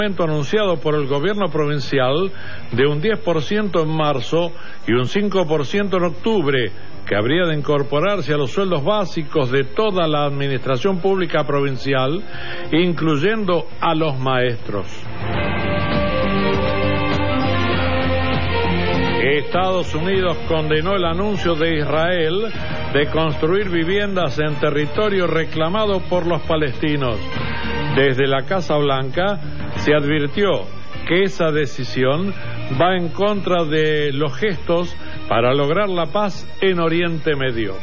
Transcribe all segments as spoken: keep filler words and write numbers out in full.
Anunciado por el gobierno provincial de un diez por ciento en marzo y un cinco por ciento en octubre, que habría de incorporarse a los sueldos básicos de toda la administración pública provincial, incluyendo a los maestros. Estados Unidos condenó el anuncio de Israel de construir viviendas en territorio reclamado por los palestinos. Desde la Casa Blanca se advirtió que esa decisión va en contra de los gestos para lograr la paz en Oriente Medio.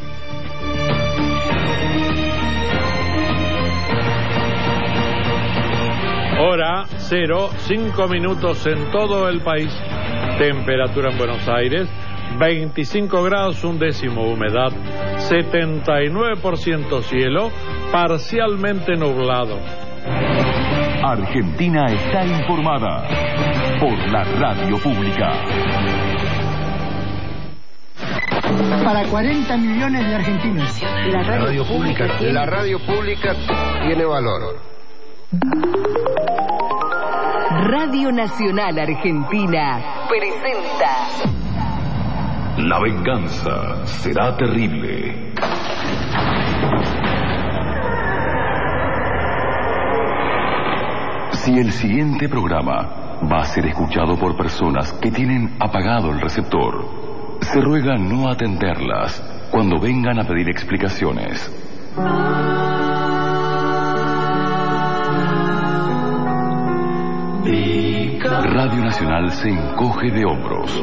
Hora cero, cinco minutos en todo el país. Temperatura en Buenos Aires, veinticinco grados, un décimo humedad, setenta y nueve por ciento cielo, parcialmente nublado. Argentina está informada por la radio pública. Para cuarenta millones de argentinos. La radio, radio pública. Tiene... La radio pública tiene valor. Radio Nacional Argentina presenta La venganza será terrible. Si el siguiente programa va a ser escuchado por personas que tienen apagado el receptor, se ruega no atenderlas cuando vengan a pedir explicaciones. Radio Nacional se encoge de hombros.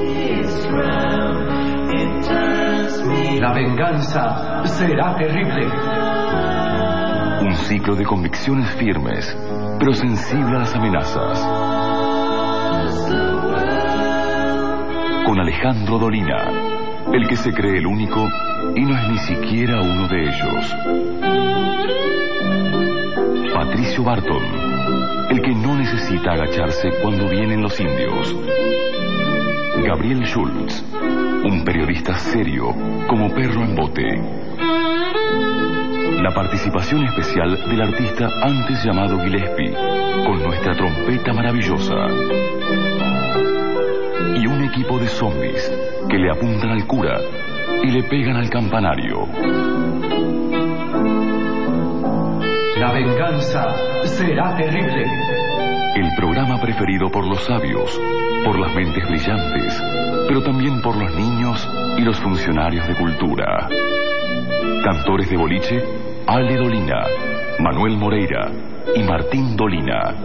La venganza será terrible. Un ciclo de convicciones firmes, pero sensible a las amenazas. Con Alejandro Dolina, el que se cree el único y no es ni siquiera uno de ellos. Patricio Barton, el que no necesita agacharse cuando vienen los indios. Gabriel Schultz, un periodista serio como perro en bote. La participación especial del artista antes llamado Gillespie, con nuestra trompeta maravillosa. Y un equipo de zombies que le apuntan al cura y le pegan al campanario. La venganza será terrible. El programa preferido por los sabios, por las mentes brillantes, pero también por los niños y los funcionarios de cultura. Cantores de boliche, Ale Dolina, Manuel Moreira y Martín Dolina.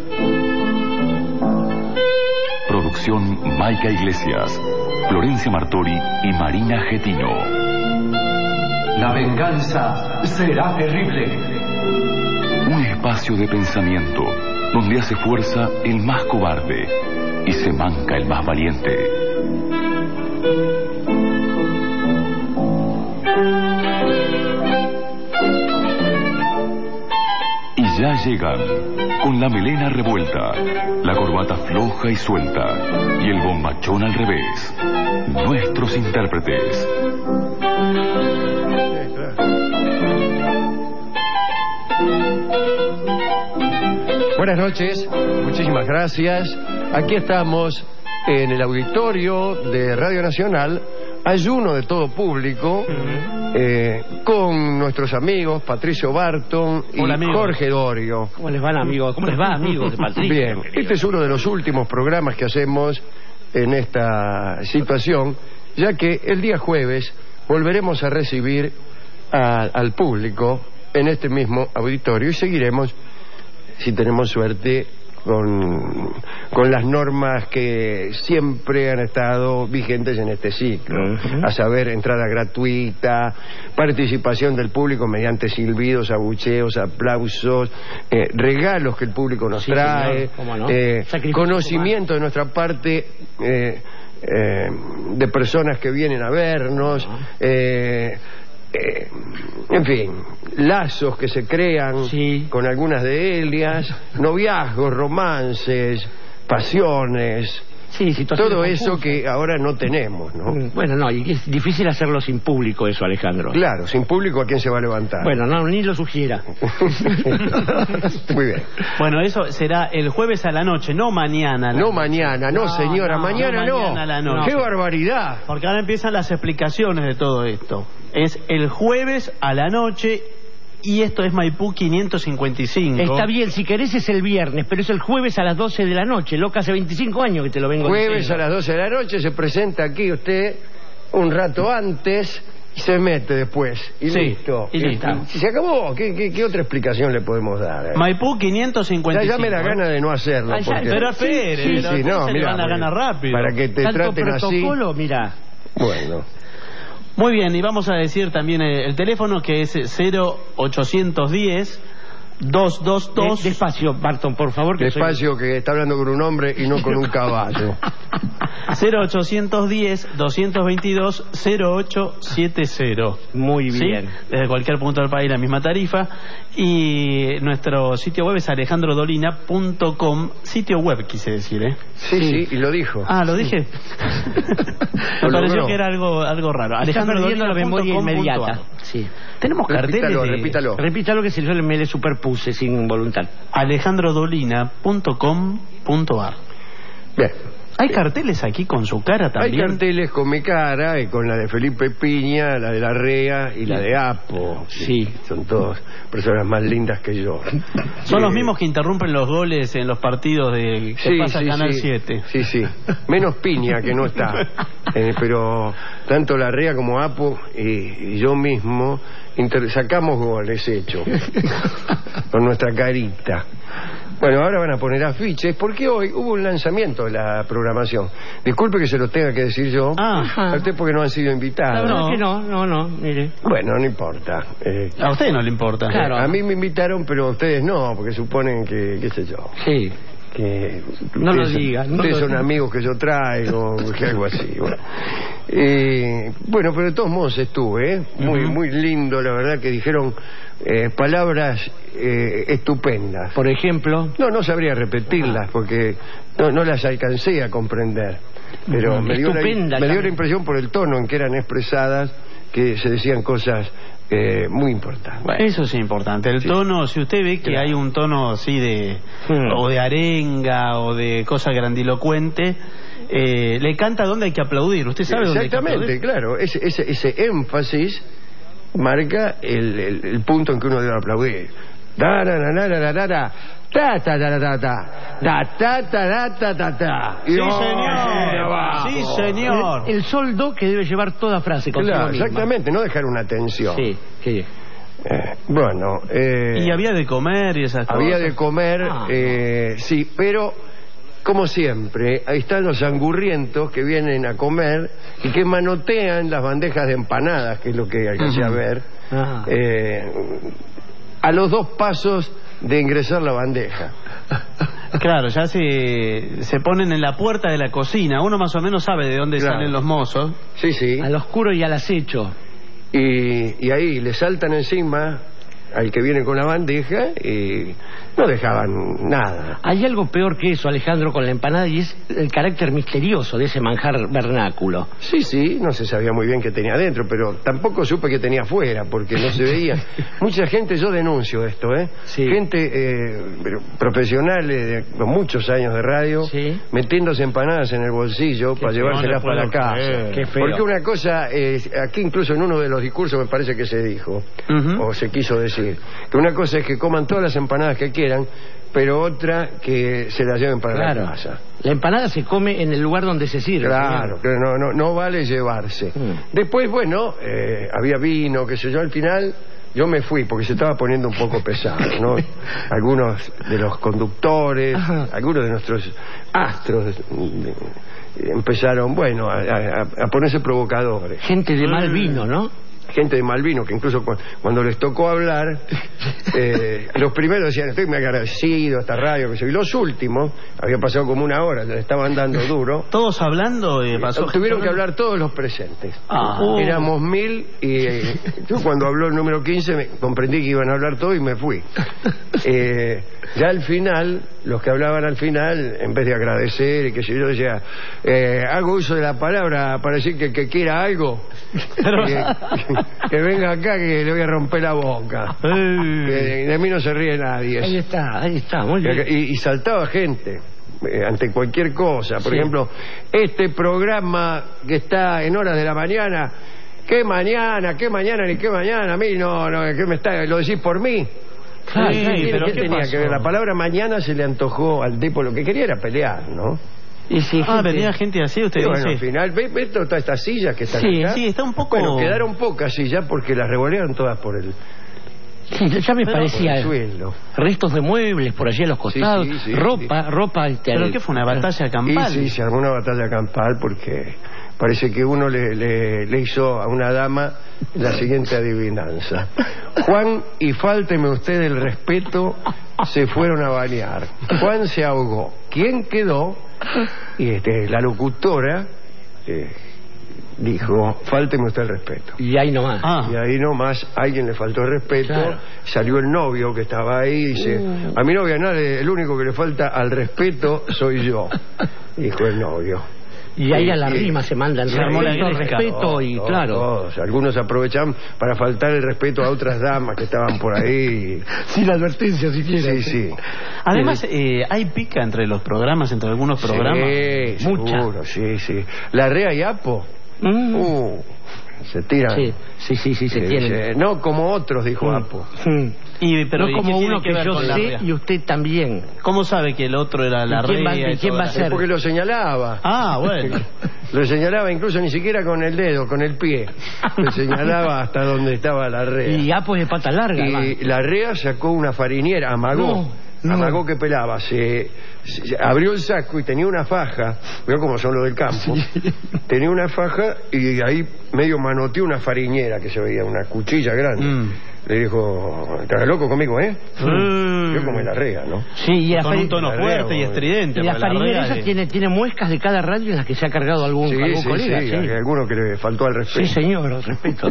Producción Maica Iglesias, Florencia Martori y Marina Getino. La venganza será terrible. Un espacio de pensamiento donde hace fuerza el más cobarde y se manca el más valiente. Y ya llegan, con la melena revuelta, la corbata floja y suelta y el bombachón al revés, nuestros intérpretes. Buenas noches, muchísimas gracias. Aquí estamos en el auditorio de Radio Nacional, ayuno de todo público, uh-huh. eh, con nuestros amigos Patricio Barton y Hola, Jorge Dorio. ¿Cómo les van, amigos? ¿Cómo les va, amigos de Patricio? Bien, este es uno de los últimos programas que hacemos en esta situación, ya que el día jueves volveremos a recibir a, al público en este mismo auditorio y seguiremos, si tenemos suerte, con, con las normas que siempre han estado vigentes en este ciclo, uh-huh. a saber, entrada gratuita, participación del público mediante silbidos, abucheos, aplausos, eh, regalos que el público nos sí, trae, no? eh, conocimiento de nuestra parte eh, eh, de personas que vienen a vernos, uh-huh. eh, Eh, en fin, lazos que se crean sí. con algunas de ellas, noviazgos, romances, pasiones, Sí, situaciones todo eso confusas. que ahora no tenemos, ¿no? Bueno, no, y es difícil hacerlo sin público eso, Alejandro. Claro, sin público, ¿a quién se va a levantar? Bueno, no, ni lo sugiera. Muy bien. Bueno, eso será el jueves a la noche, no mañana. a la No noche. mañana, no, No, señora, no, mañana no no. mañana a la noche. ¡Qué barbaridad! Porque ahora empiezan las explicaciones de todo esto. Es el jueves a la noche y esto es Maipú quinientos cincuenta y cinco. Está bien, si querés es el viernes, pero es el jueves a las doce de la noche. Loca, hace veinticinco años que te lo vengo Jueves diciendo. a las doce de la noche se presenta aquí usted un rato antes y se mete después. Y Sí, listo. y listo. Si se acabó, ¿qué, qué, qué otra explicación le podemos dar? eh? Maipú quinientos cincuenta y Ya, cinco. ya me da gana de no hacerlo. Ah, ya, porque- Pero espere, Sí, pero sí, no, se le mira, van a ganar rápido. Para que te Tanto traten así. protocolo, mira. Bueno. Muy bien, y vamos a decir también el, el teléfono que es cero ochocientos diez dos dos dos. De- despacio, Barton, por favor. Que soy- Despacio, que está hablando con un hombre y no con un caballo. cero ochocientos diez doscientos veintidós cero ocho setenta. Muy ¿Sí? bien. Desde cualquier punto del país la misma tarifa. Y nuestro sitio web es alejandrodolina punto com. Sitio web quise decir, ¿eh? Sí, sí, y lo dijo. Ah, ¿lo dije? Lo Me pareció logró. que era algo, algo raro. Está perdiendo la memoria alejandrodolina punto com punto inmediata. a. Sí. Tenemos carteles Repítalo, de repítalo. Repítalo que si yo me le superpuse sin voluntad. alejandrodolina punto com punto a. Bien. ¿Hay carteles aquí con su cara Hay también? carteles con mi cara, y con la de Felipe Piña, la de Larrea y la de Apo. Sí. Son todas personas más lindas que yo. Son Eh, los mismos que interrumpen los goles en los partidos de que Sí, pasa sí, Canal sí. siete. Sí, sí. Menos Piña, que no está. Eh, pero tanto Larrea como Apo y, y yo mismo inter- sacamos goles hechos. Con nuestra carita. Bueno, ahora van a poner afiches porque hoy hubo un lanzamiento de la programación. Disculpe que se lo tenga que decir yo. Ah. A usted porque no han sido La invitados. verdad No. que no, no, no, mire. Bueno, no importa. Eh, A usted no le importa. Claro. A mí me invitaron, pero a ustedes no, porque suponen que, qué sé yo, Sí. que No lo ustedes- diga, no ustedes lo son diga. amigos que yo traigo, que algo así. Bueno, Eh, bueno, pero de todos modos estuve, ¿eh? muy Ujú. muy lindo, la verdad que dijeron eh, palabras eh, estupendas. Por ejemplo, No, no sabría repetirlas porque no, no las alcancé a comprender. Pero Ujú. me dio, la, Estupenda, me dio la claro. impresión por el tono en que eran expresadas que se decían cosas eh, muy importantes. Bueno, eso es importante. El Sí. tono, si usted ve que Claro. hay un tono así de Hmm. o de arenga o de cosa grandilocuente, eh, le canta donde hay que aplaudir. ¿Usted sabe dónde hay que Exactamente, aplaudir? claro. Ese, ese, ese énfasis marca el, el, el punto en que uno debe aplaudir. Da, da, da, da, da, da, da. Ta, ta, ta, ta, ta, ta. Da, ta, ta, da, ta, ta, ta. Sí, Y- ¡oh! señor. abajo. Sí, señor. el, el soldo que debe llevar toda frase consigo Claro, misma. exactamente, no dejar una tensión. Sí, sí. Eh, bueno, eh, Y había de comer y esas cosas. había de comer, Ah. eh, sí, pero como siempre, ahí están los angurrientos que vienen a comer y que manotean las bandejas de empanadas, que es lo que alcancé a Ujú. ver, Ah. eh, a los dos pasos de ingresar la bandeja. Claro, ya se, se ponen en la puerta de la cocina. Uno más o menos sabe de dónde Claro. salen los mozos. Sí, sí. Al oscuro y al acecho. Y, y ahí le saltan encima al que viene con la bandeja y no dejaban nada. Hay algo peor que eso, Alejandro, con la empanada, y es el carácter misterioso de ese manjar vernáculo. Sí, sí, no se sabía muy bien qué tenía adentro, pero tampoco supe qué tenía afuera, porque no se veía. Mucha gente, yo denuncio esto, ¿eh? Sí. Gente eh, pero profesionales de con muchos años de radio, Sí. metiéndose empanadas en el bolsillo para feo, llevárselas no le para la puedo casa. creer. Qué feo. Porque una cosa, eh, aquí incluso en uno de los discursos me parece que se dijo, Ujú. o se quiso decir, que una cosa es que coman todas las empanadas que quieran, pero otra que se las lleven para Claro. la casa. La empanada se come en el lugar donde se sirve. Claro, que no, no, no vale llevarse. Mm. Después, bueno, eh, había vino, qué sé yo, al final yo me fui porque se estaba poniendo un poco pesado, ¿no? Algunos de los conductores, Ajá. algunos de nuestros astros eh, empezaron, bueno, a, a- a ponerse provocadores. Gente de mal vino, ¿no? gente de Malvino, que incluso cu cuando les tocó hablar, eh, los primeros decían, estoy muy agradecido a esta radio, que se... y los últimos, había pasado como una hora, le estaban dando duro. Todos hablando, eh, pasó tuvieron que hablar todos los presentes. Ah. Éramos mil y eh, yo cuando habló el número quince me comprendí que iban a hablar todos y me fui. Eh, ya al final, los que hablaban al final, en vez de agradecer y que sé yo, decía, eh, hago uso de la palabra para decir que el que quiera algo, Pero... que, que venga acá que le voy a romper la boca. Que de mí no se ríe nadie. Ahí está, ahí está, muy bien. Y, y saltaba gente eh, ante cualquier cosa. Por Sí. ejemplo, este programa que está en horas de la mañana, ¿qué mañana? ¿Qué mañana? Ni qué mañana. A mí no, no, ¿qué me está? ¿Lo decís por mí? Claro, Sí, claro, pero ¿Qué ¿qué tenía pasó? que ver? La palabra mañana se le antojó al tipo, lo que quería era pelear, ¿no? y sí, Ah, gente- venía gente así, usted Y bueno, dice. al final, ¿ves ve todas estas sillas que están Sí, acá? Sí, está un poco... Bueno, quedaron pocas sillas porque las revolearon todas por el, Sí, ya me Pero- por parecía el suelo. restos de muebles por allí a los costados, sí, sí, ropa, sí. ropa. Este, ¿Pero qué fue, una batalla Y campal? sí, se armó una batalla campal porque parece que uno le, le, le hizo a una dama la siguiente adivinanza. Juan y fálteme usted el respeto, se fueron a bañar. Juan se ahogó. ¿Quién quedó? Y este, la locutora eh, dijo, fálteme usted el respeto. Y ahí nomás. Ah. Y ahí nomás a alguien le faltó el respeto. Claro. Salió el novio que estaba ahí y dice, a mi novia nada, el único que le falta al respeto soy yo, dijo el novio. Y ahí a la Sí. rima se mandan Se armó la respeto, gresca. respeto y Todos, claro. todos. Algunos aprovechan para faltar el respeto a otras damas que estaban por ahí. Sin advertencia siquiera. Sí, sí. Además, eh, hay pica entre los programas, entre algunos programas. Sí, Mucha. seguro, sí, sí. La Rea y Apo, Mm. uh, se tiran. Sí, sí, sí, sí, se Eh, tienen. dice, no como otros, dijo Mm. Apo. Mm. Y, pero no ¿y qué como tiene uno que, ver yo con la sé rea? y usted también. ¿Cómo sabe que el otro era la ¿Y quién va- rea? y quién toda va a la- ser? Es porque lo señalaba. Ah, bueno. Lo señalaba incluso ni siquiera con el dedo, con el pie. Lo señalaba hasta donde estaba la rea. Y Apo es de pata larga. además. Y la rea sacó una fariniera, amagó. No, no. Amagó que pelaba. Se, se- abrió el saco y tenía una faja. Veo como son los del campo. Tenía una faja y ahí medio manoteó una fariñera que se veía, una cuchilla grande. Mm. Le dijo, ¿estás loco conmigo, eh? Mm. Yo como la rea, ¿no? Sí, y la Con fari- un tono la fuerte rea, y estridente. y la para la farinera rea esa de- tiene, tiene muescas de cada radio en las que se ha cargado algún, Sí, algún sí, colega. sí, Sí, hay alguno que le faltó al respeto. Sí, señor, respeto.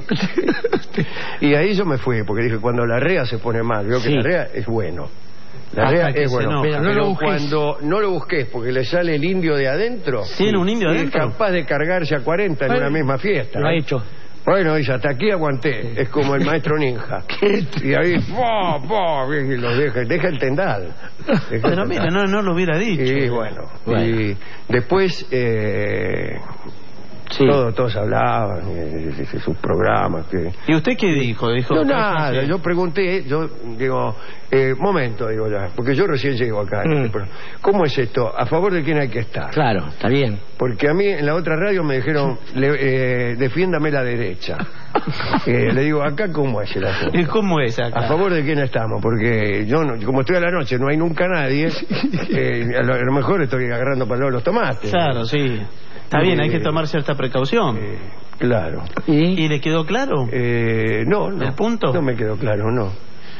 Y ahí yo me fui, porque dije, cuando la rea se pone mal, veo que Sí. la rea es bueno. La Hasta rea que es se bueno. enoja. Pero no lo busques. cuando no lo busques, porque le sale el indio de adentro, ¿Tiene un indio y es adentro? capaz de cargarse a cuarenta en Ay, una misma fiesta. Lo ha ¿eh? hecho. Bueno, dice, hasta aquí aguanté. Es como el maestro ninja. Y ahí, ¡po, po! Y lo deja, deja el tendal. Deja el Pero tendal. mira, no, no lo hubiera dicho. Y bueno, Bueno. y después eh, Sí. todo- todos hablaban de, de- de sus programas. Que... ¿Y usted qué dijo? Dijo No, ¿qué nada, hace? yo pregunté, yo digo, eh, momento, digo ya, porque yo recién llego acá. Mm. Pero, ¿cómo es esto? ¿A favor de quién hay que estar? Claro, está bien. Porque a mí en la otra radio me dijeron, le, eh, defiéndame la derecha. Eh, le digo, ¿acá cómo es el asunto? ¿Y cómo es acá? ¿A favor de quién estamos? Porque yo, no, como estoy a la noche, no hay nunca nadie, eh, a, lo, a lo mejor estoy agarrando para los tomates. Claro, sí. Está bien, hay que tomar cierta precaución. Eh, claro. ¿Y? ¿Y le quedó claro? Eh, no, no. ¿El punto? No me quedó claro, no.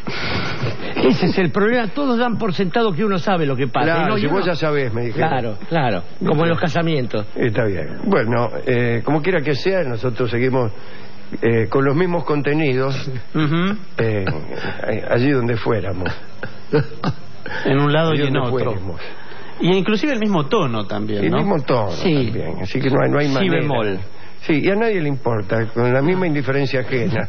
Ese es el problema. Todos dan por sentado que uno sabe lo que pasa. Claro, Y no, y si vos uno- ya sabés, me dijeron. Claro, claro. Como en los casamientos. Está bien. Bueno, eh, como quiera que sea, nosotros seguimos eh, con los mismos contenidos Ujú. eh, allí donde fuéramos. En un lado Allí y en donde otro. fuéramos. Y inclusive el mismo tono también, El ¿no? mismo tono Sí. también, así que no hay, no hay Si manera. bemol. Sí, y a nadie le importa, con la misma indiferencia ajena.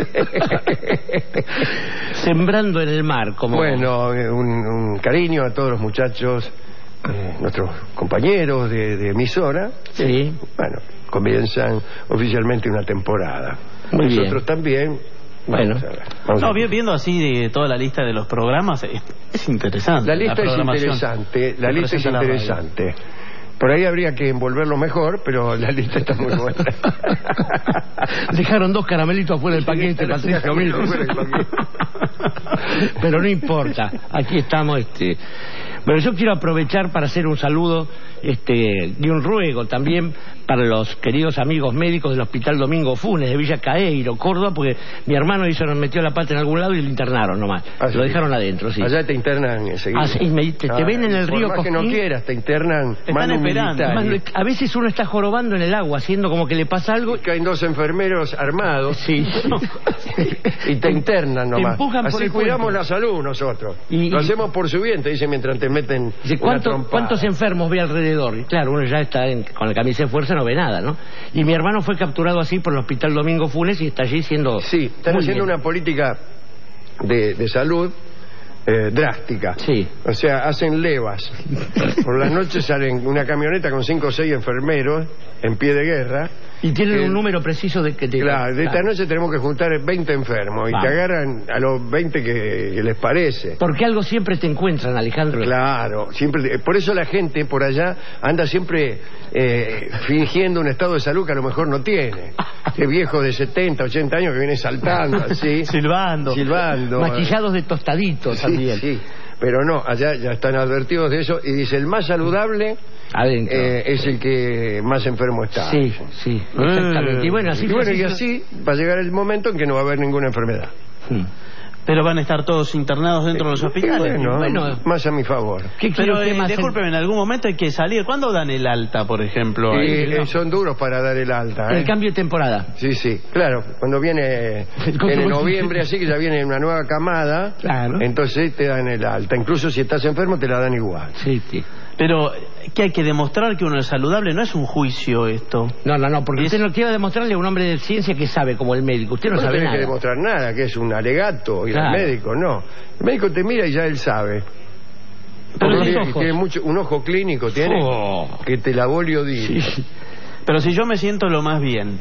Sembrando en el mar, como... Bueno, eh, un, un cariño a todos los muchachos, eh, nuestros compañeros de, de emisora. Sí. Bueno, comienzan oficialmente una temporada. Muy bien. Nosotros también. Bueno. Vamos a ver, vamos a No, ver. vi- viendo así de toda la lista de los programas, es, es interesante. La lista es programación interesante, la que lista es presenta la radio. interesante. Por ahí habría que envolverlo mejor, pero la lista está muy buena. Dejaron dos caramelitos afuera del Sí, paquete, están Patricio caramelitos Mil. afuera del paquete. Pero no importa, aquí estamos. este Bueno, yo quiero aprovechar para hacer un saludo este, y un ruego también para los queridos amigos médicos del Hospital Domingo Funes de Villa Caeiro, Córdoba, porque mi hermano hizo, nos metió la pata en algún lado y lo internaron nomás. Ah, lo sí. dejaron adentro, sí. Allá te internan enseguida. Ah, sí, me- te, te Ah, ven en el por río más que no Cosquín. quieras, te internan. Están manu esperando. militari. Mano, a veces uno está jorobando en el agua, haciendo como que le pasa algo. Y caen dos enfermeros armados. Sí. Y te internan Te nomás. empujan por Así el cuidamos cuerpo. la salud nosotros. Y- Lo y- hacemos por su bien, te dice mientras te meten Dice, una ¿cuánto- trompada. ¿cuántos enfermos ve alrededor? Y claro, uno ya está en- con la camisa de fuerza, no ve nada, ¿no? Y mi hermano fue capturado así por el Hospital Domingo Funes y está allí siendo... Sí, están muy haciendo bien. una política de, de salud eh, drástica. Sí. O sea, hacen levas. Por las noches salen una camioneta con cinco o seis enfermeros en pie de guerra. Y tienen que- un número preciso de que... te- Claro, de esta claro. noche tenemos que juntar veinte enfermos y Vamos. te agarran a los veinte que, que les parece. Porque algo siempre te encuentran, Alejandro. Claro, siempre. Por eso la gente por allá anda siempre eh, fingiendo un estado de salud que a lo mejor no tiene. Que viejo de setenta, ochenta años que viene saltando así. Silbando. Silbando. Maquillados de tostaditos Sí, también. sí. Pero no, allá ya están advertidos de eso y dice el más saludable Adentro. eh, es el que más enfermo está. Sí, sí, exactamente. Y bueno, así Y bueno, y fue así va a llegar el momento en que no va a haber ninguna enfermedad. Hmm. Pero van a estar todos internados dentro de los hospitales. Bueno, Bueno. más a mi favor. ¿Qué quiere Pero usted eh, más? discúlpeme, en algún momento hay que salir. ¿Cuándo dan el alta, por ejemplo? Y, Ahí, eh, ¿no? son duros para dar el alta. ¿eh? El cambio de temporada. Sí, sí, claro. Cuando viene en noviembre, así que ya viene una nueva camada, Claro. entonces te dan el alta. Incluso si estás enfermo, te la dan igual. Sí, sí. Pero que hay que demostrar que uno es saludable, no es un juicio esto. No, no, no, porque Y usted es- no quiere demostrarle a un hombre de ciencia que sabe, como el médico. Usted no No, sabe tenés nada. que demostrar nada, que es un alegato, y Claro. el médico no. El médico te mira y ya él sabe. Pero Porque los tiene, ojos. tiene mucho, un ojo clínico, tiene, Oh. que te la volio Sí. Pero si yo me siento lo más bien.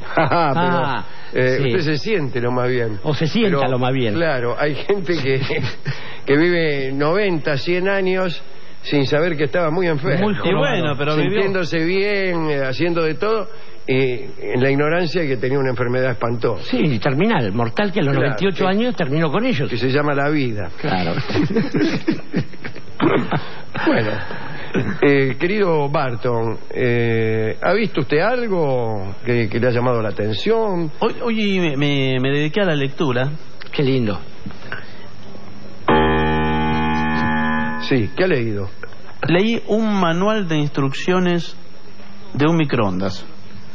Ah, pero eh, sí. usted se siente lo más bien. O se sienta Pero, lo más bien. Claro, hay gente que, que vive noventa, cien años sin saber que estaba muy enfermo. Muy Y bueno, pero vivió. sintiéndose bien, eh, haciendo de todo, y en la ignorancia de que tenía una enfermedad espantosa, Sí, terminal, mortal, que a los Claro, noventa y ocho sí. años terminó con ellos. que se llama la vida. Claro. Bueno, eh, querido Barton, eh, ¿ha visto usted algo que, que le ha llamado la atención? Hoy, hoy me, me- me dediqué a la lectura. Qué lindo. Sí, ¿qué ha leído? Leí un manual de instrucciones de un microondas.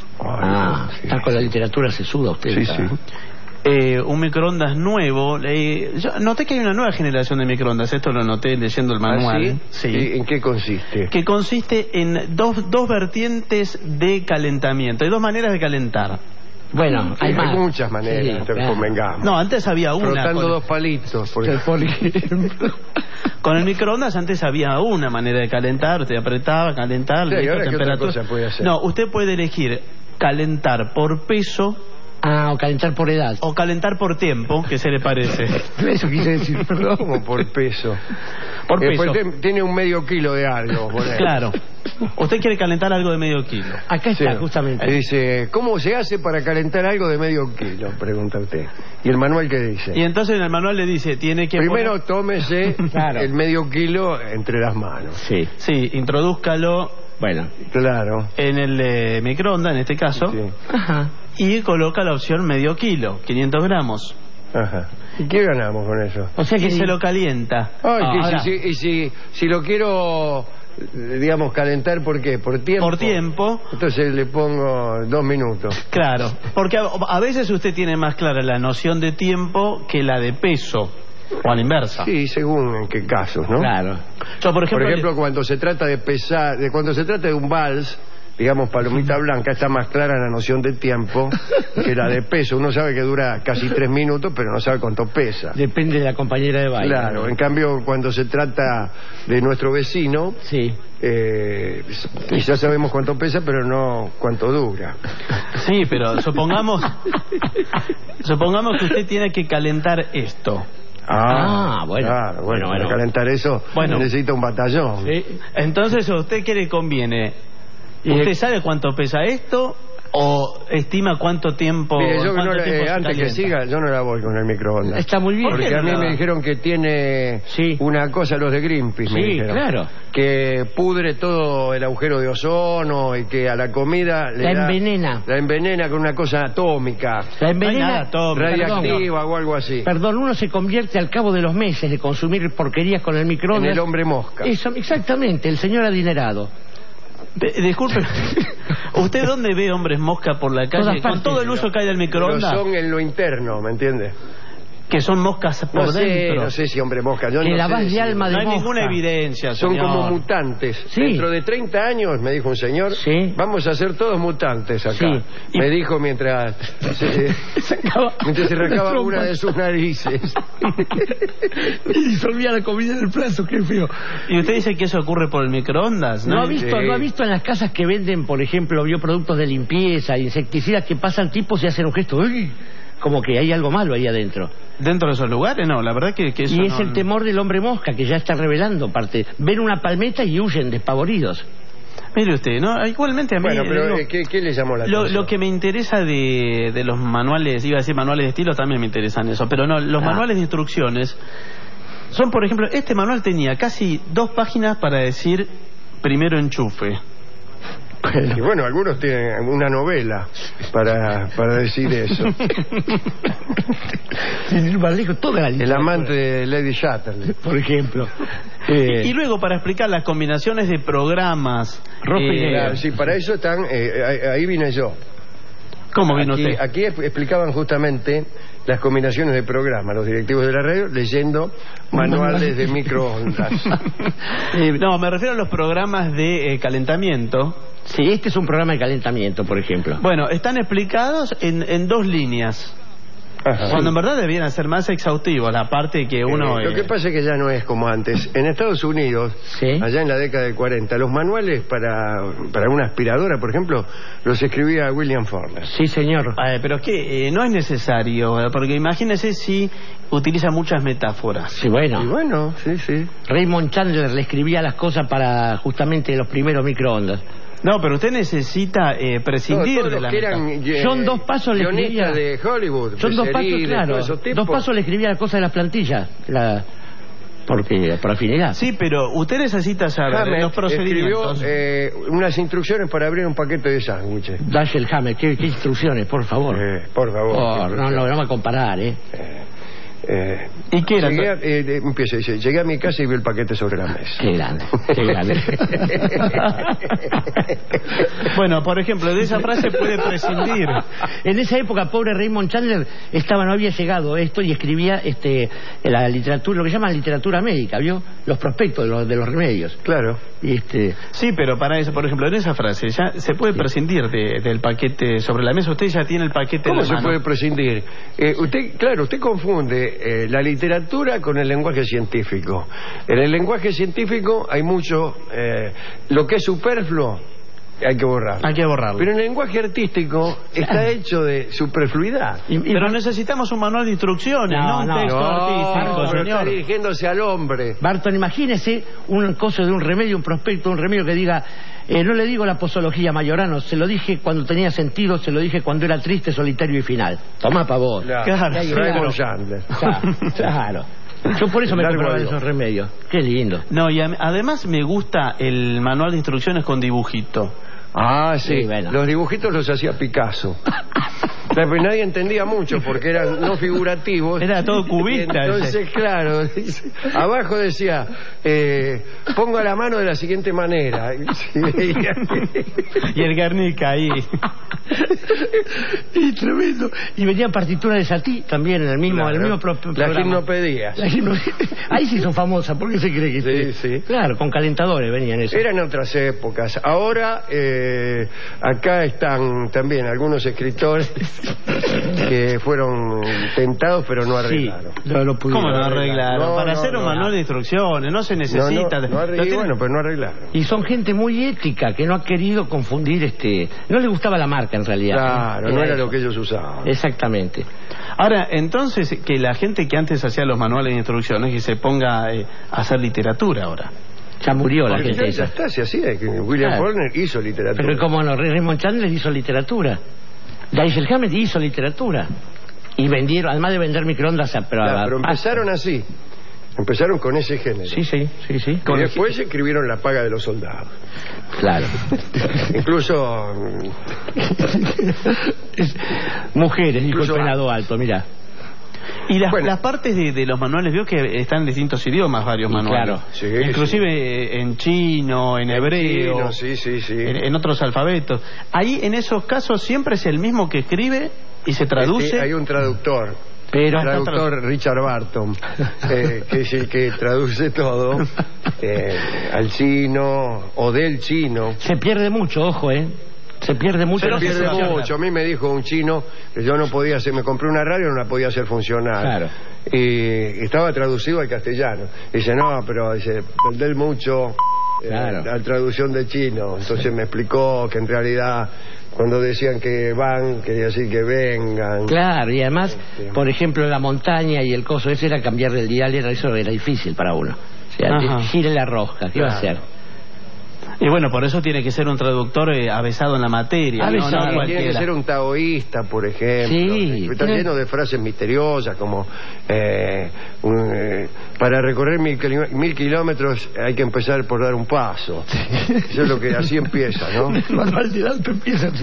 Ah, sí, está con la sí. literatura sesuda usted. Sí, está. sí. Eh, un microondas nuevo. Leí- yo noté que hay una nueva generación de microondas. Esto lo noté leyendo el manual. ¿Ah, sí? ¿Y en qué consiste? Que consiste en dos, dos vertientes de calentamiento. Hay dos maneras de calentar. Bueno, Sí, hay, hay más. muchas maneras, Sí, te claro. convengamos. No, antes había una. Frotando Con, dos palitos. Por ejemplo. Por ejemplo. con el microondas antes había una manera de calentar. Usted apretaba, calentar, Sí, ¿y listo, ahora qué otra temperatura. cosa puede hacer? No, usted puede elegir calentar por peso Ah, o calentar por edad. o calentar por tiempo, que se le parece. Eso quise decir, perdón. Como por peso. Por Después peso. te- tiene un medio kilo de algo. por ahí. Claro. Usted quiere calentar algo de medio kilo. Acá Sí. está, justamente. Ahí dice, ¿cómo se hace para calentar algo de medio kilo? Pregunta usted. ¿Y el manual qué dice? Y entonces en el manual le dice, tiene que Primero poner- tómese Claro. el medio kilo entre las manos. Sí. Sí, introdúzcalo Bueno. Claro. en el eh, microondas, en este caso, Sí. Ajá. y coloca la opción medio kilo, quinientos gramos. Ajá. ¿Y qué ganamos con eso? O sea que Y si se lo calienta. Ay, Ah, que ahora- si, si- y si, si lo quiero, eh, digamos, calentar, ¿por qué? ¿Por tiempo? Por tiempo, Entonces le pongo dos minutos. claro. Porque a, a veces usted tiene más clara la noción de tiempo que la de peso, o a la inversa. Sí, según en qué casos, ¿no? Claro. Yo, por ejemplo, Por ejemplo, cuando se trata de pesar, de cuando se trata de un vals, digamos palomita blanca, está más clara la noción de tiempo que la de peso. Uno sabe que dura casi tres minutos, pero no sabe cuánto pesa. Depende de la compañera de baile. Claro, en cambio, cuando se trata de nuestro vecino, Sí. eh, quizás sabemos cuánto pesa, pero no cuánto dura. sí, pero supongamos, supongamos que usted tiene que calentar esto. Ah, bueno. Claro, bueno, Bueno, para bueno. calentar eso Bueno. necesita un batallón. Sí. Entonces, ¿a usted qué le conviene? Y ¿Usted de- sabe cuánto pesa esto? ¿O estima cuánto tiempo? Mire, yo que cuánto no la- tiempo eh, se antes que calienta? siga, yo no la voy con el microondas. Está muy bien. Porque a mí no? me dijeron que tiene Sí. una cosa, los de Greenpeace, me Sí, dijeron. claro. Que pudre todo el agujero de ozono y que a la comida le La da- envenena. La envenena con una cosa atómica, La No hay envenena. nada atómico. radiactiva o algo así. Perdón, uno se convierte al cabo de los meses de consumir porquerías con el En microondas. el hombre mosca. Eso, exactamente, el señor adinerado. De- disculpe, ¿usted dónde ve hombres mosca por la calle? Todas Con partes. todo el uso que hay del Pero microondas, son en lo interno, ¿me entiende? que son moscas por No sé, dentro. no sé si hombre mosca. Yo Que no la sé vas de decir. alma de No hay mosca. ninguna evidencia, Son señor. como mutantes. Sí. Dentro de treinta años, me dijo un señor, Sí. vamos a ser todos mutantes acá. Sí. Me dijo mientras se, Sacaba mientras se rascaba la una trompa. de sus narices. Y disolvía la comida en el plato, qué feo. Y usted dice que eso ocurre por el microondas, ¿no? ¿No ha visto, Sí. no ha visto en las casas que venden, por ejemplo, bioproductos de limpieza, insecticidas, que pasan tipos y hacen un gesto, ¡uy! Como que hay algo malo ahí adentro? Dentro de esos lugares, no, la verdad que, que eso Y es no- el temor del hombre mosca, que ya está revelando parte. Ven una palmeta y huyen despavoridos. Mire usted, ¿no? Igualmente a mí... Bueno, pero digo, eh, ¿qué, qué le llamó la Lo, atención? lo que me interesa de, de los manuales, iba a decir manuales de estilo, también me interesan eso, pero no, los Ah. manuales de instrucciones son, por ejemplo, este manual tenía casi dos páginas para decir primero enchufe. Y bueno, algunos tienen una novela para, para decir eso. Sin ir más lejos, toda la El literatura, amante de Lady Chatterley. por ejemplo. Eh, Y, y luego para explicar las combinaciones de programas. Ropa y eh, negro. Sí, para eso están, eh, ahí, ahí vine yo. ¿Cómo vino Aquí, usted? aquí es- explicaban justamente las combinaciones de programas, los directivos de la radio, leyendo manuales de microondas. Eh, no, me refiero a los programas de eh, calentamiento. Sí, este es un programa de calentamiento, por ejemplo. Bueno, están explicados en, en dos líneas. Ajá. Cuando en verdad debieran ser más exhaustivos, la parte que uno... Eh, lo eh, que pasa es que ya no es como antes. En Estados Unidos, Sí. allá en la década del cuarenta, los manuales para, para una aspiradora, por ejemplo, los escribía William Faulkner. Sí, señor. eh, pero es que eh, no es necesario, eh, porque imagínese si utiliza muchas metáforas. Sí, bueno. Y bueno, sí, sí. Raymond Chandler le escribía las cosas para justamente los primeros microondas. No, pero usted necesita eh, prescindir Todos de los la que eran metáfora. eh, Son dos pasos le guionistas escribía. de Hollywood, Son dos pasos, Becerril, de claro. todos esos tipos. Dos pasos le escribía la cosa de las plantillas. La... Porque, por afinidad. Sí, pero usted necesita saber Hammett los escribió procedimientos. eh, unas instrucciones para abrir un paquete de sándwiches. Dashiell Hammett, ¿qué, qué instrucciones, por favor. Eh, por favor. Por- no, no, no va a comparar, ¿eh? Eh, ¿Y qué era? Llegué a, eh, de- empieza, dice, llegué a mi casa y vi el paquete sobre la mesa. Qué grande, qué grande. Bueno, por ejemplo, de esa frase puede prescindir. En esa época, pobre Raymond Chandler estaba, no había llegado esto y escribía este la literatura, lo que llaman literatura médica, ¿vio? Los prospectos de los, de los remedios. Claro. Y este, Sí, pero para eso, por ejemplo, en esa frase ya se puede prescindir de- del paquete sobre la mesa. Usted ya tiene el paquete en ¿Cómo la se mano. puede prescindir? Eh, usted, claro, usted confunde eh, la literatura con el lenguaje científico. En el lenguaje científico hay mucho, eh, lo que es superfluo hay que borrar. Hay que borrarlo. Pero en el lenguaje artístico está hecho de superfluidad. y- y- Pero necesitamos un manual de instrucciones, no, No, un no. texto artístico, pero está señor. dirigiéndose al hombre. Barton, imagínese un coso de un remedio, un prospecto de un remedio que diga, eh, no le digo la posología Majorano, se lo dije cuando tenía sentido, se lo dije cuando era triste, solitario y final. Tomá pa' vos. Claro, Claro, Ahí, Raymond claro. Chandler. Claro, claro. Yo por eso me Largo compraba adiós. esos remedios. Qué lindo. No, y a- además me gusta el manual de instrucciones con dibujito. Ah, sí. Sí, bueno. Los dibujitos los hacía Picasso. Pero nadie entendía mucho porque eran no figurativos. Era todo cubista Y entonces, ese. claro, dice- abajo decía, eh, ponga la mano de la siguiente manera. Y se veía que- Y el Guernica ahí. Y tremendo. Y venían partituras de Satie también en el mismo, Claro. en el mismo pro- Las programa. gimnopedías. La gimno- Ahí sí son famosas, ¿por qué se cree que Sí, sí? sí. Claro, con calentadores venían eso. Eran otras épocas. Ahora, eh, acá están también algunos escritores que fueron tentados pero no Sí, arreglaron. lo, lo pudieron. ¿Cómo no arreglaron? No, Para no, hacer un no. manual de instrucciones no se No, necesita. no, no Lo arreglaron, tiene- bueno, pero no arreglaron. Y son gente muy ética que no ha querido confundir este. No le gustaba la marca en realidad. Claro, no era eso. lo que ellos usaban. Exactamente. Ahora, entonces, que la gente que antes hacía los manuales de instrucciones que se ponga eh, a hacer literatura ahora. Ya murió la Porque gente ya, ya esa. está, si así es, que William Claro. Faulkner hizo literatura. Pero como no, Raymond Chandler hizo literatura. Dashiell Hammett hizo literatura. Y vendieron, además de vender microondas, pero, Claro, a- pero empezaron así. Empezaron con ese género. Sí, sí, sí, sí. Y después escribieron La paga de los soldados. Claro. Incluso... Mujeres, dijo Incluso el penado alto, mira. Y las, Bueno. las partes de, de los manuales, veo que están en distintos idiomas, varios Y manuales. claro. Sí, Inclusive en chino, en hebreo, chino, sí, sí, sí. En, en otros alfabetos. Ahí, en esos casos, siempre es el mismo que escribe y se traduce. Este, hay un traductor. Pero El traductor Richard Barton, eh, que es el que traduce todo eh, al chino o del chino. se pierde mucho, ojo, ¿eh? Se pierde mucho. Se no pierde funciona. mucho. A mí me dijo un chino que yo no podía hacer, me compré una radio y no la podía hacer funcionar. Claro. Y estaba traducido al castellano. Dice, no, pero dice, perdés mucho eh, Claro. la traducción de chino. Entonces me explicó que en realidad cuando decían que van, quería decir que vengan. Claro, y además, Sí. por ejemplo, la montaña y el coso ese era cambiar del dial, era, eso era difícil para uno. O sea, Ajá. gire la rosca, ¿qué va a hacer? Y bueno, por eso tiene que ser un traductor eh, avesado en la materia. Avesado. no, no Tiene que cualquiera. ser un taoísta, por ejemplo. Sí, Está tiene- lleno de frases misteriosas como eh, un, eh, para recorrer mil, kilo- mil kilómetros hay que empezar por dar un paso. Eso es lo que así empieza, ¿no? El manual de Dalton empieza así.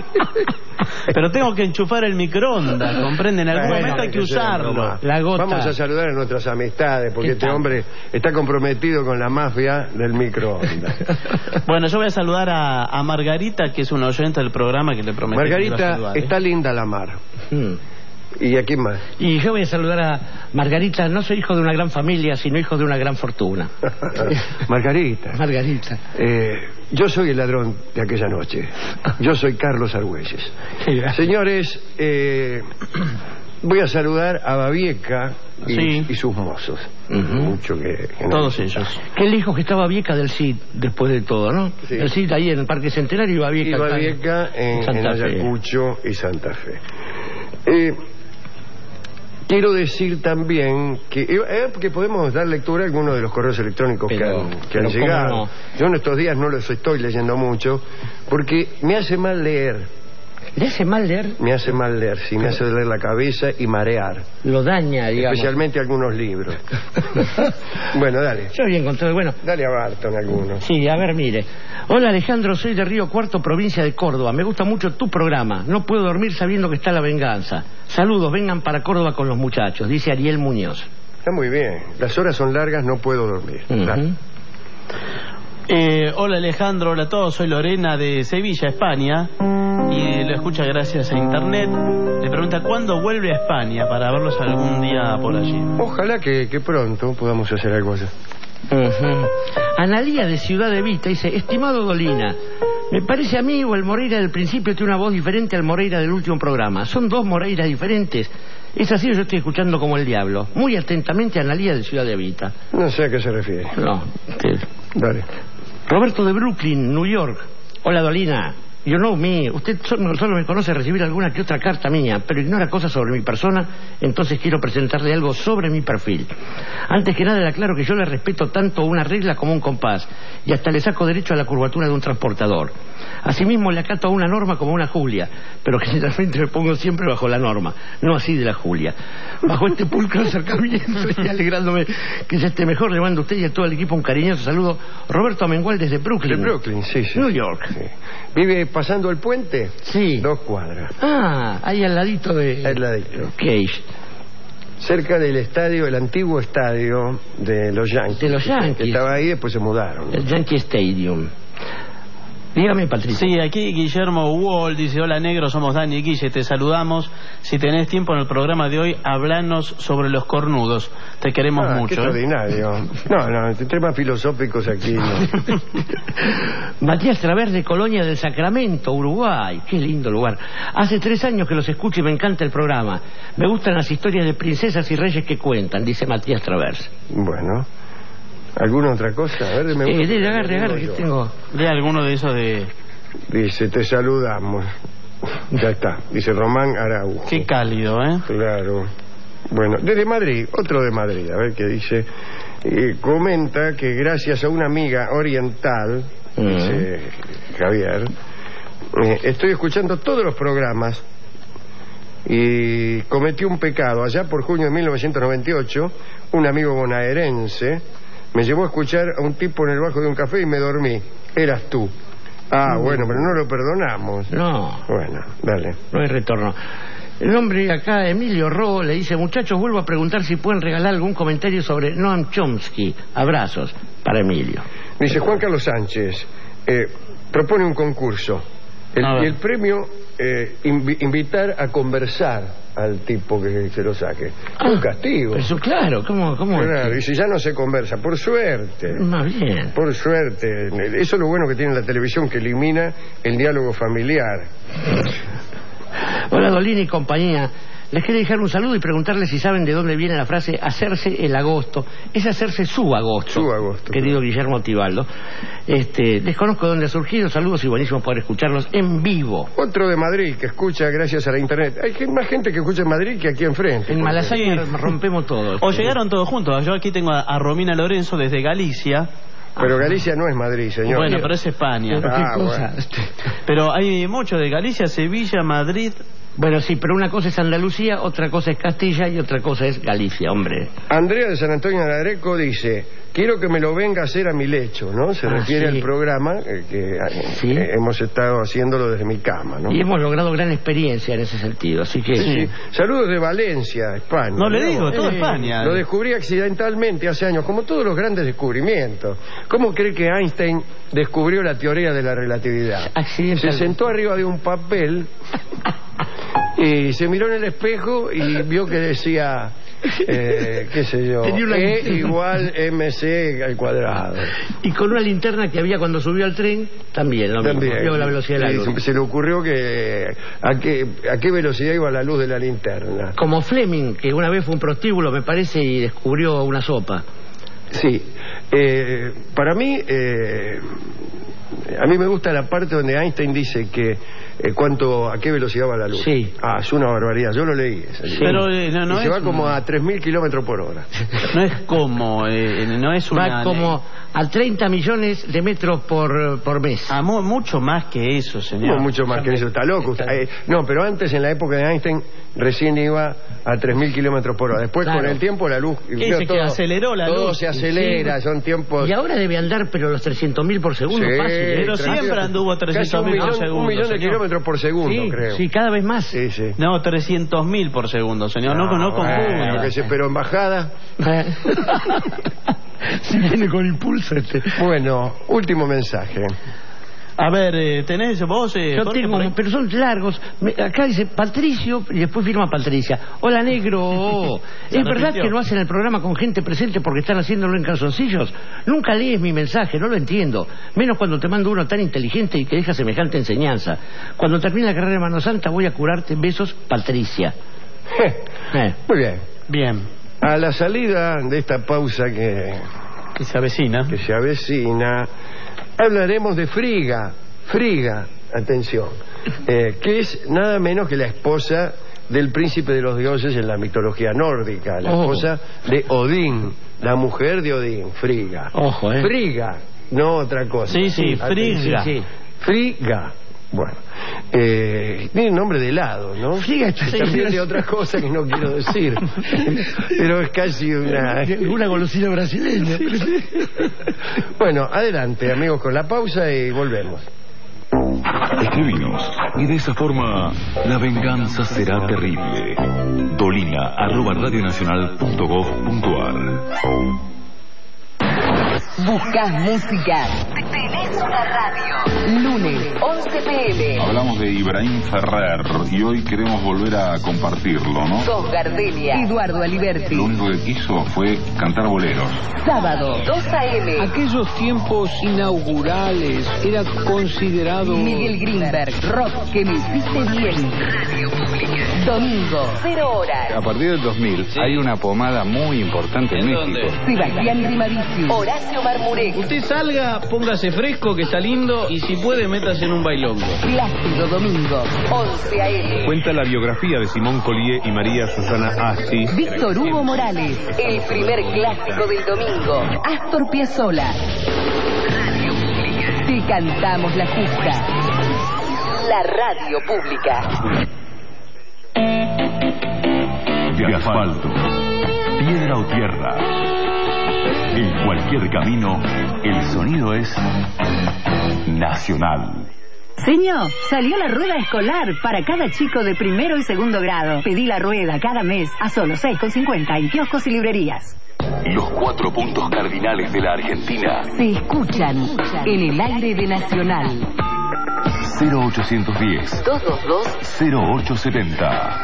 Pero tengo que enchufar el microondas, ¿comprenden? En algún Bueno, momento hay que ser usarlo. broma. La gota. Vamos a saludar a nuestras amistades porque ¿Qué este tal? hombre está comprometido con la mafia del microondas. Bueno, yo voy a saludar a, a Margarita, que es una oyente del programa que le prometí que le iba a Margarita, saludar, ¿eh? está linda la mar. Mm. ¿Y a quién más? Y yo voy a saludar a Margarita. No soy hijo de una gran familia, sino hijo de una gran fortuna. Margarita. Margarita. Eh, yo soy el ladrón de aquella noche. Yo soy Carlos Argüelles. Señores, eh, voy a saludar a Babieca y, Sí. y sus mozos. Ujú. Mucho que, que no Todos necesitan. ellos. Que él dijo que estaba Vieca del C I D después de todo, ¿no? Sí. El C I D ahí en el Parque Centenario y Y Babieca. acá Babieca en, en Santa Fe. Ayacucho y Santa Fe. Eh, quiero decir también que, eh, que podemos dar lectura a algunos de los correos electrónicos que Pero- han, que pero han ¿cómo llegado. no? Yo en estos días no los estoy leyendo mucho porque me hace mal leer. ¿Le hace mal leer? Me hace mal leer, sí, me hace doler la cabeza y marear. Lo daña, digamos. Especialmente algunos libros. Bueno, dale. Yo había encontrado, bueno, Dale a Barton algunos. sí, a ver, mire. Hola Alejandro, soy de Río Cuarto, provincia de Córdoba. Me gusta mucho tu programa. No puedo dormir sabiendo que está La Venganza. Saludos, vengan para Córdoba con los muchachos, dice Ariel Muñoz. Está muy bien. Las horas son largas, no puedo dormir. Ujú. Dale. Eh, hola Alejandro, hola a todos, soy Lorena de Sevilla, España, y lo escucha gracias a internet. Le pregunta cuándo vuelve a España para verlos algún día por allí. Ojalá que, que pronto podamos hacer algo allá. Ujú. Analía de Ciudad de Vista dice, estimado Dolina, me parece a mí o el Moreira del principio tiene una voz diferente al Moreira del último programa. Son dos Moreiras diferentes. Es así, yo estoy escuchando como el diablo. Muy atentamente, Analía de Ciudad de Vista. No sé a qué se refiere. No, que- Dale. Roberto de Brooklyn, New York. Hola Dolina. You know me. Usted solo, solo me conoce recibir alguna que otra carta mía, pero ignora cosas sobre mi persona, entonces quiero presentarle algo sobre mi perfil. Antes que nada le aclaro que yo le respeto tanto una regla como un compás, y hasta le saco derecho a la curvatura de un transportador. Asimismo le acato a una norma como una Julia, pero generalmente me pongo siempre bajo la norma, no así de la Julia. Bajo este pulcro acercamiento y alegrándome que se esté mejor, le mando a usted y a todo el equipo un cariñoso saludo. Roberto Amengual desde Brooklyn. De Brooklyn, sí, sí. New York. Sí. ¿Vive pasando el puente? Sí. Dos cuadras. Ah, ahí al ladito de... Al ladito. Cage. Cerca del estadio, el antiguo estadio de los Yankees. De los Yankees. Que estaba ahí, después se mudaron. El Yankee Stadium. Dígame, Patricia. Sí, aquí Guillermo Wall dice, hola negro, somos Dani y Guille, te saludamos. Si tenés tiempo en el programa de hoy, hablanos sobre los cornudos. Te queremos Ah, mucho. qué ¿eh? extraordinario. No, no, temas filosóficos aquí. No. Matías Travers de Colonia del Sacramento, Uruguay. Qué lindo lugar. Hace tres años que los escucho y me encanta el programa. Me gustan las historias de princesas y reyes que cuentan, dice Matías Travers. Bueno. ¿Alguna otra cosa? A ver, me Eh, gusta de, que agarre, lo agarre, digo que yo. tengo... Lee alguno de esos de... Dice, te saludamos. Ya está. Dice Román Araujo. Qué cálido, ¿eh? Claro. Bueno, desde Madrid, otro de Madrid, a ver qué dice. eh, comenta que gracias a una amiga oriental, uh-huh. dice Javier, eh, estoy escuchando todos los programas y cometí un pecado. Allá por junio de mil novecientos noventa y ocho, un amigo bonaerense me llevó a escuchar a un tipo en el bajo de un café y me dormí. Eras tú. Ah, no. Bueno, pero no lo perdonamos. No. Bueno, dale. No hay retorno. El hombre acá, Emilio Ro, le dice: muchachos, vuelvo a preguntar si pueden regalar algún comentario sobre Noam Chomsky. Abrazos para Emilio. Dice Juan Carlos Sánchez, eh, propone un concurso. El, y el premio, eh, invi invitar a conversar al tipo que se lo saque. Ah, un castigo. Eso, claro, ¿cómo? cómo claro, y si ya no se conversa, por suerte. Más bien. Por suerte. Eso es lo bueno que tiene la televisión, que elimina el diálogo familiar. Hola, Dolina y compañía. Les quería dejar un saludo y preguntarles si saben de dónde viene la frase hacerse el agosto. Es hacerse su agosto. Su agosto. Querido claro. Guillermo Tibaldo. Este, desconozco dónde ha surgido. Saludos y buenísimo poder escucharlos en vivo. Otro de Madrid que escucha gracias a la internet. Hay más gente que escucha en Madrid que aquí enfrente. En Malasaña sí. rompemos todo. O llegaron todos juntos. Yo aquí tengo a, a Romina Lorenzo desde Galicia. Pero Galicia no es Madrid, señor. Bueno, pero es España. Pero, ah, cosa? Bueno. Pero hay muchos de Galicia, Sevilla, Madrid. Bueno, sí, pero una cosa es Andalucía, otra cosa es Castilla y otra cosa es Galicia, hombre. Andrea de San Antonio de Areco dice: quiero que me lo venga a hacer a mi lecho, ¿no? Se ah, refiere sí. al programa eh, que ¿Sí? eh, hemos estado haciéndolo desde mi cama, ¿no? Y hemos logrado gran experiencia en ese sentido, así que... Sí, sí. Saludos de Valencia, España. No, ¿no? le digo, toda eh, España. Lo descubrí accidentalmente hace años, como todos los grandes descubrimientos. ¿Cómo cree que Einstein descubrió la teoría de la relatividad? Se sentó arriba de un papel y se miró en el espejo y vio que decía, eh, qué sé yo, E igual mc al cuadrado. Y con una linterna que había cuando subió al tren, también lo mismo, también. Vio la velocidad de la luz. Se, se le ocurrió que a qué, a qué velocidad iba la luz de la linterna. Como Fleming, que una vez fue un prostíbulo, me parece, y descubrió una sopa. Sí, eh, para mí, eh, a mí me gusta la parte donde Einstein dice que eh, cuánto, a qué velocidad va la luz. Sí. Ah, es una barbaridad, yo lo leí. Sí. Pero eh, no, no y es se va como a tres mil kilómetros por hora. No es como, eh, no es una... Va como a treinta millones de metros por, por mes. Ah, mu mucho más que eso, señor. No, mucho más que eso, está loco. Está... Eh, no, pero antes, en la época de Einstein, recién iba a tres mil kilómetros por hora. Después, claro. con el tiempo, la luz... Dice que aceleró la todo luz. Todo se acelera, sí. Son tiempos... Y ahora debe andar, pero los trescientos mil por segundo, sí, fácil. Pero siempre anduvo trescientos mil por segundo. Un millón de señor. kilómetros por segundo, sí, creo. Sí, cada vez más. Sí, sí. No, trescientos mil por segundo, señor. No, no, no confunda. Bueno, que se, pero en bajada... Si viene con impulso este. Bueno, último mensaje. A ver, eh, tenés vos... Eh, Yo tengo, pero son largos. Me, acá dice Patricio y después firma Patricia. Hola, negro. ¿Es verdad que no hacen el programa con gente presente porque están haciéndolo en calzoncillos? Nunca lees mi mensaje, no lo entiendo. Menos cuando te mando uno tan inteligente y que deja semejante enseñanza. Cuando termine la carrera de Mano Santa voy a curarte. Besos, Patricia. eh. Muy bien. Bien. A la salida de esta pausa que... Que se avecina. Que se avecina... Hablaremos de Friga, Friga, atención, eh, que es nada menos que la esposa del príncipe de los dioses en la mitología nórdica, la oh. esposa de Odín, la mujer de Odín, Friga. Ojo, eh. Friga, no otra cosa. Sí, sí, Friga. Sí, sí. Friga. Bueno, eh, tiene nombre de helado, ¿no? Friga, sí, también sí. de otra cosa que no quiero decir, pero es casi una... Una golosina brasileña. Sí, sí. Bueno, adelante, amigos, con la pausa y volvemos. Escribinos, y de esa forma la venganza será terrible. Dolina arroba radionacional punto gov punto ar. Buscas música, tenés una radio. Lunes, once pe eme. Hablamos de Ibrahim Ferrer y hoy queremos volver a compartirlo, ¿no? Sos Gardenia, Eduardo Aliberti. Lo único que quiso fue cantar boleros. Sábado, dos a eme. Aquellos tiempos inaugurales era considerado... Miguel Greenberg, rock que me hiciste bien. Radio Pública. Domingo, cero horas. A partir del dos mil sí. hay una pomada muy importante en, ¿En México. Sebastián Grimavicius, Horacio Marmurek. Usted salga, póngase fresco, que está lindo, y si puede, métase en un bailongo. Plácido Domingo, once a eme. Cuenta la biografía de Simón Collier y María Susana Assi. Víctor Hugo Morales, el primer clásico del domingo. Astor Piazzolla. Te cantamos la justa. La radio pública. De asfalto, piedra o tierra, en cualquier camino, el sonido es nacional. Señor, salió la rueda escolar para cada chico de primero y segundo grado. Pedí la rueda cada mes a solo seis con cincuenta en kioscos y librerías. Los cuatro puntos cardinales de la Argentina se escuchan en el aire de Nacional. cero ochocientos diez, dos dos dos, cero ocho setenta.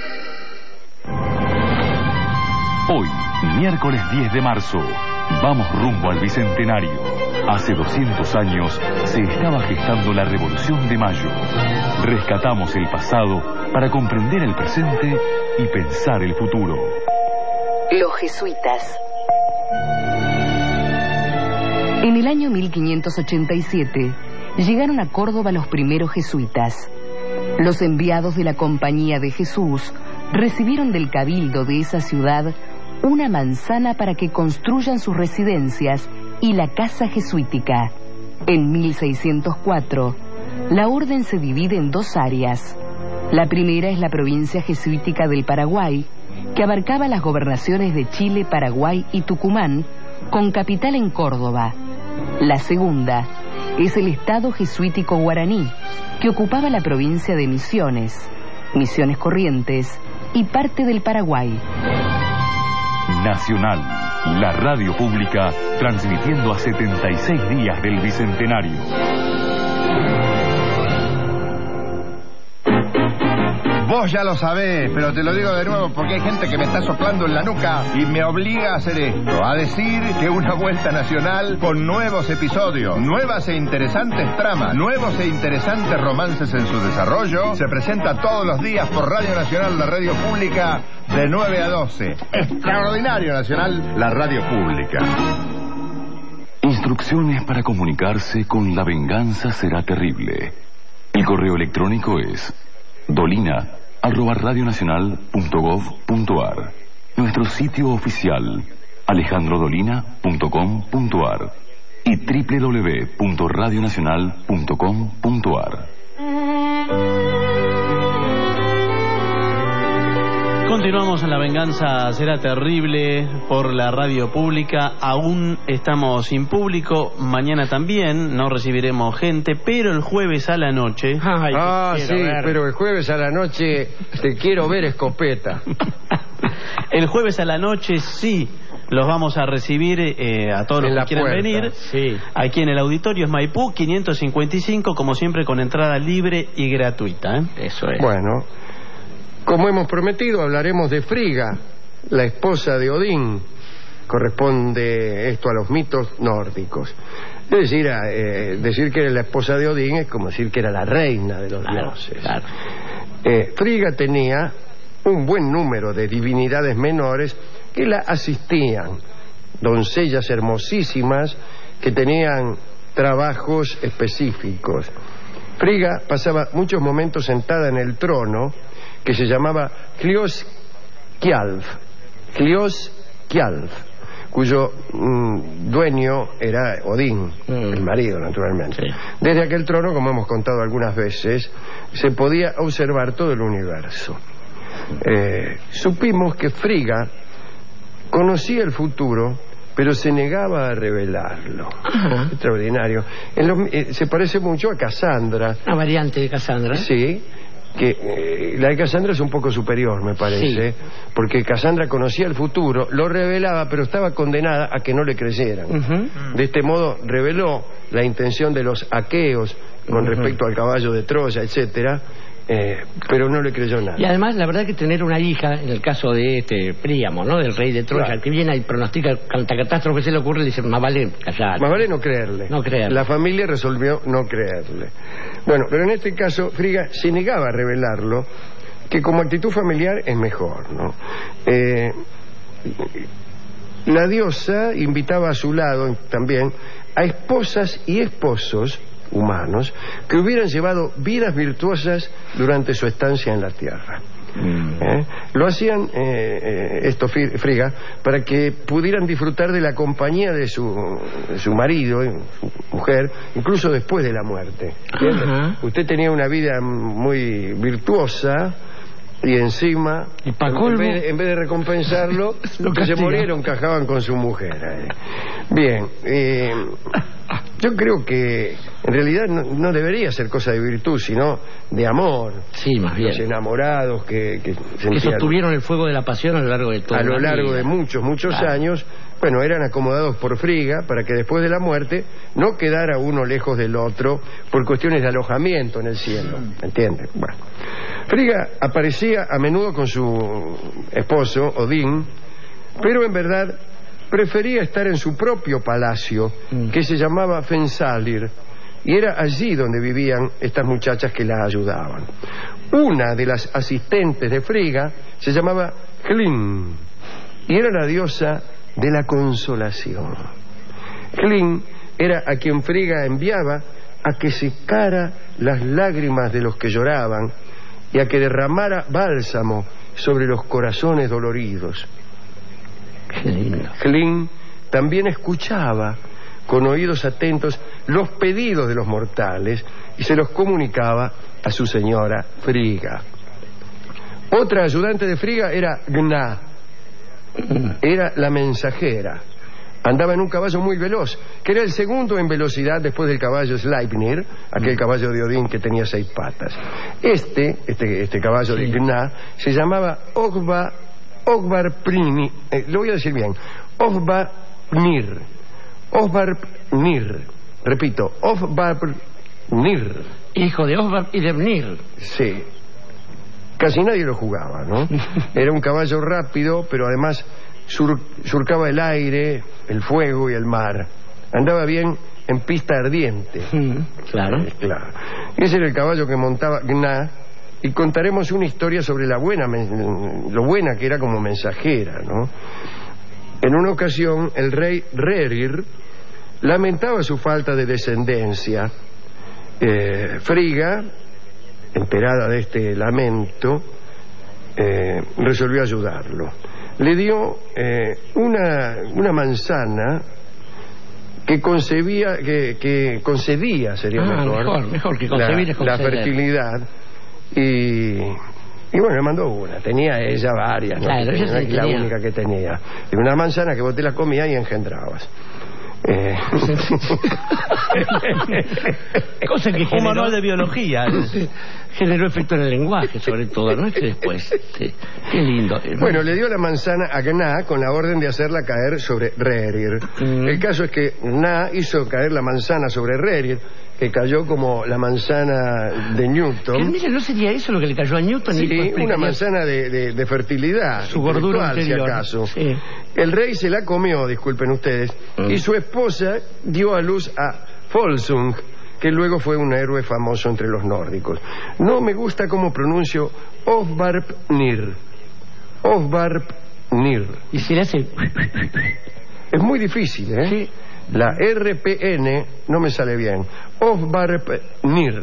Hoy, miércoles diez de marzo, vamos rumbo al Bicentenario. Hace doscientos años se estaba gestando la Revolución de Mayo. Rescatamos el pasado para comprender el presente y pensar el futuro. Los jesuitas. En el año mil quinientos ochenta y siete llegaron a Córdoba los primeros jesuitas. Los enviados de la Compañía de Jesús recibieron del cabildo de esa ciudad una manzana para que construyan sus residencias y la casa jesuítica. En mil seiscientos cuatro, la orden se divide en dos áreas. La primera es la provincia jesuítica del Paraguay, que abarcaba las gobernaciones de Chile, Paraguay y Tucumán, con capital en Córdoba. La segunda es el Estado jesuítico guaraní, que ocupaba la provincia de Misiones, Misiones Corrientes y parte del Paraguay. Nacional, la radio pública, transmitiendo a setenta y seis días del Bicentenario. Vos ya lo sabés, pero te lo digo de nuevo porque hay gente que me está soplando en la nuca y me obliga a hacer esto, a decir que una vuelta nacional con nuevos episodios, nuevas e interesantes tramas, nuevos e interesantes romances en su desarrollo, se presenta todos los días por Radio Nacional, la radio pública, de nueve a doce. Extraordinario Nacional, la radio pública. Instrucciones para comunicarse con La Venganza Será Terrible. El correo electrónico es dolina arroba radionacional punto gov punto ar. Nuestro sitio oficial alejandro dolina punto com punto ar y doble u doble u doble u punto radionacional punto com punto ar. Continuamos en La Venganza Será Terrible por la radio pública. Aún estamos sin público. Mañana también no recibiremos gente, pero el jueves a la noche... Ay, ah, sí, ver. Pero el jueves a la noche te quiero ver escopeta. El jueves a la noche sí los vamos a recibir eh, a todos en los que quieran puerta. venir. Sí. Aquí en el auditorio es Maipú quinientos cincuenta y cinco, como siempre con entrada libre y gratuita. ¿eh? Eso es. Bueno... Como hemos prometido, hablaremos de Frigga, la esposa de Odín. Corresponde esto a los mitos nórdicos. Es decir, a, eh, decir que era la esposa de Odín es como decir que era la reina de los claro, dioses. Claro. Eh, Frigga tenía un buen número de divinidades menores que la asistían. Doncellas hermosísimas que tenían trabajos específicos. Frigga pasaba muchos momentos sentada en el trono, que se llamaba Hlios Kjalf, Hlios Kjalf, cuyo mm, dueño era Odín, mm. el marido, naturalmente. Sí. Desde aquel trono, como hemos contado algunas veces, se podía observar todo el universo. Eh, supimos que Frigga conocía el futuro, pero se negaba a revelarlo. Ajá. Extraordinario. En los, eh, se parece mucho a Cassandra. Una variante de Cassandra. Sí. Que eh, la de Cassandra es un poco superior, me parece, sí. Porque Cassandra conocía el futuro, lo revelaba, pero estaba condenada a que no le creyeran. Uh-huh. De este modo reveló la intención de los aqueos con uh-huh. respecto al caballo de Troya, etcétera, eh, pero no le creyó nada. Y además, la verdad que tener una hija, en el caso de este Príamo, ¿no?, del rey de Troya, claro, que viene y pronostica cuanta catástrofe se le ocurre, le dice, más vale callar. Más vale no creerle. No creerle. La familia resolvió no creerle. Bueno, pero en este caso Frigga se negaba a revelarlo, que como actitud familiar es mejor, ¿no? Eh, la diosa invitaba a su lado también a esposas y esposos humanos que hubieran llevado vidas virtuosas durante su estancia en la tierra. Mm. ¿Eh? Lo hacían eh, eh, esto Frigga para que pudieran disfrutar de la compañía de su, de su marido, su mujer, incluso después de la muerte. Uh-huh. Usted tenía una vida muy virtuosa y encima, ¿Y pa' en, vez de, en vez de recompensarlo, que se murieron, encajaban con su mujer. Eh. Bien, eh, yo creo que en realidad no, no debería ser cosa de virtud, sino de amor. Sí, más bien. Los enamorados que, que, que sostuvieron el fuego de la pasión a lo largo de todo. A lo largo de muchos, muchos claro. años, bueno, eran acomodados por Frigga para que después de la muerte no quedara uno lejos del otro por cuestiones de alojamiento en el cielo. ¿Entiendes? Bueno. Frigga aparecía a menudo con su esposo, Odín, pero en verdad prefería estar en su propio palacio, mm. que se llamaba Fensalir, y era allí donde vivían estas muchachas que la ayudaban. Una de las asistentes de Frigga se llamaba Hlin, y era la diosa de la consolación. Hlin era a quien Frigga enviaba a que secara las lágrimas de los que lloraban y a que derramara bálsamo sobre los corazones doloridos. Hlin también escuchaba con oídos atentos los pedidos de los mortales y se los comunicaba a su señora Frigga. Otra ayudante de Frigga era Gná, era la mensajera. Andaba en un caballo muy veloz, que era el segundo en velocidad después del caballo Sleipnir, aquel caballo de Odín que tenía seis patas. Este, este, este caballo sí. de Gná, se llamaba Ogba, Ogvarpnir, eh, lo voy a decir bien, Ogvarpnir, Ogvarpnir, repito, Ogvarpnir. Hijo de Ogvar y de Pnir. Sí. Casi nadie lo jugaba, ¿no? Era un caballo rápido, pero además sur, surcaba el aire, el fuego y el mar. Andaba bien en pista ardiente. Mm, claro. Eh, claro. Ese era el caballo que montaba Gná, y contaremos una historia sobre la buena, lo buena que era como mensajera, ¿no? En una ocasión, el rey Rerir lamentaba su falta de descendencia. Eh, Frigga, enterada de este lamento, eh, resolvió ayudarlo. Le dio eh, una, una manzana que concebía, que, que concedía, sería ah, mejor, mejor, mejor que concebir la, es conceder. la fertilidad, y, y bueno, le mandó una. Tenía ella varias, ¿no? Claro, ella tenía, sí la tenía. única que tenía. Y una manzana que vos te la comías y engendrabas. Eh. Cosa que generó, un manual de biología generó efecto en el lenguaje, sobre todo, ¿no? Es que después, sí. Qué lindo. Bueno, le dio la manzana a Gná con la orden de hacerla caer sobre Rerir. Mm. El caso es que Gná hizo caer la manzana sobre Rerir, que cayó como la manzana de Newton. Que, mire, ¿no sería eso lo que le cayó a Newton? Sí, y una manzana de, de, de fertilidad. Su gordura anterior. Si acaso. Sí. El rey se la comió, disculpen ustedes, mm. y su esposa dio a luz a Volsung, que luego fue un héroe famoso entre los nórdicos. No me gusta cómo pronuncio Ogvarpnir. Ogvarpnir. ¿Y si le hace? Es muy difícil, ¿eh? Sí. La R P N no me sale bien. Ogvarpnir.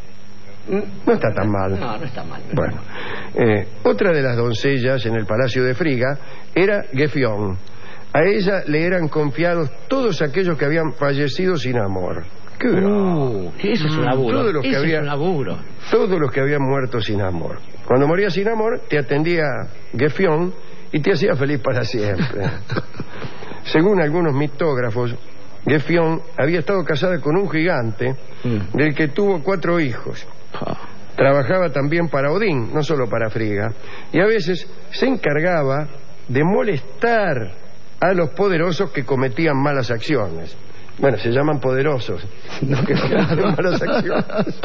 No está tan mal. No, no está mal. Bueno, eh, otra de las doncellas en el palacio de Frigga era Gefion. A ella le eran confiados todos aquellos que habían fallecido sin amor. ¡Qué uh, eso es un laburo! Todos los que eso habían, es un laburo. Todos los que habían muerto sin amor. Cuando morías sin amor, te atendía Gefion y te hacía feliz para siempre. Según algunos mitógrafos, Gefion había estado casada con un gigante mm. del que tuvo cuatro hijos. Trabajaba también para Odín, no solo para Frigga, y a veces se encargaba de molestar a los poderosos que cometían malas acciones. Bueno, se llaman poderosos, no que cometen malas acciones.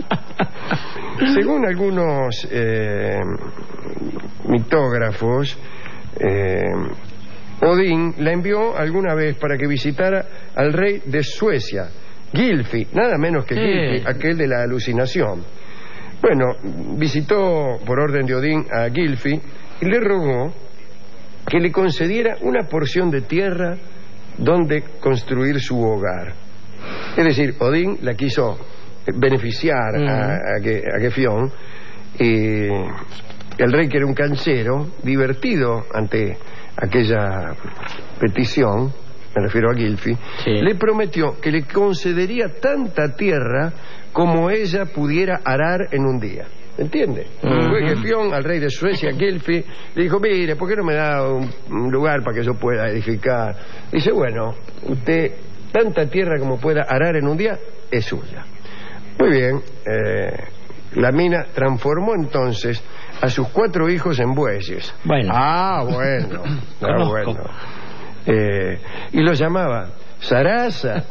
Según algunos eh, mitógrafos, eh, Odín la envió alguna vez para que visitara al rey de Suecia, Gylfi, nada menos que sí. Gylfi, aquel de la alucinación. Bueno, visitó por orden de Odín a Gylfi y le rogó que le concediera una porción de tierra donde construir su hogar. Es decir, Odín la quiso beneficiar uh-huh. a, a, que, a Gefión, y el rey, que era un canchero, divertido ante aquella petición, me refiero a Gilfi, sí. le prometió que le concedería tanta tierra como ella pudiera arar en un día. ¿Entiende? Uh-huh. Fue Gefión al rey de Suecia, Gilfi, le dijo, mire, ¿por qué no me da un, un lugar para que yo pueda edificar? Dice, bueno, usted, tanta tierra como pueda arar en un día, es suya. Muy bien, eh, la mina transformó entonces a sus cuatro hijos en bueyes. Bueno. Ah, bueno, ah, bueno. Eh, y los llamaba Sarasa.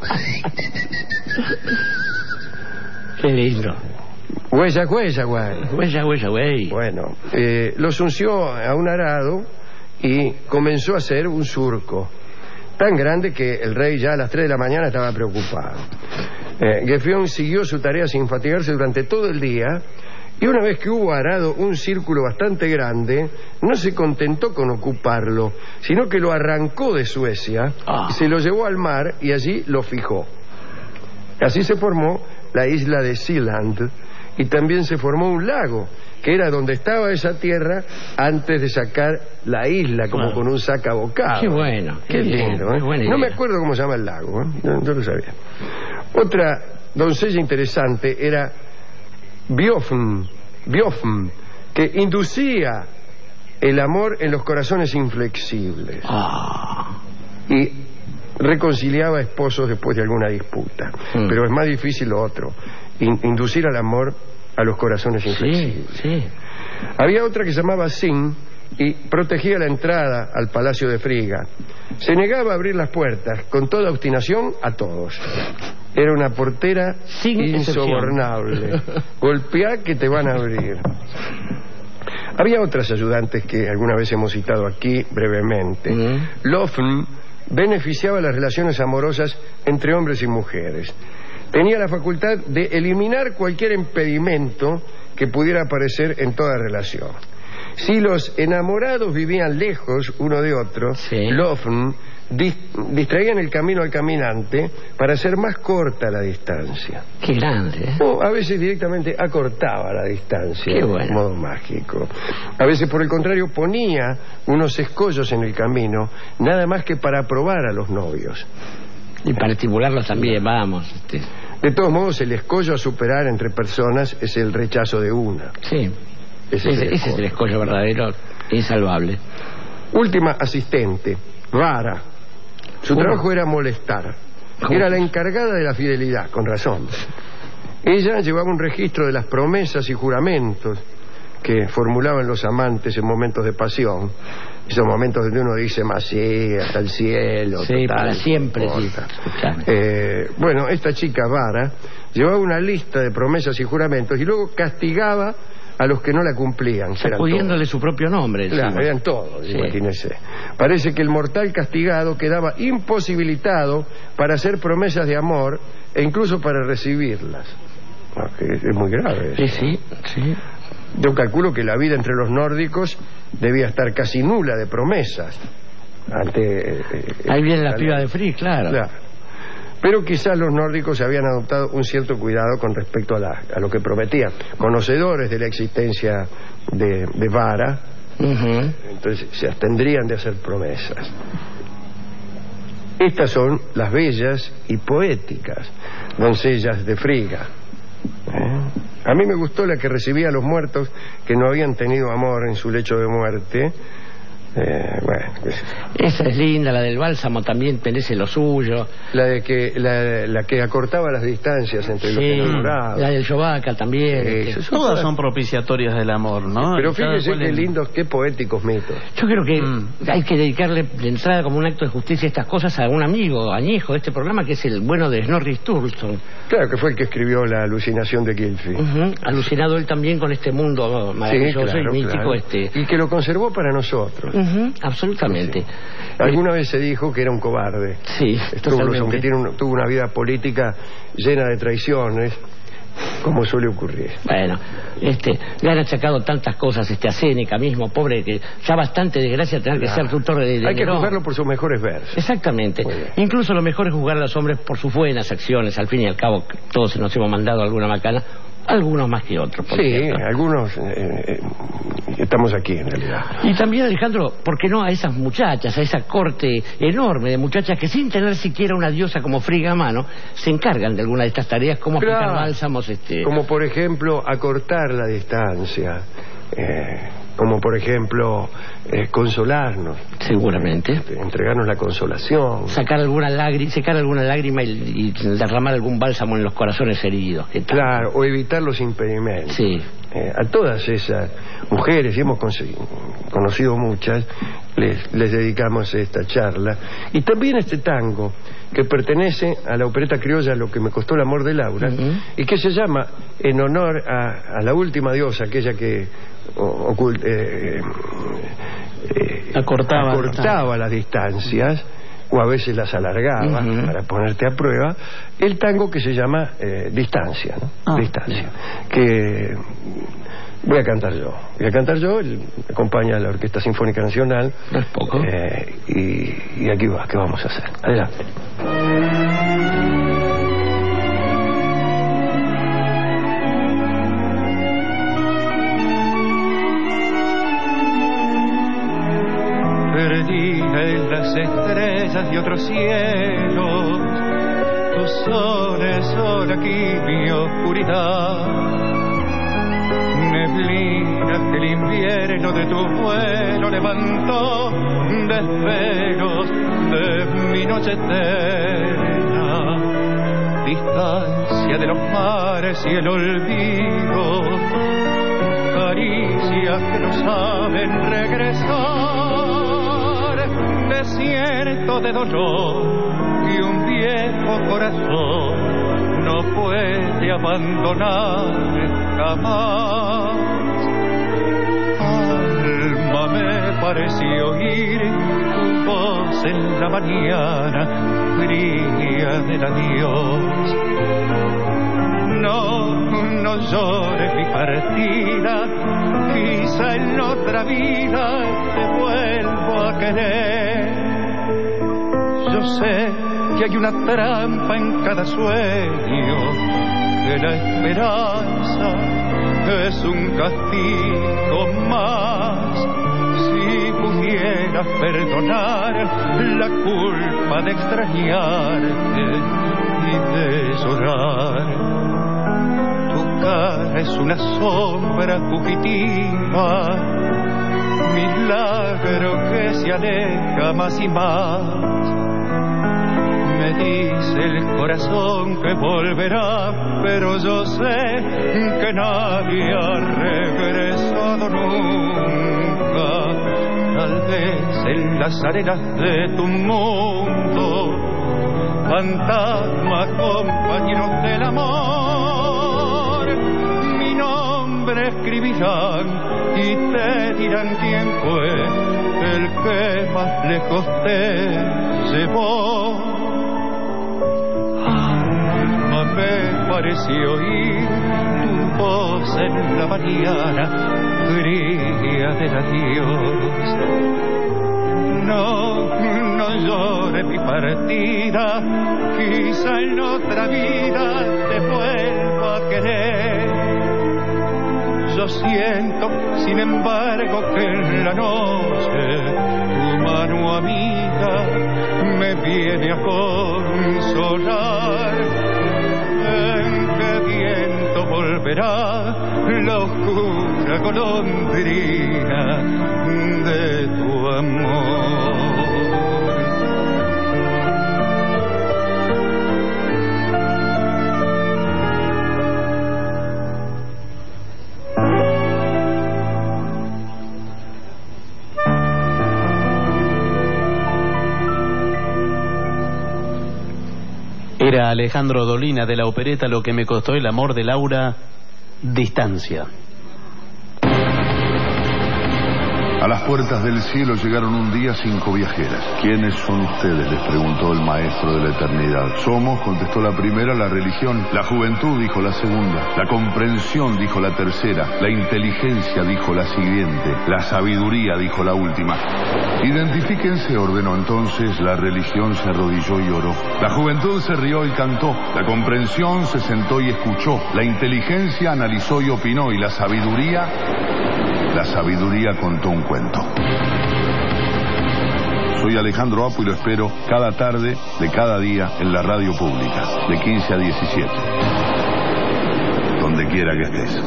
Qué lindo. Huella, huella, güey. Huella, huella, güey. Bueno, eh, los unció a un arado y comenzó a hacer un surco tan grande que el rey ya a las tres de la mañana estaba preocupado. Eh, Gefión siguió su tarea sin fatigarse durante todo el día, y una vez que hubo arado un círculo bastante grande, no se contentó con ocuparlo, sino que lo arrancó de Suecia, ah. se lo llevó al mar y allí lo fijó. Así se formó la isla de Sealand, y también se formó un lago, que era donde estaba esa tierra antes de sacar la isla, como bueno. con un sacabocado. Qué bueno, qué, qué lindo. ¿eh? No me acuerdo cómo se llama el lago, ¿eh? no, no lo sabía. Otra doncella interesante era Biofn, Biofn, que inducía el amor en los corazones inflexibles. Ah. Y reconciliaba esposos después de alguna disputa. Mm. Pero es más difícil lo otro, in- inducir al amor a los corazones inflexibles. Sí, sí. Había otra que se llamaba Sin y protegía la entrada al palacio de Friga. Se negaba a abrir las puertas con toda obstinación a todos. Era una portera sin insobornable. Golpeá que te van a abrir. Había otras ayudantes que alguna vez hemos citado aquí brevemente. Mm. Lofn beneficiaba las relaciones amorosas entre hombres y mujeres. Tenía la facultad de eliminar cualquier impedimento que pudiera aparecer en toda relación. Si los enamorados vivían lejos uno de otro, sí. Lofn dis- distraían el camino al caminante para hacer más corta la distancia. Qué grande, ¿eh? O a veces directamente acortaba la distancia. Qué bueno. De modo mágico. A veces, por el contrario, ponía unos escollos en el camino, nada más que para probar a los novios. Y para estimularlos también, vamos. Este. De todos modos, el escollo a superar entre personas es el rechazo de una. Sí. Ese, ese, es, el ese es el escollo verdadero, insalvable. Última asistente, Vara. Su ¿Cómo? trabajo era molestar. ¿Cómo? Era la encargada de la fidelidad, con razón. Ella llevaba un registro de las promesas y juramentos que formulaban los amantes en momentos de pasión. Esos momentos donde uno dice, más sí, hasta el cielo. Sí, total, para siempre, sí. Eh, bueno, esta chica Vara llevaba una lista de promesas y juramentos y luego castigaba a los que no la cumplían. Sacudiéndole su propio nombre. Claro, encima. Eran todos, sí. Imagínese. Parece que el mortal castigado quedaba imposibilitado para hacer promesas de amor e incluso para recibirlas. Es muy grave eso. Sí, sí, sí. Yo calculo que la vida entre los nórdicos debía estar casi nula de promesas. Ante, eh, Ahí viene la piba de Frigg, claro. claro. Pero quizás los nórdicos habían adoptado un cierto cuidado con respecto a, la, a lo que prometían. Conocedores de la existencia de, de Vara, uh-huh. entonces se abstendrían de hacer promesas. Estas son las bellas y poéticas doncellas de Friga. ¿Eh? A mí me gustó la que recibía a los muertos que no habían tenido amor en su lecho de muerte. Eh, bueno, pues, esa es linda, la del bálsamo también merece lo suyo. La de que la, la que acortaba las distancias entre sí, los enamorados. La del Yovaca también. Eh, que... Todas todas son propiciatorias del amor, ¿no? Pero fíjese qué lindos, qué poéticos mitos. Yo creo que mm. hay que dedicarle de entrada como un acto de justicia estas cosas a un amigo añejo de este programa, que es el bueno de Snorri Sturluson. Claro, que fue el que escribió La alucinación de Gylfi. Uh-huh. Alucinado él también con este mundo maravilloso, sí, claro, y mítico. Claro. este Y que lo conservó para nosotros. Uh-huh. Absolutamente. Sí. Alguna vez se dijo que era un cobarde. Sí, Sturluson, que tiene un, tuvo una vida política llena de traiciones. como suele ocurrir. Bueno, este, le han achacado tantas cosas este, a Séneca mismo, pobre, que ya bastante desgracia tener que Claro. ser tutor de, de Hay que Nerón. juzgarlo por sus mejores versos. Exactamente. Incluso lo mejor es juzgar a los hombres por sus buenas acciones. Al fin y al cabo, todos nos hemos mandado alguna macana, algunos más que otros, por Sí, cierto. algunos eh, eh, estamos aquí en realidad. Y también, Alejandro, ¿por qué no a esas muchachas, a esa corte enorme de muchachas que sin tener siquiera una diosa como Friga a mano, se encargan de alguna de estas tareas, como Claro. aplicar bálsamos? Este... Como por ejemplo acortar la distancia, eh, como por ejemplo eh, consolarnos. Seguramente. Eh, entregarnos la consolación. Sacar alguna lágrima, secar alguna lágrima y, y derramar algún bálsamo en los corazones heridos. ¿Qué tal? Claro, o evitar los impedimentos. Sí. Eh, a todas esas mujeres, y hemos conocido muchas, les, les dedicamos esta charla. Y también este tango, que pertenece a la opereta criolla Lo que me costó el amor de Laura, uh-huh. y que se llama en honor a, a la última diosa, aquella que o, ocult, eh, eh, acortaba, acortaba las distancias, o a veces las alargaba, uh-huh. para ponerte a prueba, el tango que se llama eh, Distancia, ¿no? Ah, Distancia, que voy a cantar yo, voy a cantar yo, el, me acompaña la Orquesta Sinfónica Nacional, no es poco, eh, y, y aquí va, ¿qué vamos a hacer? Adelante. Perdida en las estrellas de otros cielos, tu sol es sol aquí mi oscuridad. Neblinas que el invierno de tu vuelo levantó, desvelos de mi noche eterna. Distancia de los mares y el olvido, caricias que no saben regresar. Desierto de dolor y un viejo corazón no puede abandonar jamás. Alma, me pareció oír tu voz en la mañana fría del adiós. No, no llores mi partida, quizá en otra vida te vuelvo a querer. Yo sé que hay una trampa en cada sueño, que la esperanza es un castigo más. Si pudieras perdonar la culpa de extrañarte y de llorar. Tu cara es una sombra fugitiva, milagro que se aleja más y más. Me dice el corazón que volverá, pero yo sé que nadie ha regresado nunca. Tal vez en las arenas de tu mundo, fantasmas compañeros del amor, mi nombre escribirán y te dirán quién fue el que más lejos te llevó. Alma, me pareció oír tu voz en la mañana fría del adiós. No, no llores mi partida, quizá en otra vida te vuelvo a querer. Yo siento, sin embargo, que en la noche tu mano amiga me viene a consolar. ¿En qué viento volverá la oscura golondrina de tu amor? Era Alejandro Dolina de la opereta Lo que me costó el amor de Laura, Distancia. A las puertas del cielo llegaron un día cinco viajeras. ¿Quiénes son ustedes?, les preguntó el maestro de la eternidad. Somos, contestó la primera, la religión. La juventud, dijo la segunda. La comprensión, dijo la tercera. La inteligencia, dijo la siguiente. La sabiduría, dijo la última. Identifíquense, ordenó entonces. La religión se arrodilló y oró. La juventud se rió y cantó. La comprensión se sentó y escuchó. La inteligencia analizó y opinó. Y la sabiduría, la sabiduría contó un cuento. Soy Alejandro Apu y lo espero cada tarde de cada día en la radio pública, de quince a diecisiete. Donde quiera que estés.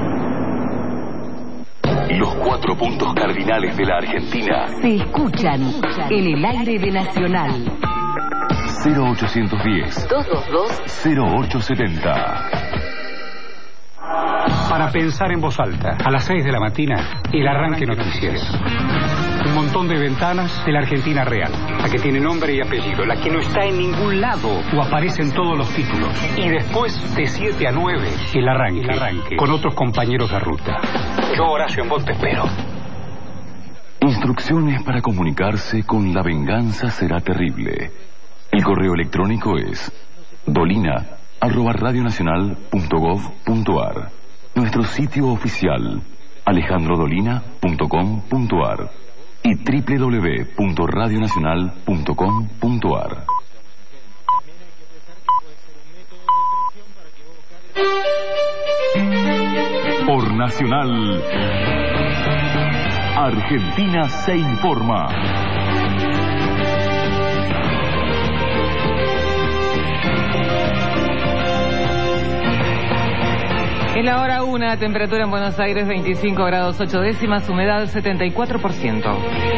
Los cuatro puntos cardinales de la Argentina se escuchan en el aire de Nacional. cero ochocientos diez, doscientos veintidós, cero ocho setenta. Para pensar en voz alta, a las seis de la mañana, el arranque noticiero. Un montón de ventanas de la Argentina real, la que tiene nombre y apellido, la que no está en ningún lado o aparece en todos los títulos. Y después, de siete a nueve, el arranque, el arranque con otros compañeros de ruta. Yo, Horacio, en vos te espero. Instrucciones para comunicarse con La Venganza Será Terrible. El correo electrónico es dolina arroba radionacional punto gov punto ar. Nuestro sitio oficial alejandro dolina punto com punto ar y doble u doble u doble u punto radionacional punto com punto ar. Por Nacional, Argentina se informa. En la hora una, temperatura en Buenos Aires veinticinco grados ocho décimas, humedad setenta y cuatro por ciento.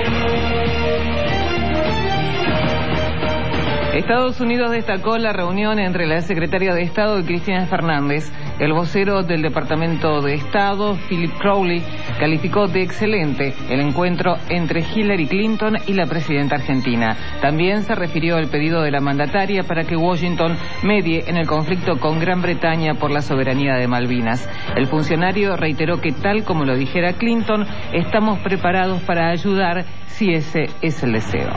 Estados Unidos destacó la reunión entre la secretaria de Estado y Cristina Fernández. El vocero del Departamento de Estado, Philip Crowley, calificó de excelente el encuentro entre Hillary Clinton y la presidenta argentina. También se refirió al pedido de la mandataria para que Washington medie en el conflicto con Gran Bretaña por la soberanía de Malvinas. El funcionario reiteró que, tal como lo dijera Clinton, estamos preparados para ayudar si ese es el deseo.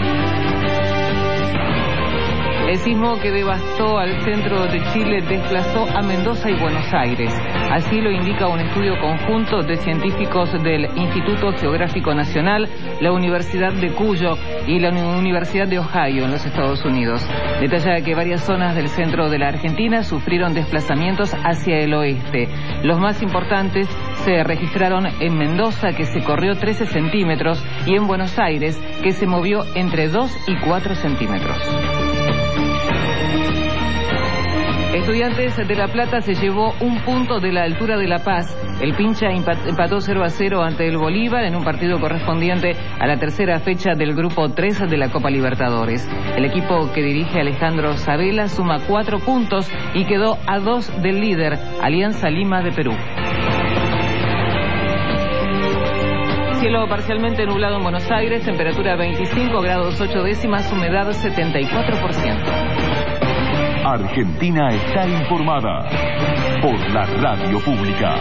El sismo que devastó al centro de Chile desplazó a Mendoza y Buenos Aires. Así lo indica un estudio conjunto de científicos del Instituto Geográfico Nacional, la Universidad de Cuyo y la Universidad de Ohio en los Estados Unidos. Detalla que varias zonas del centro de la Argentina sufrieron desplazamientos hacia el oeste. Los más importantes se registraron en Mendoza, que se corrió trece centímetros, y en Buenos Aires, que se movió entre dos y cuatro centímetros. Estudiantes de La Plata se llevó un punto de la altura de La Paz. El Pincha empató cero a cero ante el Bolívar en un partido correspondiente a la tercera fecha del Grupo tres de la Copa Libertadores. El equipo que dirige Alejandro Sabela suma cuatro puntos y quedó a dos del líder, Alianza Lima de Perú. Cielo parcialmente nublado en Buenos Aires, temperatura veinticinco grados ocho décimas, humedad setenta y cuatro por ciento. Argentina está informada por la radio pública.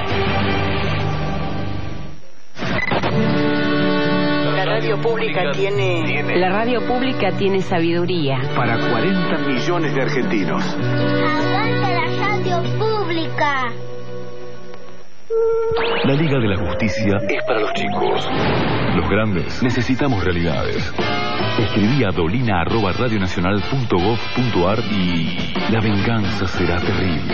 La radio pública tiene... La radio pública tiene sabiduría. Para cuarenta millones de argentinos. ¡Aguante la radio pública! La Liga de la Justicia es para los chicos. Los grandes necesitamos realidades. Escribí a dolina arroba radionacional punto gov punto ar y la venganza será terrible.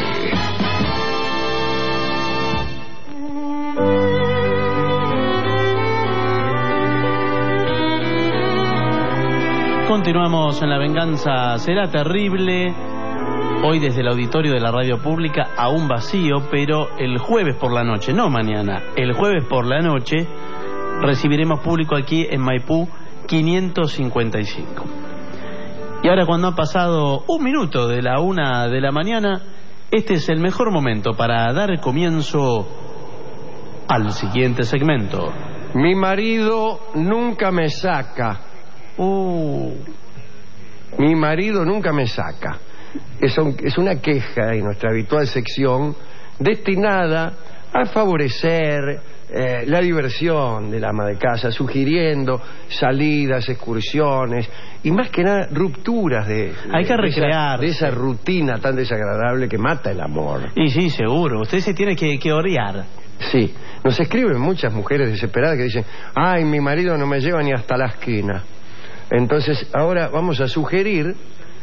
Continuamos en La Venganza Será Terrible. Hoy desde el auditorio de la radio pública, aún vacío, pero el jueves por la noche, no mañana, el jueves por la noche recibiremos público aquí en Maipú quinientos cincuenta y cinco. Y ahora, cuando ha pasado un minuto de la una de la mañana, este es el mejor momento para dar comienzo al siguiente segmento. Mi marido nunca me saca. Uh. Mi marido nunca me saca. Es, un, es una queja en nuestra habitual sección destinada a favorecer eh, la diversión del ama de casa, sugiriendo salidas, excursiones y más que nada rupturas de, Hay que de, esa, recrear de esa rutina tan desagradable que mata el amor. Y sí, seguro. Usted se tiene que, que orear. Sí, nos escriben muchas mujeres desesperadas que dicen, ay, mi marido no me lleva ni hasta la esquina. Entonces ahora vamos a sugerir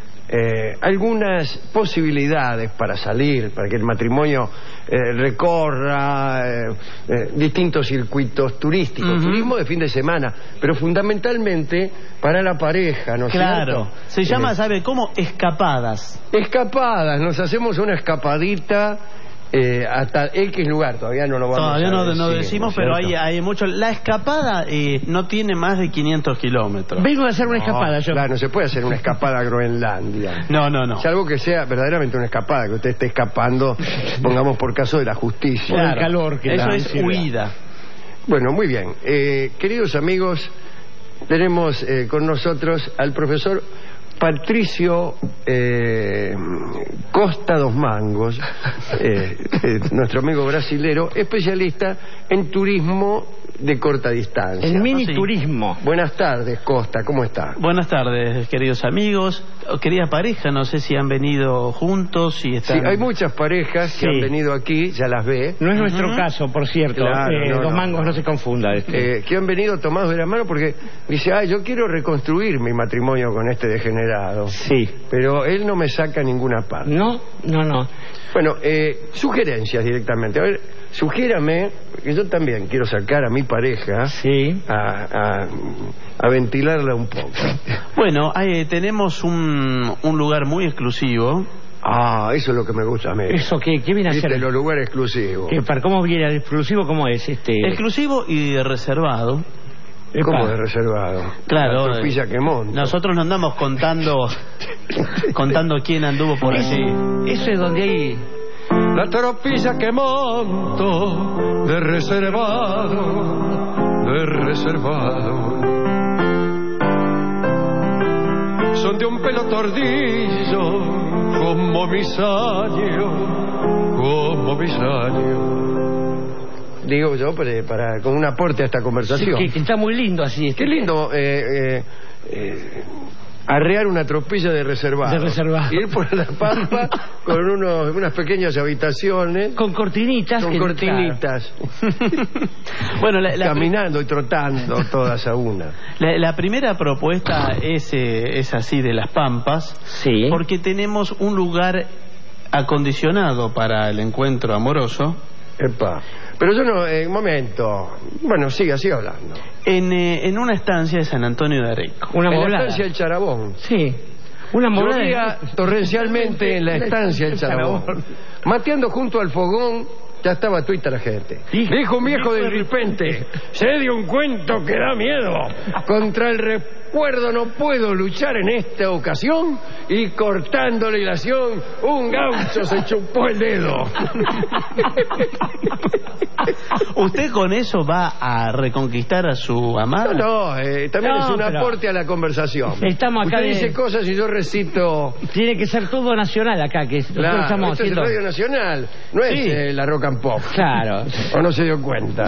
eh, algunas posibilidades para salir, para que el matrimonio eh, recorra eh, eh, distintos circuitos turísticos, uh-huh. turismo de fin de semana, pero fundamentalmente para la pareja, ¿no es claro. cierto? Se llama, eh, ¿sabe cómo? Escapadas. Escapadas, nos hacemos una escapadita. Eh, hasta X lugar, todavía no lo vamos todavía a no, decir, no decimos, pero hay, hay mucho. La escapada eh, no tiene más de quinientos kilómetros. Vengo a hacer una no, escapada yo. Claro, no se puede hacer una escapada a Groenlandia. No, no, no. Salvo que sea verdaderamente una escapada, que usted esté escapando, pongamos por caso de la justicia. Por el calor que Eso da, es huida. Bueno, muy bien. Eh, queridos amigos, tenemos eh, con nosotros al profesor Patricio eh, Costa dos Mangos, eh, eh, nuestro amigo brasilero, especialista en turismo de corta distancia. El mini turismo. Buenas tardes, Costa, ¿cómo está? Buenas tardes, queridos amigos, querida pareja, no sé si han venido juntos, si están... Sí, hay muchas parejas que sí. han venido aquí, ya las ve. No es nuestro uh-huh. caso, por cierto, claro, eh, no, Dos no, Mangos no, no se confunda. Este. Eh, que han venido tomados de la mano porque dice, ah, yo quiero reconstruir mi matrimonio con este degenerado. Sí. Pero él no me saca a ninguna parte. No, no, no. Bueno, eh, sugerencias directamente. A ver, sugiérame, que yo también quiero sacar a mi pareja sí. a, a, a ventilarla un poco. Bueno, eh, tenemos un, un lugar muy exclusivo. Ah, eso es lo que me gusta a mí. ¿Eso qué, qué viene a ser? Los lugares exclusivos. ¿Qué, para ¿Cómo viene el exclusivo? ¿Cómo es? este Exclusivo y reservado. ¿Cómo de reservado? Claro. La tropilla que monta. Nosotros no andamos contando contando quién anduvo por allí. Eso es donde hay... La tropilla que monto de reservado, de reservado. Son de un pelo tordillo, como mis años, como mis años. Digo yo, para, para con un aporte a esta conversación. Sí, que, que está muy lindo así. Este. Qué lindo eh, eh, eh, arrear una tropilla de reservado. De reservado. Ir por la pampa con unos, unas pequeñas habitaciones. Con cortinitas. Con que, cortinitas. Claro. Bueno, la, la caminando y trotando todas a una. La, la primera propuesta es, eh, es así de las Pampas. Sí. Porque tenemos un lugar acondicionado para el encuentro amoroso. Epa. Pero yo no, en un momento. Bueno, siga, siga hablando. En, eh, en una estancia de San Antonio de Areco. Una en moblada. la estancia del Charabón. Sí. Una moblada. Llovía torrencialmente en la estancia del Charabón. Mateando junto al fogón, ya estaba tuita la gente. Dijo un viejo de repente, se dio un cuento que da miedo. Contra el recuerdo no puedo luchar en esta ocasión. Y cortando la hilación, un gaucho se chupó el dedo. ¿Usted con eso va a reconquistar a su amada? No, no eh, también no, es un pero... aporte a la conversación. Estamos acá. Usted de... dice cosas y yo recito. Tiene que ser todo nacional acá, que claro, estamos esto haciendo... es Radio Nacional, no sí. es eh, la Rock and Pop. Claro. ¿O no se dio cuenta?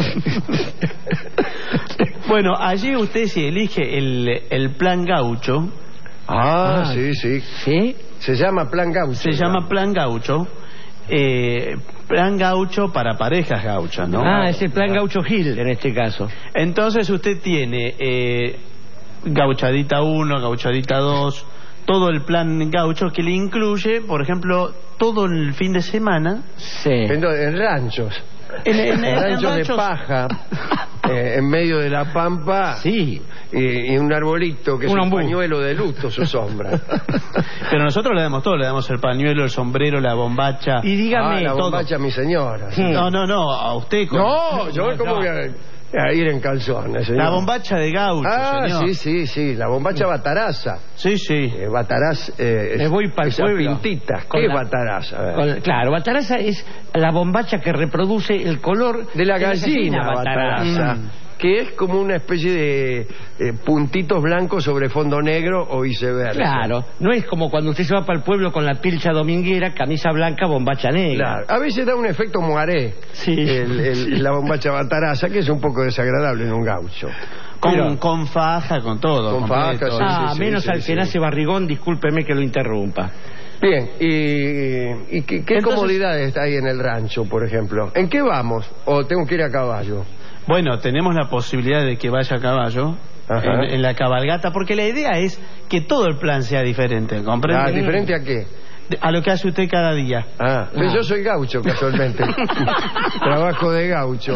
Bueno, allí usted se elige el, el plan gaucho. Ah, ah, sí, sí. ¿Sí? Se llama plan gaucho. Se llama ¿no? plan gaucho. Eh, plan gaucho para parejas gauchas, ¿no? Ah, es el plan gaucho Gil en este caso. Entonces usted tiene eh, gauchadita uno, gauchadita dos, todo el plan gaucho que le incluye, por ejemplo, todo el fin de semana. Sí. En, en ranchos. En, en, en ranchos, ranchos de paja, eh, en medio de la pampa. Sí. Y, y un arbolito que un es un pañuelo de luto, su sombra. Pero nosotros le damos todo, le damos el pañuelo, el sombrero, la bombacha. Y dígame, ah, la todo. bombacha a mi señora. Sí. No, no, no, a usted. Con... No, yo no, como no. voy a, a ir en calzones, señor. La bombacha de gaucho, ah, señor. sí, sí, sí, la bombacha bataraza. Sí, sí. Eh, bataraz, eh, Me voy para el pueblo. Pintitas. ¿Qué es la... bataraza? A ver. Con, claro, bataraza es la bombacha que reproduce el color de la gallina, de la gallina bataraza. Mm. que es como una especie de eh, puntitos blancos sobre fondo negro o viceversa. Claro, no es como cuando usted se va para el pueblo con la pilcha dominguera, camisa blanca, bombacha negra. Claro. A veces da un efecto moaré, sí. el, el, la bombacha bataraza, que es un poco desagradable en un gaucho. Con, Pero, con faja, con todo. Con faja, sí, Ah, sí, menos sí, al sí, que sí. nace barrigón, discúlpeme que lo interrumpa. Bien, ¿y, y qué, qué Entonces, comodidades hay en el rancho, por ejemplo? ¿En qué vamos? ¿O tengo que ir a caballo? Bueno, tenemos la posibilidad de que vaya a caballo en, en la cabalgata, porque la idea es que todo el plan sea diferente, ¿comprende? Ah, ¿diferente a qué? A lo que hace usted cada día. Ah, pues Ah. yo soy gaucho casualmente. Trabajo de gaucho.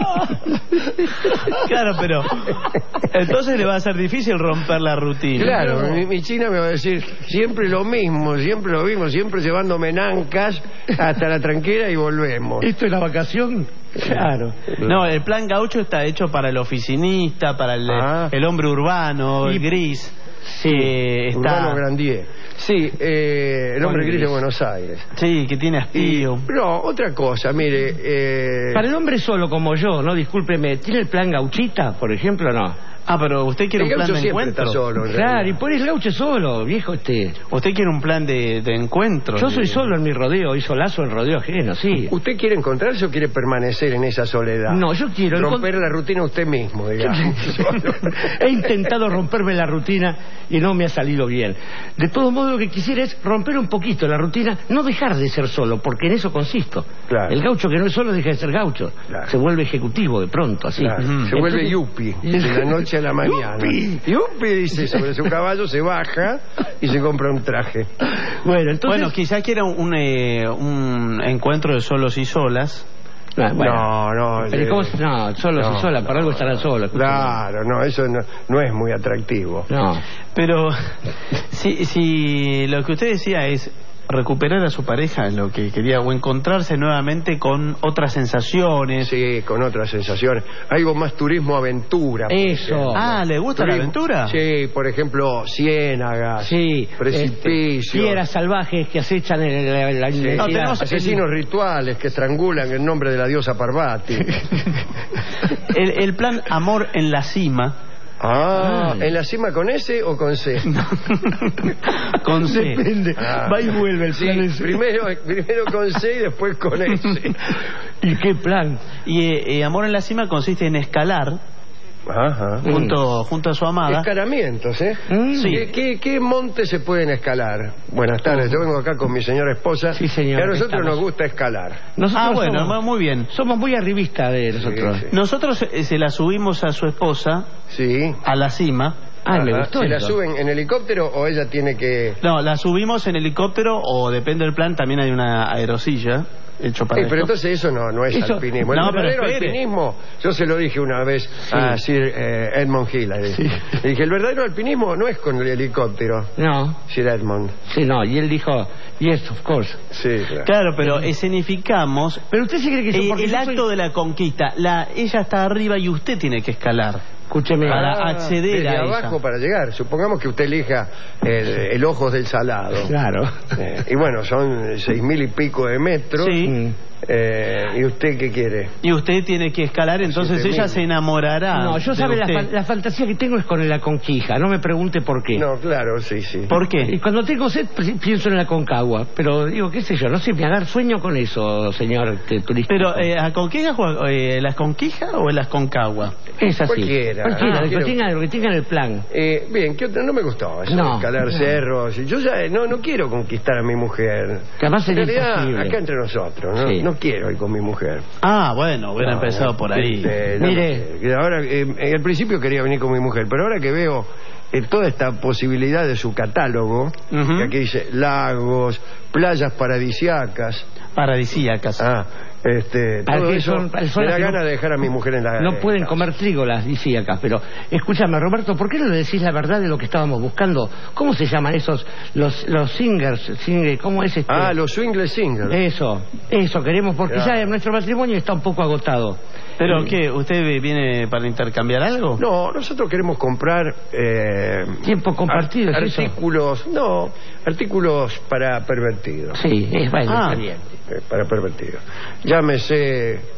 Claro, pero entonces le va a ser difícil romper la rutina. Claro, mi, mi china me va a decir siempre lo mismo, siempre lo mismo, siempre llevándome nancas hasta la tranquera y volvemos. ¿Esto es la vacación? Claro. No, el plan gaucho está hecho para el oficinista, para el, Ah. el hombre urbano, el Y- gris. Sí, que está... Urbano Grandier. Sí, eh, el hombre Juan gris de Gris. Buenos Aires. Sí, que tiene Y, hastío. no, otra cosa, mire. Eh, Para el hombre solo como yo, no, discúlpeme, ¿tiene el plan gauchita, por ejemplo, no? Ah, pero usted quiere el un plan gaucho de siempre encuentro. está solo. en Claro, y realidad. por el gaucho solo, viejo este. Usted quiere un plan de, de encuentro. Yo de- soy solo en mi rodeo, y solazo en rodeo ajeno, sí. ¿Usted quiere encontrarse o quiere permanecer en esa soledad? No, yo quiero romper la rutina usted mismo, digamos. He intentado romperme la rutina y no me ha salido bien. De todo modo, lo que quisiera es romper un poquito la rutina, no dejar de ser solo, porque en eso consisto. Claro. El gaucho que no es solo deja de ser gaucho. Claro. Se vuelve ejecutivo de pronto, así. Claro, Ujú. se vuelve Entonces- yuppie de la noche a la mañana. Yuppie. Yuppie, dice, sobre su caballo se baja y se compra un traje. Bueno, entonces... Bueno, quizá quiera un, un, eh, un encuentro de solos y solas. Ah, bueno. No, no. Pero eh, ¿cómo se- no, solo no, si sola, no, para algo estará solo. Claro, no, eso no, no es muy atractivo. No. Pero si, si lo que usted decía es recuperar a su pareja, lo que quería, o encontrarse nuevamente con otras sensaciones. Sí, con otras sensaciones. Algo más turismo aventura. por Eso. ejemplo. Ah, ¿le gusta la Turismo- aventura? Sí, por ejemplo, ciénagas, Sí, precipicios. este, fieras salvajes que acechan en la, la Sí. inmensidad. No, tenemos- asesinos rituales que estrangulan en nombre de la diosa Parvati. El, el plan Amor en la Cima. Ah, Mm. ¿en la cima con S o con C? Con C. Depende, Ah. va y vuelve el Sí, plan ese. primero, primero con C y después con S. ¿Y qué plan? Y eh, eh, Amor en la Cima consiste en escalar Ajá. junto, junto a su amada. Escalamientos, ¿eh? Mm. Sí. ¿Qué, qué, qué montes se pueden escalar? Buenas tardes, yo vengo acá con mi señora esposa. Sí, señor, Y a nosotros estamos. nos gusta escalar. Nosotros Ah, bueno, somos, muy bien. somos muy arribistas de nosotros. Sí, sí. Nosotros eh, se la subimos a su esposa Sí. a la cima. Ah, me Ajá. gustó ¿Se la eso. suben en helicóptero o ella tiene que...? No, la subimos en helicóptero o depende del plan, también hay una aerosilla hecho para Eh, pero esto. entonces eso no, no es Eso- alpinismo. El No, pero verdadero espere. alpinismo, yo se lo dije una vez a Sir eh, Edmund Hillary. Le dije, el verdadero alpinismo no es con el helicóptero, No, Sir Edmund. sí, no. Y él dijo, yes, of course. Sí, claro. Claro, pero escenificamos Pero usted se cree que yo, eh, porque el yo acto soy- de la conquista. La, ella está arriba y usted tiene que escalar. Escúcheme. Para Ah, acceder desde a abajo ella. para llegar. Supongamos que usted elija el, el Ojos del Salado. Claro. Eh, y bueno, son seis mil y pico de metros. Sí. Mm. Eh, ¿Y usted qué quiere? Y usted tiene que escalar, entonces Siete ella mil. se enamorará. No, yo de sabe, la, usted. fan- la fantasía que tengo es con la conquija. No me pregunte por qué. No, claro, sí, sí. ¿Por Y qué? cuando tengo sed pi- pienso en la Concagua, pero digo, qué sé yo, no sé, me agarro sueño con eso, señor este, turista. Pero, eh, ¿a conquijas o eh, las conquijas o en las concagua? es así. cualquiera. Cualquiera, Ah, lo, que quiero- tengan, lo que tengan el plan. Eh, bien, ¿qué otra? No me gustó eso, No. escalar No. cerros. Yo ya eh, no, no quiero conquistar a mi mujer. Que además En sería realidad, imposible. acá entre nosotros, ¿no? Sí. No quiero ir con mi mujer. Ah, bueno, hubiera No, empezado por ahí. este, no, Mire. eh, ahora, eh, eh, al principio quería venir con mi mujer, pero ahora que veo eh, toda esta posibilidad de su catálogo, Ujú. que aquí dice lagos, playas paradisiacas, Paradisíacas. ah, este, Para todo que eso, son- son me las da que no- ganas de dejar a mi mujer en la No en pueden casa. comer trigo las disíacas, pero escúchame, Roberto, ¿por qué no le decís la verdad de lo que estábamos buscando? ¿Cómo se llaman esos, los los singers? Singer, ¿cómo es este? Ah, los swingles singles. Eso, eso queremos, porque Claro. ya nuestro matrimonio está un poco agotado. ¿Pero Eh, qué? ¿Usted viene para intercambiar algo? No, nosotros queremos comprar eh, Tiempo compartido, ar- ¿es eso? artículos, no, artículos para pervertidos. Sí, es bueno, Ah. está bien. Eh, para pervertidos. Llámese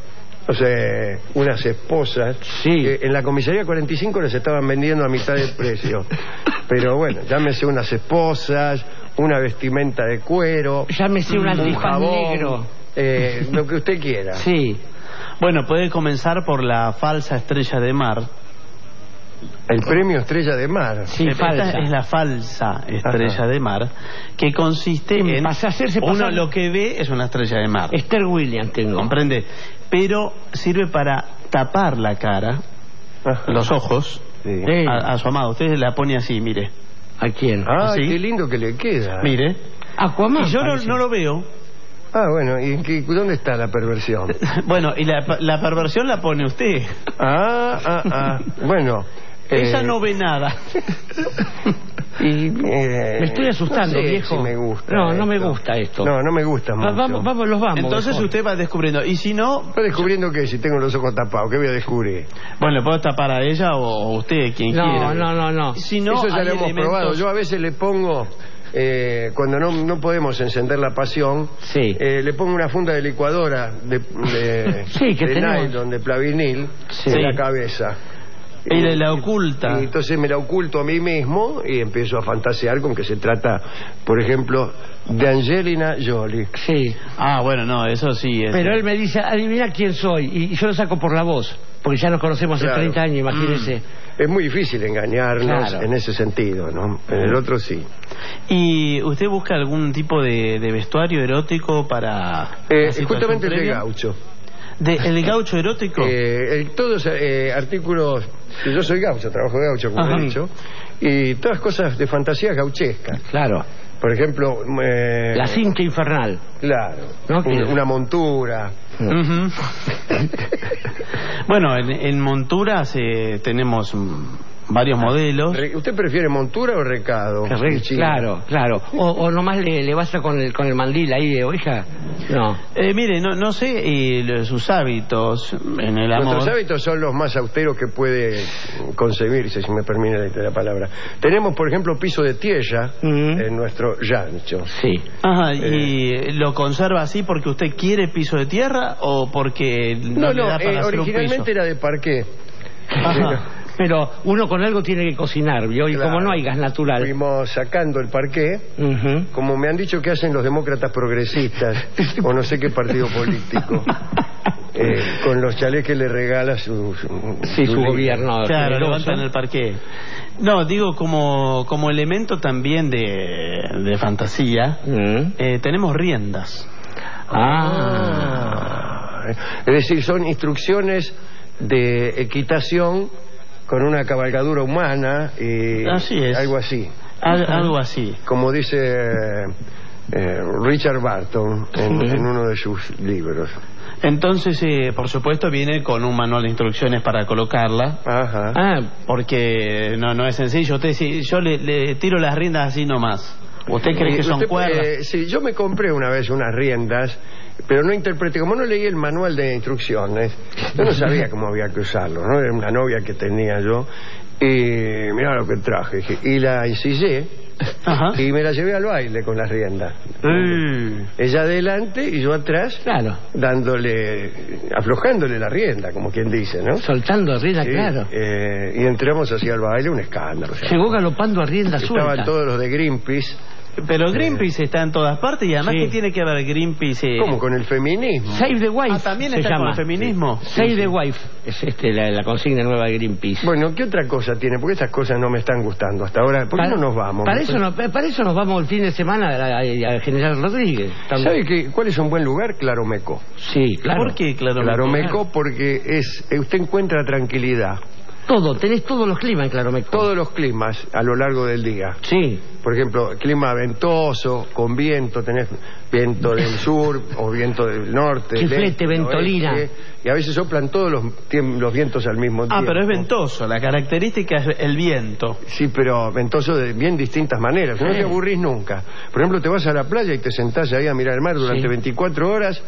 O sea, unas esposas sí. que en la comisaría cuarenta y cinco les estaban vendiendo a mitad de precio. Pero bueno, llámese unas esposas, una vestimenta de cuero, llámese un antifaz negro, eh, lo que usted quiera. Sí. Bueno, puede comenzar por la falsa estrella de mar. El premio Estrella de Mar. Sí, Esta falsa. Es la falsa estrella Ajá. de mar, que consiste en... Pasa a hacerse pasar... Uno lo que ve es una estrella de mar. Esther Williams tengo. ¿Comprende? Pero sirve para tapar la cara, Ajá. los ojos, sí. a, a su amado. Usted la pone así, mire. ¿A quién? Ah, ¿Así? Qué lindo que le queda. Mire. Aquaman. Y yo no, no lo veo. Ah, bueno, ¿y qué, dónde está la perversión? Bueno, y la, la perversión la pone usted. Ah, ah, ah. Bueno. Ella eh... no ve nada. Y, eh, me estoy asustando, no sé viejo. Si me gusta no, esto. no me gusta esto. No, no me gusta mucho. Vamos, vamos, los vamos. Entonces mejor. Usted va descubriendo. Y si no... ¿Va descubriendo qué? Si tengo los ojos tapados, ¿qué voy a descubrir? Bueno, le puedo tapar a ella o usted, quien no, quiera. No, no, no. Si no, eso ya lo hemos elementos... probado. Yo a veces le pongo... Eh, cuando no, no podemos encender la pasión, sí. eh, le pongo una funda de licuadora de, de, sí, que de tenemos... nylon, de plavinil, sí. en la cabeza. Y le la oculta. Y entonces me la oculto a mí mismo y empiezo a fantasear con que se trata, por ejemplo, de Angelina Jolie. Sí. Ah, bueno, no, eso sí es. Pero él me dice, adivina quién soy, y yo lo saco por la voz, porque ya nos conocemos hace claro. treinta años, imagínese. Mm. Es muy difícil engañarnos claro. en ese sentido, ¿no? En el otro sí. ¿Y usted busca algún tipo de, de vestuario erótico para...? Eh, justamente el de gaucho. ¿De, ¿El gaucho erótico? Eh, el, todos eh, artículos... Yo soy gaucho, trabajo de gaucho, como Ajá. he dicho. Y todas cosas de fantasía gauchesca. Claro. Por ejemplo... Eh, la cinta infernal. Claro. ¿No? Un, una montura. No. Uh-huh. Bueno, en, en monturas eh, tenemos... varios modelos. ¿Usted prefiere montura o recado? Re, claro, claro. O, o nomás le, le basta con el, con el mandil ahí de oija. No. Eh, mire, no, no sé eh, sus hábitos en el amor. Nuestros hábitos son los más austeros que puede concebirse, si me permite la palabra. Tenemos, por ejemplo, piso de tierra mm. en nuestro rancho. Sí. Ajá, ¿y eh, lo conserva así porque usted quiere piso de tierra o porque no, no, no le da para eh, hacer originalmente un piso? Era de parqué. Ajá. Pero uno con algo tiene que cocinar, ¿vio? Y claro, como no hay gas natural. Fuimos sacando el parqué, uh-huh. como me han dicho que hacen los demócratas progresistas, o no sé qué partido político, eh, con los chalés que le regala su, su, sí, su, su gobierno. Claro, levantan el parqué. No, digo, como, como elemento también de, de fantasía, uh-huh. eh, tenemos riendas. Ah. Es decir, son instrucciones de equitación con una cabalgadura humana y así es. algo así. Al, algo así. Como dice eh, Richard Barton en, sí. en uno de sus libros. Entonces, eh, por supuesto, viene con un manual de instrucciones para colocarla. Ajá. Ah, porque no, no es sencillo. Usted, si yo le, le tiro las riendas así nomás. ¿Usted cree que son usted, cuerdas? Eh, sí, yo me compré una vez unas riendas, pero no interpreté, como no leí el manual de instrucciones, yo no sabía cómo había que usarlo, ¿no? Era una novia que tenía yo, y mirá lo que traje, y la ensillé, Ajá. y me la llevé al baile con las riendas. Mm. Ella adelante y yo atrás, claro, dándole, aflojándole la rienda, como quien dice, ¿no? Soltando a rienda, sí, claro. Eh, y entramos hacia el baile, un escándalo. O sea, llegó galopando a rienda suelta. Estaban todos los de Greenpeace. Pero Greenpeace eh, está en todas partes y además sí. ¿qué tiene que ver Greenpeace? Eh... ¿Cómo? Con el feminismo. Save the Wife. Ah, también se está llama. con el feminismo. Sí. Save sí, the sí. Wife. Es este la, la consigna nueva de Greenpeace. Bueno, ¿qué otra cosa tiene? Porque estas cosas no me están gustando hasta ahora. ¿Por qué no nos vamos? Para eso, no, para eso nos vamos el fin de semana a, a, a General Rodríguez. También. ¿Sabe qué, cuál es un buen lugar? Claromeco. Sí, claro. ¿Por qué Claromeco? Claromeco porque es usted encuentra tranquilidad. Todo, tenés todos los climas en Claromeco. Todos los climas a lo largo del día. Sí. Por ejemplo, clima ventoso, con viento, tenés viento del sur o viento del norte. Chiflete, del ventolina. Oeste, y a veces soplan todos los, los vientos al mismo tiempo. Ah, pero es ventoso, la característica es el viento. Sí, pero ventoso de bien distintas maneras, no sí. te aburrís nunca. Por ejemplo, te vas a la playa y te sentás ahí a mirar el mar durante sí. veinticuatro horas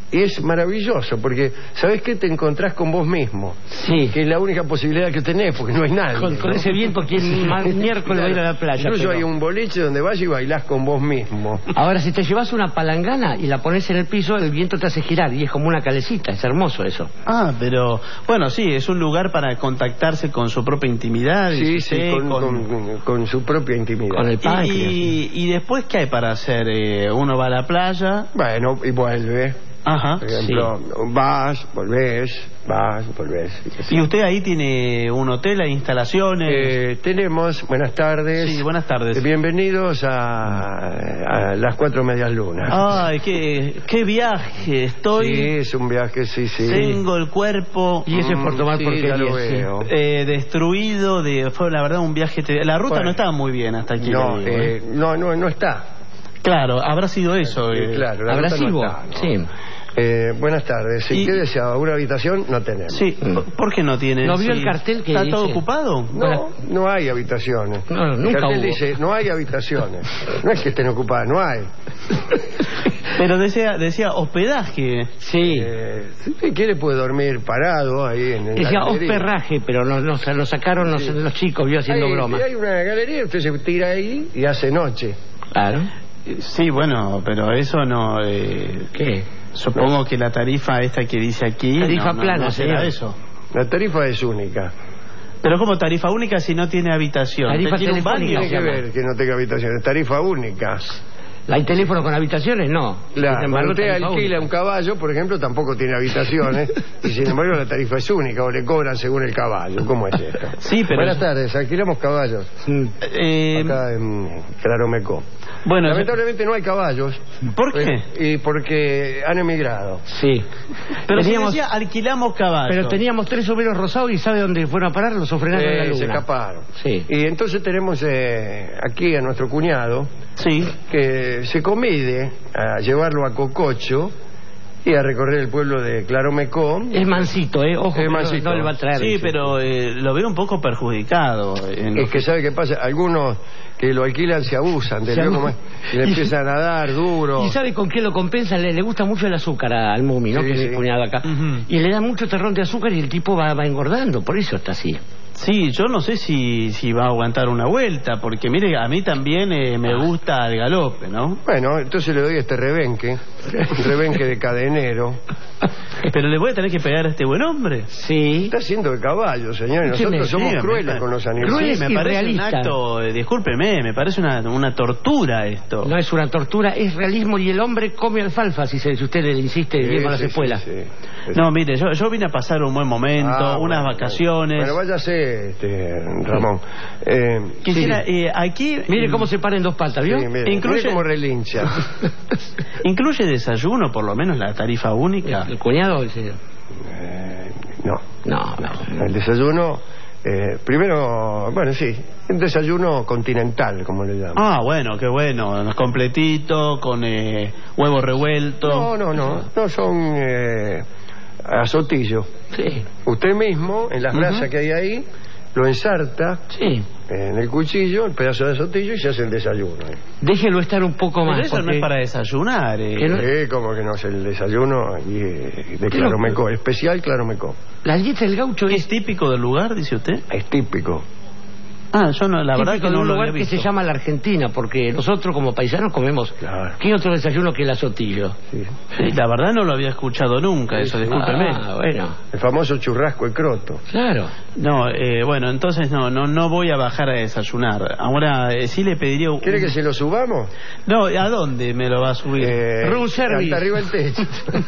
Y es maravilloso, porque ¿sabés qué? Te encontrás con vos mismo. Sí. Que es la única posibilidad que tenés, porque no hay nadie. Con, con ¿no? ese viento, que el mal miércoles va a ir a la playa. Incluso pero... hay un boliche donde vas y bailás con vos mismo. Ahora, si te llevas una palangana y la pones en el piso, el viento te hace girar y es como una calecita. Es hermoso eso. Ah, pero bueno, sí, es un lugar para contactarse con su propia intimidad. Sí, sí, usted, con, con... con, con su propia intimidad. Con el páncreas. Y, y después, ¿qué hay para hacer? Eh, uno va a la playa. Bueno, y vuelve. Ajá. Por ejemplo, sí. vas, volvés, vas, volvés. ¿Y usted ahí tiene un hotel, hay instalaciones? Eh, tenemos, buenas tardes. Sí, buenas tardes. Bienvenidos a, a las cuatro medias lunas. Ay, qué, qué viaje estoy. Sí, es un viaje, sí, sí. Tengo el cuerpo. Y ese es por tomar sí, porquería. Ya lo veo. Eh, destruido, de, fue la verdad un viaje. Te... La ruta bueno, no estaba muy bien hasta aquí. No, digo, eh, ¿eh? no, no, no está. Claro, habrá sido eso. Eh, Eh. claro, la Abrasivo, ruta no está, ¿no? sí. Eh, buenas tardes. Si Y... ¿Qué deseaba? ¿Una habitación? No tenemos. Sí, ¿por qué no tiene? ¿No vio sí. el cartel que ¿Está dice? todo ocupado? No, no hay habitaciones. No, el nunca cartel hubo. dice, no hay habitaciones. No es que estén ocupadas, no hay. Pero decía, decía hospedaje. Sí. Eh, si usted quiere puede dormir parado ahí en el Decía hosperraje, pero nos, nos, lo sacaron los, sí. los chicos, vio haciendo hay, broma. Hay una galería, usted se tira ahí y hace noche. Claro. Sí, bueno, pero eso no... Eh, ¿Qué? Supongo que la tarifa esta que dice aquí... Tarifa no, no, plana, no será señor. eso. La tarifa es única. Pero ¿cómo tarifa única si no tiene habitación? Tarifa ¿Tiene un baño? Tiene que ver que no tenga habitaciones. Tarifa única. ¿Hay teléfono con habitaciones? No. Claro, Sin embargo, cuando usted tarifa alquila única. un caballo, por ejemplo, tampoco tiene habitaciones y sin embargo la tarifa es única o le cobran según el caballo. ¿Cómo es esto? Sí, pero... Buenas tardes, alquilamos caballos. Eh, Acá en Claromecó. Bueno, lamentablemente no hay caballos. ¿Por qué? Eh, y porque han emigrado. Sí. Pero teníamos, si decía, alquilamos caballos. pero teníamos tres obreros rosados y ¿sabe dónde fueron a parar? Los ofrenaron en la Eh, luna. se escaparon. Sí. Y entonces tenemos eh, aquí a nuestro cuñado, sí, que se comide a llevarlo a Cococho y a recorrer el pueblo de Claromecó. Es mansito, ¿eh? Ojo, es que mansito. No, no le va a traer. Sí, eso. pero eh, lo veo un poco perjudicado. En Es que sabe qué pasa, algunos que lo alquilan se abusan de Se lo abu- como es, y le empiezan a dar duro. ¿Y sabe con qué lo compensa? Le, le gusta mucho el azúcar a- al Mumi, ¿no? Sí, que es sí. mi cuñado acá. Ujú. Y le da mucho terrón de azúcar y el tipo va, va engordando, por eso está así. Sí, yo no sé si, si va a aguantar una vuelta, porque mire, a mí también eh, me gusta el galope, ¿no? Bueno, entonces le doy este rebenque, un rebenque de cadenero. Pero le voy a tener que pegar a este buen hombre. Sí. Está haciendo de caballo, señor, y nosotros Sí, somos me- crueles me- con los animales. Crueles Sí, me y parece realista. un acto, eh, discúlpeme, me parece una, una tortura esto. No es una tortura, es realismo y el hombre come alfalfa, si, se, si usted le insiste Sí, bien con las sí, espuelas. sí, sí. No, mire, yo, yo vine a pasar un buen momento, Ah, unas bueno, vacaciones. Bueno, váyase, este, Ramón. Eh, Quisiera, sí. eh, aquí... Mire cómo se para en dos patas, ¿vio? sí, mire, Incluye- mire cómo relincha. ¿Incluye desayuno, por lo menos, la tarifa única? ¿El cuñado o el señor? Eh, no. No, no. El desayuno, eh, primero, bueno, sí, un desayuno continental, como le llaman. Ah, bueno, qué bueno, completito, con eh, huevo revuelto. No, no, no, no son eh, azotillo. Sí. Usted mismo, en las Ujú. brasas que hay ahí, lo ensarta Sí. en el cuchillo, el pedazo de azotillo, y se hace el desayuno. ¿eh? Déjelo estar un poco Pero más. eso no porque- es para desayunar. eh. ¿Qué no? Eh, como que no es el desayuno y, eh, de ¿Qué Claromecó, especial Claromecó. La dieta del gaucho ¿Es es típico del lugar, dice usted? Es típico. Ah, yo no, la verdad típico que de no un lo lugar había que visto. se llama la Argentina, porque nosotros como paisanos comemos. Claro. ¿Qué otro desayuno que el azotillo? Sí. Sí, la verdad no lo había escuchado nunca, eso, discúlpeme. Ah, bueno, El famoso churrasco de croto. claro. No, eh, bueno, entonces no, no, no voy a bajar a desayunar. Ahora eh, sí le pediría. Un... ¿Quiere que se lo subamos? No, ¿a dónde me lo va a subir? Eh, Room service. hasta arriba el techo.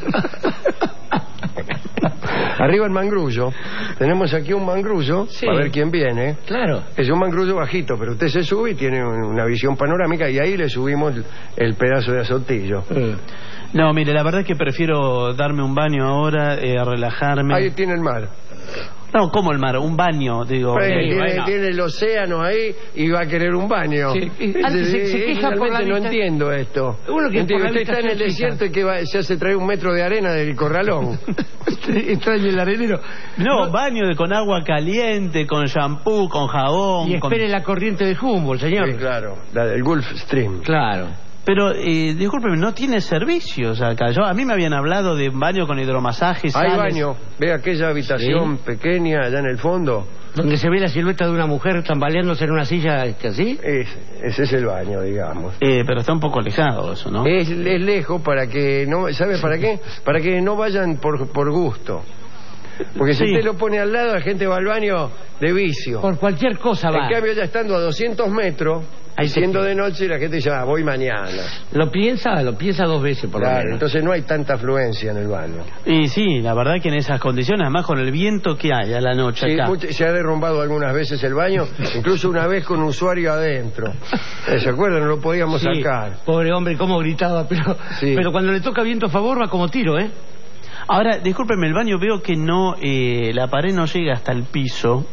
Arriba el mangrullo. Tenemos aquí un mangrullo, Sí. para ver quién viene. Claro. Es un mangrullo bajito, pero usted se sube y tiene un- una visión panorámica y ahí le subimos el, el pedazo de azotillo. No, mire, la verdad es que prefiero darme un baño ahora, eh, relajarme. Ahí tiene el mar. No, como el mar, un baño, digo. Pues, eh, tiene, bueno. tiene el océano ahí y va a querer un baño. Sí. Y antes se- se Sí, queja por la realmente no vista- entiendo esto. Uno que Entiendo, por la usted vista está en el se desierto y que va- se hace traer un metro de arena del corralón. Extraño el arenero. No, baño de, con agua caliente, con shampoo, con jabón. Y con- espere la corriente de Humboldt, señor. Sí, claro, la del Gulf Stream. Claro. Pero, eh, discúlpeme, no tiene servicios acá. Yo, a mí me habían hablado de un baño con hidromasaje. Hay sales. baño. Ve aquella habitación Sí. pequeña allá en el fondo. Donde se ve la silueta de una mujer tambaleándose en una silla, este, así. Es, ese es el baño, digamos. Eh, pero está un poco alejado eso, ¿no? Es, es lejos para que no... ¿Sabe para qué? Para que no vayan por, por gusto. Porque si Sí. usted lo pone al lado, la gente va al baño de vicio. Por cualquier cosa va. En cambio, ya estando a doscientos metros, Ahí se siendo queda. de noche, la gente dice, ah, voy mañana. Lo piensa, lo piensa dos veces por lo Claro, menos. entonces no hay tanta afluencia en el baño. Y sí, la verdad que en esas condiciones, además con el viento que hay a la noche Sí, acá. mucho- se ha derrumbado algunas veces el baño, incluso una vez con un usuario adentro. Eh, ¿Se acuerdan? No lo podíamos Sí, sacar. pobre hombre, cómo gritaba, pero, Sí. pero cuando le toca viento a favor va como tiro, ¿eh? Ahora, discúlpeme, el baño veo que no, eh, la pared no llega hasta el piso.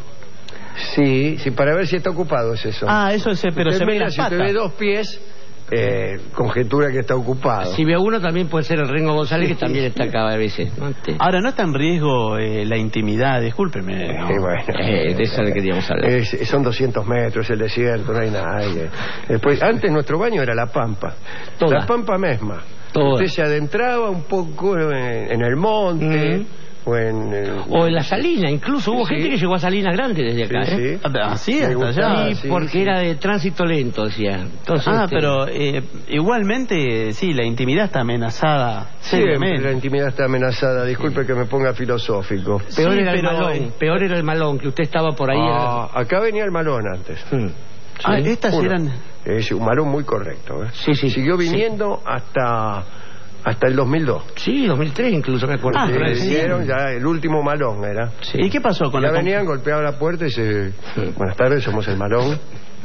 Sí, sí, para ver si está ocupado es eso. Ah, eso es, pero Usted se ve mira, las si usted patas. ve dos pies, eh, conjetura que está ocupado. Si ve a uno también puede ser el Rengo González, que también está acá a veces, ¿no? Este, Ahora, no está en riesgo eh, la intimidad, discúlpeme. ¿no? Sí, bueno. eh, de eso le queríamos hablar. Es- son doscientos metros el desierto, no hay nadie. Después, antes nuestro baño era la pampa. Toda. La pampa misma. Toda. Usted se adentraba un poco en, en el monte Mm. o en... el- O en la Salina, incluso hubo Sí. gente que llegó a Salinas Grande desde acá, Sí, ¿eh? sí. Ah, sí, Me hasta gustaba, allá. Sí, sí, porque sí. era de tránsito lento, decía. Entonces, Ah, este, pero eh, igualmente, sí, la intimidad está amenazada. Siempre seriamente. la intimidad está amenazada. Disculpe que me ponga filosófico. Peor Sí, era el pero, malón, eh, peor era el malón, que usted estaba por ahí. Ah, acá venía el malón antes. era- Mm. Ah, Sí. estas Uno. eran... Es un malón muy correcto. ¿eh? Sí, sí. Siguió viniendo hasta, hasta el dos mil dos. Sí, dos mil tres incluso, me acuerdo. Ah, Le pero sí. dieron ya el último malón era. Sí. ¿Y qué pasó con Ya la... venían, golpeaban la puerta y se... Buenas tardes, somos el malón.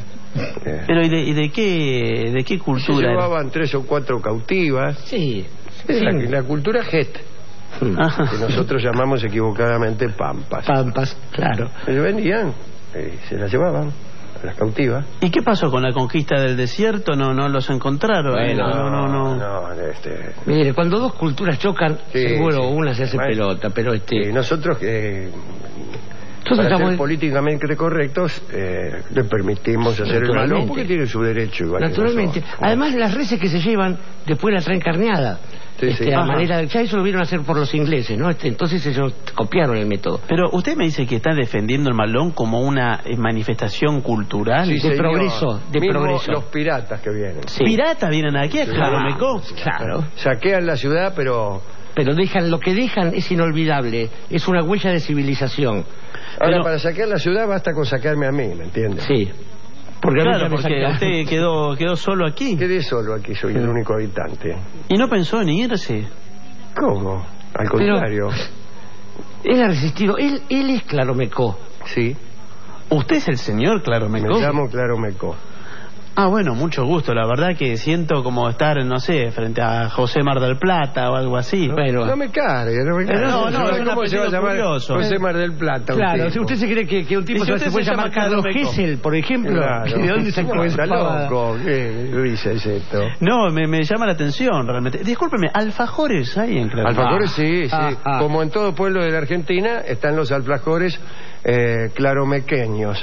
Eh, Pero ¿y de, y de qué de qué se cultura era? llevaban tres o cuatro cautivas. Sí. Es la, Sí. la cultura Jet, Ajá. que nosotros llamamos equivocadamente pampas. Pampas, claro. Ellos venían, eh, se las llevaban, a las cautivas. ¿Y qué pasó con la conquista del desierto? No no los encontraron. Bueno, no, no, no. no, este... Mire, cuando dos culturas chocan, Sí, seguro sí. una se hace Bueno, pelota, pero este... eh, nosotros, eh, Nosotros para estamos- ser políticamente correctos, eh, le permitimos hacer el malón Naturalmente. porque tiene su derecho igual que Naturalmente. nosotros. Además, las reses que se llevan, después las traen carneada. Sí, Este, sí. a Ajá. manera de... Ya eso lo vieron hacer por los ingleses, ¿no? Este, entonces ellos copiaron el método. Pero usted me dice que está defendiendo el malón como una eh, manifestación cultural. Sí, de señor. progreso, de Mismo progreso. los piratas que vienen. Sí. Piratas vienen aquí a Claromecó. Claro. Saquean la ciudad, pero... Pero dejan, lo que dejan es inolvidable. Es una huella de civilización. Ahora, Pero- para saquear la ciudad basta con sacarme a mí, ¿me entiendes? Sí. Porque a mí Claro, ya me porque sacaron. usted quedó quedó solo aquí. Quedé solo aquí, soy el único habitante. Y no pensó en irse. ¿Cómo? Al contrario. Él ha resistido. Él, él es Claromecó. Sí, ¿Usted es el señor Claromecó? me llamo Claro Meco. Ah, bueno, mucho gusto. La verdad que siento como estar, no sé, frente a José Mar del Plata o algo así. Bueno, No me cargue, no me cargue. No, no, es un ¿Cómo se va a apellido llamar curioso. José Mar del Plata? un claro, tipo? si usted se cree que, que un tipo Y si se, usted se puede se llamar llama Carlos Claromecó. Gessel, por ejemplo. Claro. ¿De dónde sacó ¿Cómo esa está pavada? loco? ¿Qué risa es esto? No, me, me llama la atención realmente. Discúlpeme, alfajores hay en Claromecó. Alfajores, sí, sí. Ah, ah. Como en todo pueblo de la Argentina, están los alfajores eh, claromequeños.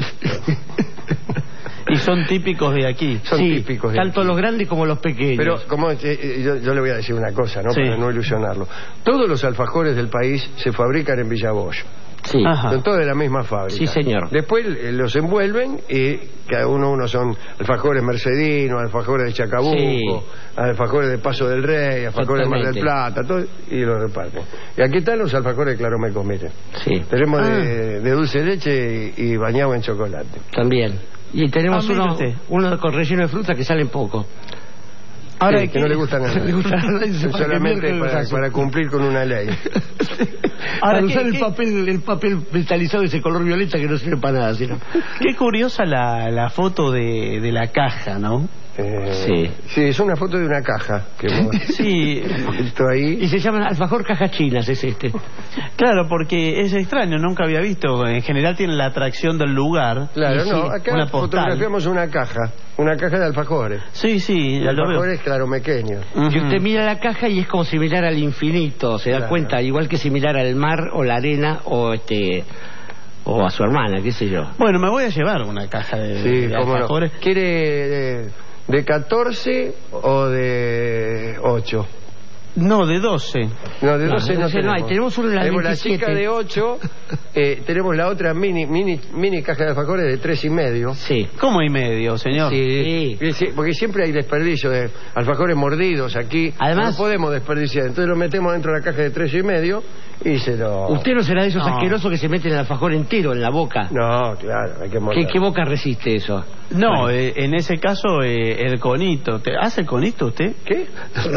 Y son típicos de aquí. Son Sí, típicos de tanto aquí. los grandes como los pequeños. Pero como eh, eh, yo, yo le voy a decir una cosa, ¿no? Sí. Para no ilusionarlo. Todos los alfajores del país se fabrican en Villaboyo. sí. Ajá. Son todos de la misma fábrica. Sí, señor. Después eh, los envuelven y cada uno uno son alfajores mercedinos, alfajores de Chacabuco, Sí. alfajores de Paso del Rey, alfajores de Mar del Totalmente. Plata, todo, y los reparten. Y aquí están los alfajores de Claromeco, miren. Sí. Tenemos Ah, de, de dulce de leche y, y bañado en chocolate. También. Y tenemos Ah, mire uno, usted. uno con relleno de fruta que salen poco. Ahora Sí, que no le gustan a No le gustan a nadie, nadie. se pone Solamente miércoles para, los para cumplir con una ley. Para Ahora, ¿qué- usar el qué- papel, el papel metalizado de ese color violeta que no sirve para nada, sino. Qué curiosa la, la foto de, de la caja, ¿no? Eh, Sí. Sí, es una foto de una caja que vos Sí, puesto ahí. Y se llaman alfajor cajas chinas, es este. claro, porque es extraño, nunca había visto. En general tiene la atracción del lugar. Claro, Y no, sí, acá una postal. fotografiamos una caja, una caja de alfajores. Sí, sí, Y lo veo. alfajores claromequeños. Y usted mira la caja y es como si mirara al infinito, se da Claro. cuenta, igual que si mirara al mar o la arena o este o a su hermana, qué sé yo. Bueno, me voy a llevar una caja de, Sí, de cómo no. alfajores. ¿Quiere eh, ¿De catorce o de ocho? No, de doce. No, de doce no, no, no hay. Tenemos una de tenemos la veintisiete. chica de ocho, eh, tenemos la otra mini mini mini caja de alfajores de tres y medio. Sí. ¿Cómo y medio, señor? Sí. sí. Porque siempre hay desperdicio de alfajores mordidos aquí. Además, no podemos desperdiciar. Entonces lo metemos dentro de la caja de tres y medio y se lo... Usted no será de esos no. asquerosos que se meten el alfajor entero en la boca. No, claro, hay que morder. ¿Qué, qué boca resiste eso? No, Bueno. eh, en ese caso eh, el conito. ¿Te ¿Hace el conito usted? ¿Qué?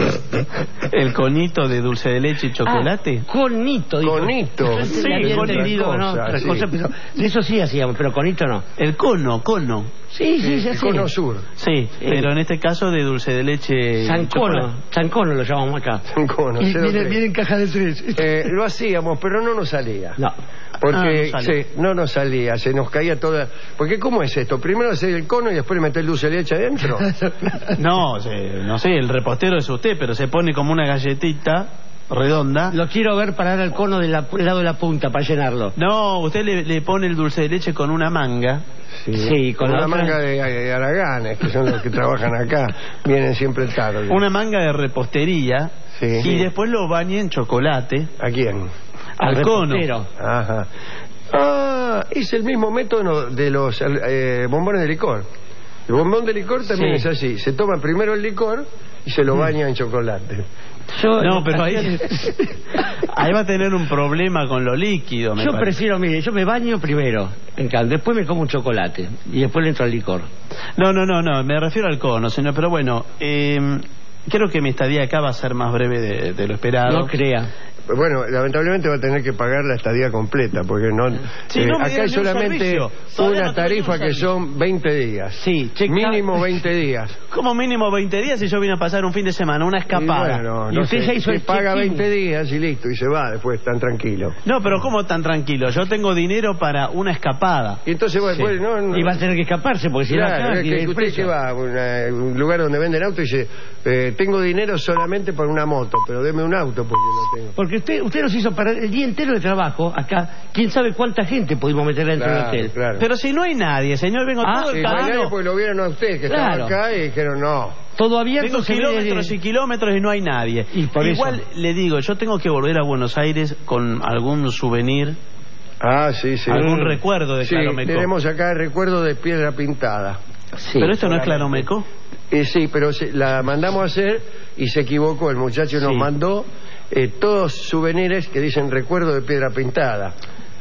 ¿El conito de dulce de leche y chocolate? Ah, conito. Dijo. Conito. Sí, Sí, había con entendido, otra ¿no? cosa, Otra sí. cosa, pero de eso sí hacíamos, pero conito no. El cono, cono. Sí, sí, sí. El cono sur. Sí, pero en este caso de dulce de leche y Sancono. chocolate. Sancono lo llamamos acá. Sancono, Y cero viene, tres. viene en caja de tres. Eh, lo hacíamos, pero no nos salía. No. Porque Ah, no sale. sí, no nos salía, se nos caía toda... Porque ¿cómo es esto? Primero hacer el cono y después meter el dulce de leche adentro. No, se- no sé, el repostero es usted, pero se pone como una galletita redonda. Lo quiero ver parar al cono del lado de la punta para llenarlo. No, usted le, le pone el dulce de leche con una manga. Sí, Sí, con una la otra- manga de, de haraganes, que son los que trabajan acá, vienen siempre tarde. Una manga de repostería. Sí. Y Sí. después lo baña en chocolate. ¿A quién? Al, Al cono. repostero. Ajá. Ah, es el mismo método de los eh, bombones de licor. El bombón de licor también Sí. es así. Se toma primero el licor y se lo baña en chocolate. Yo, No, pero ahí, ahí va a tener un problema con lo líquido. Me Yo parece. prefiero, mire, yo me baño primero, en cal, después me como un chocolate y después le entro al licor. No, no, no, no, me refiero al cono, señor. Pero bueno, eh, creo que mi estadía acá va a ser más breve de, de lo esperado. No crea. Bueno, lamentablemente va a tener que pagar la estadía completa, porque no, Sí, eh, no me acá dieron hay ni un solamente servicio. Todavía una no tengo tarifa ni un que servicio. son veinte días. Sí, checa- Mínimo veinte días. Como mínimo veinte días y yo vine a pasar un fin de semana, una escapada. Y bueno, Y no usted sé, ya hizo se el paga check-in. veinte días y listo, y se va después tan tranquilo. No, pero ¿cómo tan tranquilo? Yo tengo dinero para una escapada. Y entonces, bueno, Sí. pues, no, no- Y va a tener que escaparse porque si no Claro, acá es tiene que el usted precio. que va a una- un lugar donde venden autos y dice, eh, tengo dinero solamente para una moto, pero deme un auto porque no tengo. Porque usted usted nos hizo parar el día entero de trabajo acá. ¿Quién sabe cuánta gente pudimos meter dentro Claro, del hotel? claro. Pero si no hay nadie, señor, vengo Ah, todo Sí, el no hay nadie camino. porque lo vieron a usted que Claro. estaba acá y dijeron no. Todo abierto. Tengo se ve kilómetros de- y kilómetros y no hay nadie. Y por Igual eso. le digo, yo tengo que volver a Buenos Aires con algún souvenir, Ah, sí, sí. algún recuerdo de Sí, Claromecó. tenemos acá el recuerdo de piedra pintada. Sí. Pero esto no es Claromecó. Eh, sí, pero se- la mandamos a hacer y se equivocó. El muchacho nos Sí. mandó eh, todos souvenirs que dicen recuerdo de piedra pintada.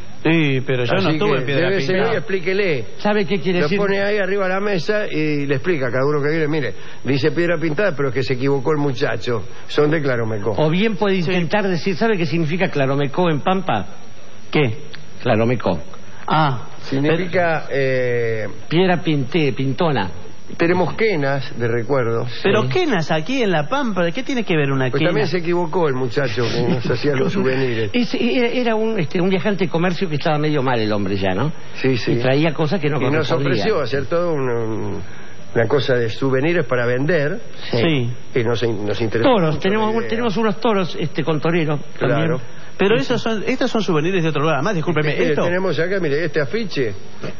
Sí, pero yo no Así estuve que en Piedra debe ser, Pintada. y explíquele. ¿Sabe qué quiere Lo decir? pone ahí arriba de la mesa y le explica a cada uno que viene, mire, dice piedra pintada, pero es que se equivocó el muchacho. Son de Claromecó. O bien puede intentar decir, ¿sabe qué significa Claromecó en Pampa? ¿Qué? Claromecó. Ah, Significa, eh, Piedra pinté, pintona. tenemos quenas de recuerdos. pero quenas aquí en La Pampa, ¿qué tiene que ver una Pues quena? también se equivocó el muchacho que nos hacía los souvenirs. Es- era era un, este, un viajante de comercio que estaba medio mal el hombre ya, ¿no? Sí, sí. Y traía cosas que no Y nos correspondían. ofreció hacer todo un, un- una cosa de souvenirs para vender. Sí. Y nos, nos interesó. Toros, mucho tenemos, la un- idea. tenemos unos toros este, con torero Claro. también. Pero esos son, estos son souvenirs de otro lugar. Además, discúlpeme, Mire, esto... tenemos acá, mire, este afiche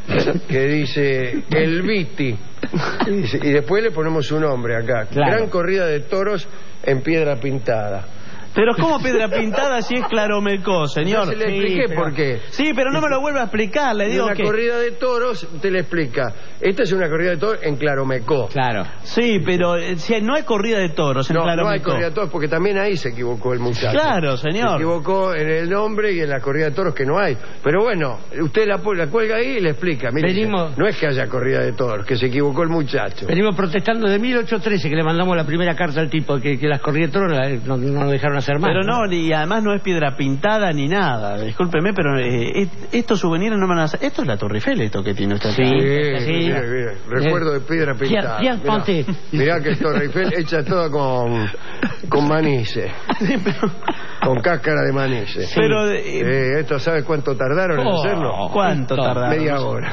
que dice El Viti. Y, dice- y después le ponemos su nombre acá. Claro. Gran corrida de toros en piedra pintada. Pero ¿cómo Piedra Pintada si es Claromecó, señor? Ya se le expliqué pero- por qué. Sí, pero no me lo vuelve a explicar, le En digo una que... corrida de toros, te le explica. Esta es una corrida de toros en Claromecó. Claro. Sí, pero eh, si no hay corrida de toros en No, no hay Claromecó. corrida de toros porque también ahí se equivocó el muchacho. Claro, Se señor. equivocó en el nombre y en la corrida de toros que no hay. Pero bueno, usted la, pu- la cuelga ahí y le explica. Mire, Venimos- no es que haya corrida de toros, que se equivocó el muchacho. Venimos protestando de mil ochocientos trece que le mandamos la primera carta al tipo que, que las corridas de toros la- no, no lo dejaron hacer más. Pero no, y además no es Piedra Pintada ni nada. Discúlpeme, pero eh, est- estos souvenirs no me van a hacer... Esto es la Torre Eiffel, esto que tiene usted acá. Sí. Sí, Sí. mire, mire, recuerdo de piedra Pierre- pintada. Pierre Mirá, Panté. mirá que Torre Eiffel hecha toda con, con manice, con cáscara de manice. Sí. Pero, eh, Eh, ¿esto sabe cuánto tardaron en Oh, hacerlo? ¿Cuánto Esto, tardaron? Media hora.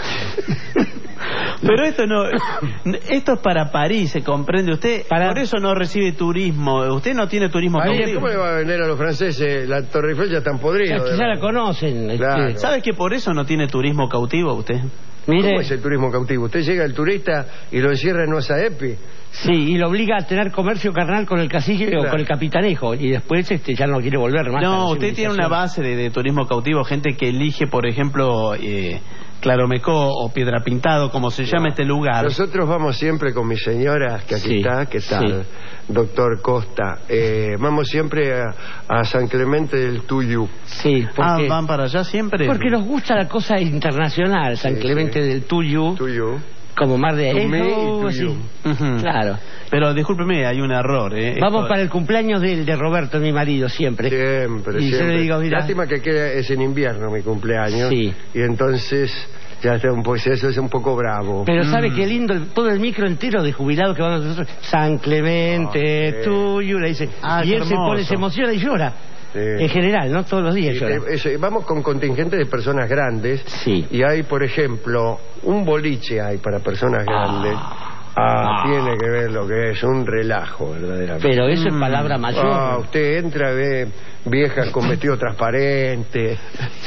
Pero esto no... Esto es para París, ¿se comprende usted? Para- Por eso no recibe turismo. Usted no tiene turismo Ahí, cautivo. ¿cómo le va a vender a los franceses? La Torre Eiffel ya están Ya, podridos. que ya la conocen. este, Claro. ¿Sabe que por eso no tiene turismo cautivo usted? Mire. ¿Cómo es el turismo cautivo? Usted llega al turista y lo encierra en Osa Epi. Sí, y lo obliga a tener comercio carnal con el cacique Claro. o con el capitanejo, y después este ya no quiere volver más. a la No, usted tiene civilización. una base de, de turismo cautivo, gente que elige, por ejemplo, eh, Claromecó o Piedra Pintado, como se llama este lugar. Nosotros vamos siempre con mi señora, que aquí Sí, está, ¿qué tal? sí. Doctor Costa. Eh, vamos siempre a, a San Clemente del Tuyú. Sí, porque, Ah, ¿van para allá siempre? porque nos gusta la cosa internacional, San Sí, Clemente sí. del Tuyú, Tuyú. como Mar de Tumé y Ejo, Tuyú. sí. Ujú. Claro. Pero discúlpeme, hay un error. ¿eh? Vamos Esto- para el cumpleaños de, de Roberto, mi marido, siempre. Siempre, Y yo siempre. le digo, mira, Lástima que queda, es en invierno mi cumpleaños. Sí. Y entonces ya está un poco, eso es un poco bravo. pero Mm. ¿sabe qué lindo? El- todo el micro entero de jubilados que van a nosotros, San Clemente, Ah, sí. Tuyú, le dice. Ah, y qué él se pone, hermoso. se emociona y llora. Sí. En general, no todos los días Y, llora. eh, eso, y vamos con contingente de personas grandes. Sí. Y hay, por ejemplo, un boliche hay para personas grandes. Ah, Ah. tiene que ver lo que es un relajo, verdaderamente. Pero eso Mm. es palabra mayor. Ah, usted entra, ve viejas con vestido transparente,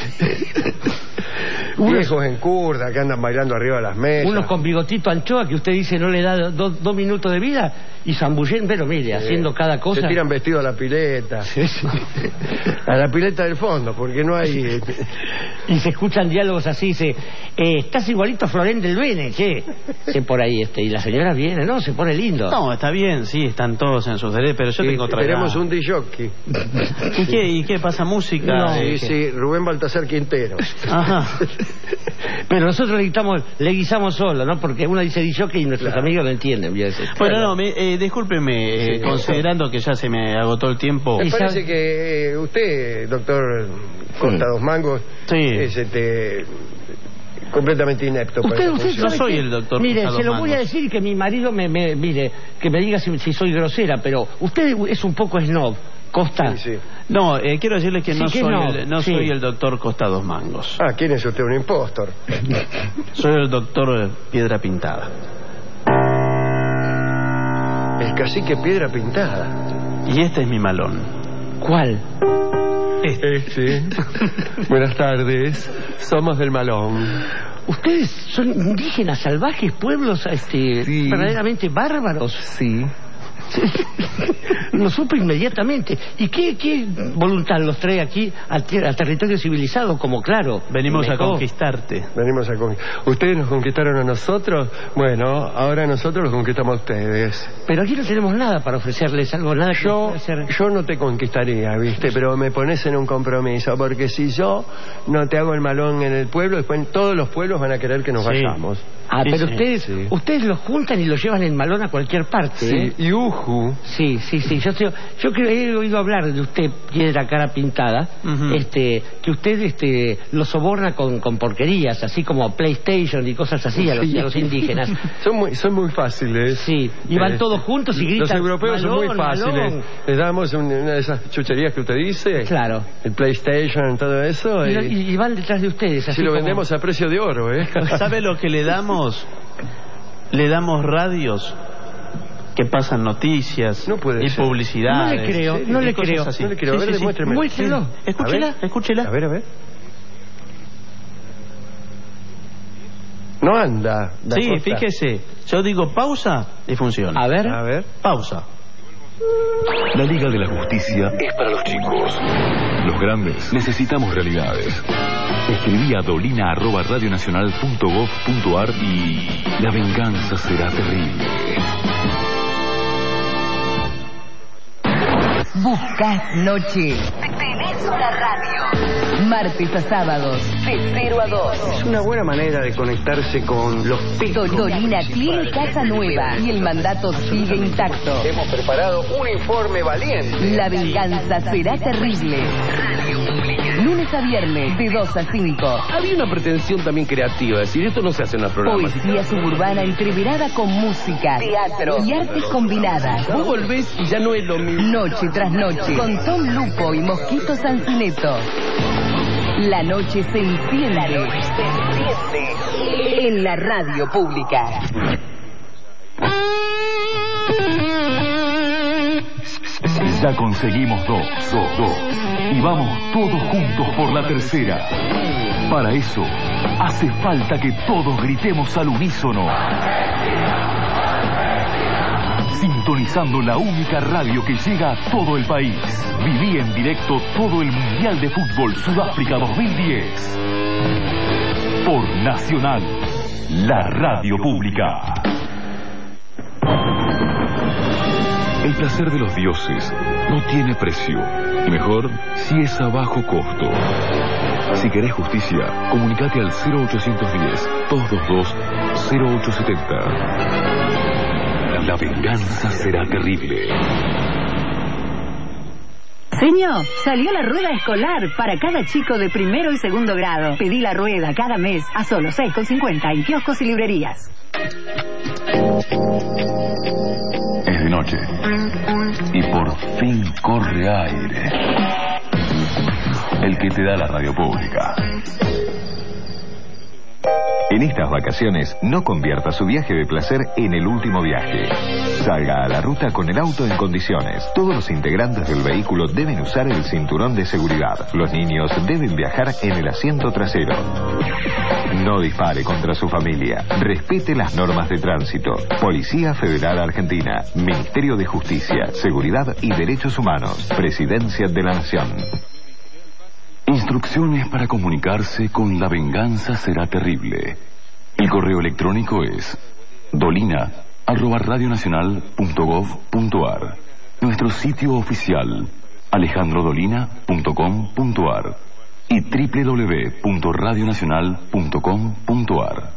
viejos en curda que andan bailando arriba de las mesas. Unos con bigotito anchoa que usted dice no le da do- dos minutos de vida y zambullen, pero mire, haciendo cada cosa. Se tiran vestido a la pileta. A la pileta del fondo, porque no hay... Y se escuchan diálogos así, dice, eh, estás igualito a Florén del Bene, che. Sé por ahí, este, y la señora viene, ¿no? Se pone lindo. No, está bien, sí, están todos en sus derechos, pero yo Sí, tengo otra tenemos edad. un disjockey. ¿Y qué, ¿Y qué pasa? ¿Música? No, Sí, Eh, sí, Rubén Baltasar Quintero. Ajá. Pero nosotros le guitamos, le guisamos solo, ¿no? Porque uno dice disjockey y nuestros Claro. amigos no entienden. bien. Bueno, no, me, eh, discúlpeme, eh, Sí. considerando que ya se me agotó el tiempo. Me Y parece sabe- que eh, usted, doctor Costa Mm. Dos Mangos, Sí. es este, completamente inepto para Usted, esa usted función. Yo sabe soy que- el doctor Mire, Costa se lo Dos voy a Mangos. decir que mi marido me, me mire, que me diga si, si soy grosera, pero usted es un poco snob, Costa. Sí, sí. No, eh, quiero decirle que Sí, no, que soy, no, el, no sí. soy el doctor Costa Dos Mangos. Ah, ¿quién es usted? Un impostor. Soy el doctor eh, Piedra Pintada. El cacique Piedra Pintada. Y este es mi malón. ¿Cuál? Este. Buenas tardes. Somos del Malón. Ustedes son indígenas, salvajes, pueblos este, Sí. verdaderamente bárbaros. Sí. Lo supe inmediatamente. ¿Y qué, qué voluntad los trae aquí al, ter- al territorio civilizado? Como claro. Venimos a mejor. conquistarte. Venimos a con... ¿Ustedes nos conquistaron a nosotros? Bueno, ahora nosotros los conquistamos a ustedes. Pero aquí no tenemos nada para ofrecerles, algo, nada que Yo, pueda hacer. yo no te conquistaría, ¿viste? Pero me pones en un compromiso, porque si yo no te hago el malón en el pueblo, después todos los pueblos van a querer que nos Sí. vayamos. Ah, Sí, pero sí, ustedes, sí. ustedes los juntan y los llevan en malón a cualquier parte, Sí, ¿eh? y Uju. Sí, sí, sí. Yo, sé- yo creo he oído hablar de usted, Piedra Cara Pintada, Ujú. este, que usted este, lo soborna con, con porquerías, así como PlayStation y cosas así a los, Sí. a los indígenas. Son muy, son muy fáciles. Sí, y van Eh, todos juntos y gritan. Los europeos son muy "Malón, fáciles. malón". Les damos un- una de esas chucherías que usted dice. Claro. El PlayStation, todo eso. Y, Y, lo- y- y van detrás de ustedes. Así si lo como- vendemos a precio de oro, ¿eh? ¿Sabe lo que le damos? Le damos radios que pasan noticias No puede y ser. publicidades. No le creo, no y le cosas creo. así. No le creo. A ver, demuéstreme. Muéstrelo. Sí. Escúchela, A ver. escúchela. A ver, a ver. No anda. Da Sí, Costa. fíjese. Yo digo pausa y funciona. A ver. A ver. Pausa. La Liga de la Justicia es para los chicos. Los grandes necesitamos realidades. Escribí a dolina arroba radionacional punto gov punto ar y la venganza será terrible. Buscas noche. Tenés una radio. Martes a sábados, de cero a dos. Es una buena manera de conectarse con los picos. Dolina tiene casa nueva y el mandato sigue intacto. Hemos preparado un informe valiente. La venganza será terrible. Lunes a viernes, de dos a cinco. Había una pretensión también creativa, es decir, esto no se hace en la programa. Poesía suburbana entreverada con música, teatro y artes combinadas. Vos volvés y ya no es lo mismo. Noche tras noche, con Tom Lupo y Mosquito Sancineto. La noche se enciende. La noche se enciende. En la radio pública. Ya conseguimos dos, dos, dos. Y vamos todos juntos por la tercera. Para eso, Hace falta que todos gritemos al unísono. Sintonizando la única radio que llega a todo el país. Viví en directo todo el Mundial de Fútbol Sudáfrica dos mil diez. Por Nacional, la radio pública. El placer de los dioses no tiene precio. Y mejor si es a bajo costo. Si querés justicia, comunicate al cero ochocientos diez, doscientos veintidós, cero ochocientos setenta. La venganza será terrible. Señor, salió la rueda escolar para cada chico de primero y segundo grado. Pedí la rueda cada mes a solo seis con cincuenta en kioscos y librerías. Es de noche y por fin corre aire. El que te da la radio pública. En estas vacaciones, no convierta su viaje de placer en el último viaje. Salga a la ruta con el auto en condiciones. Todos los integrantes del vehículo deben usar el cinturón de seguridad. Los niños deben viajar en el asiento trasero. No dispare contra su familia. Respete las normas de tránsito. Policía Federal Argentina. Ministerio de Justicia, Seguridad y Derechos Humanos. Presidencia de la Nación. Instrucciones para comunicarse con La Venganza Será Terrible. El correo electrónico es dolina arroba radionacional punto gov punto ar. Nuestro sitio oficial alejandro dolina punto com punto ar y doble u doble u doble u punto radionacional punto com punto ar.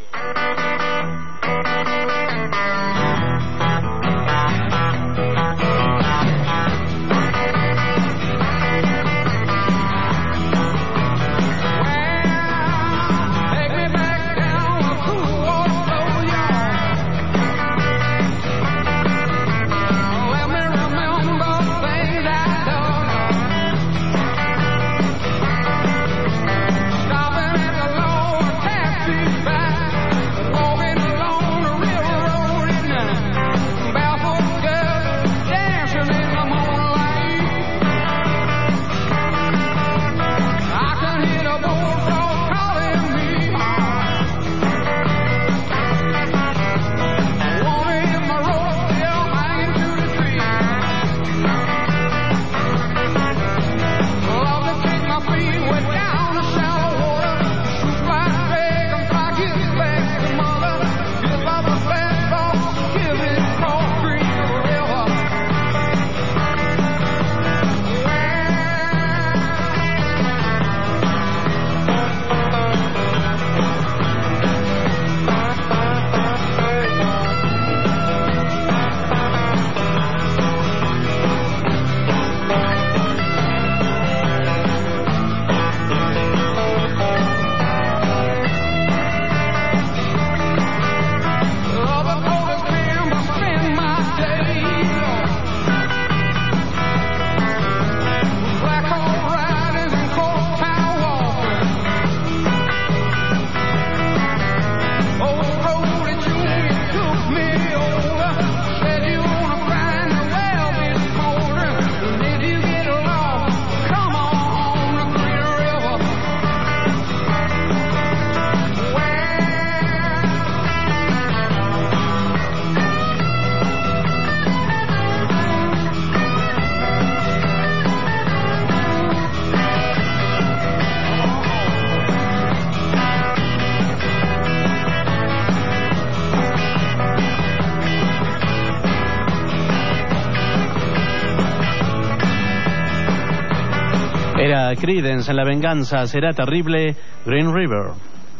Era Creedence en La Venganza Será Terrible, Green River.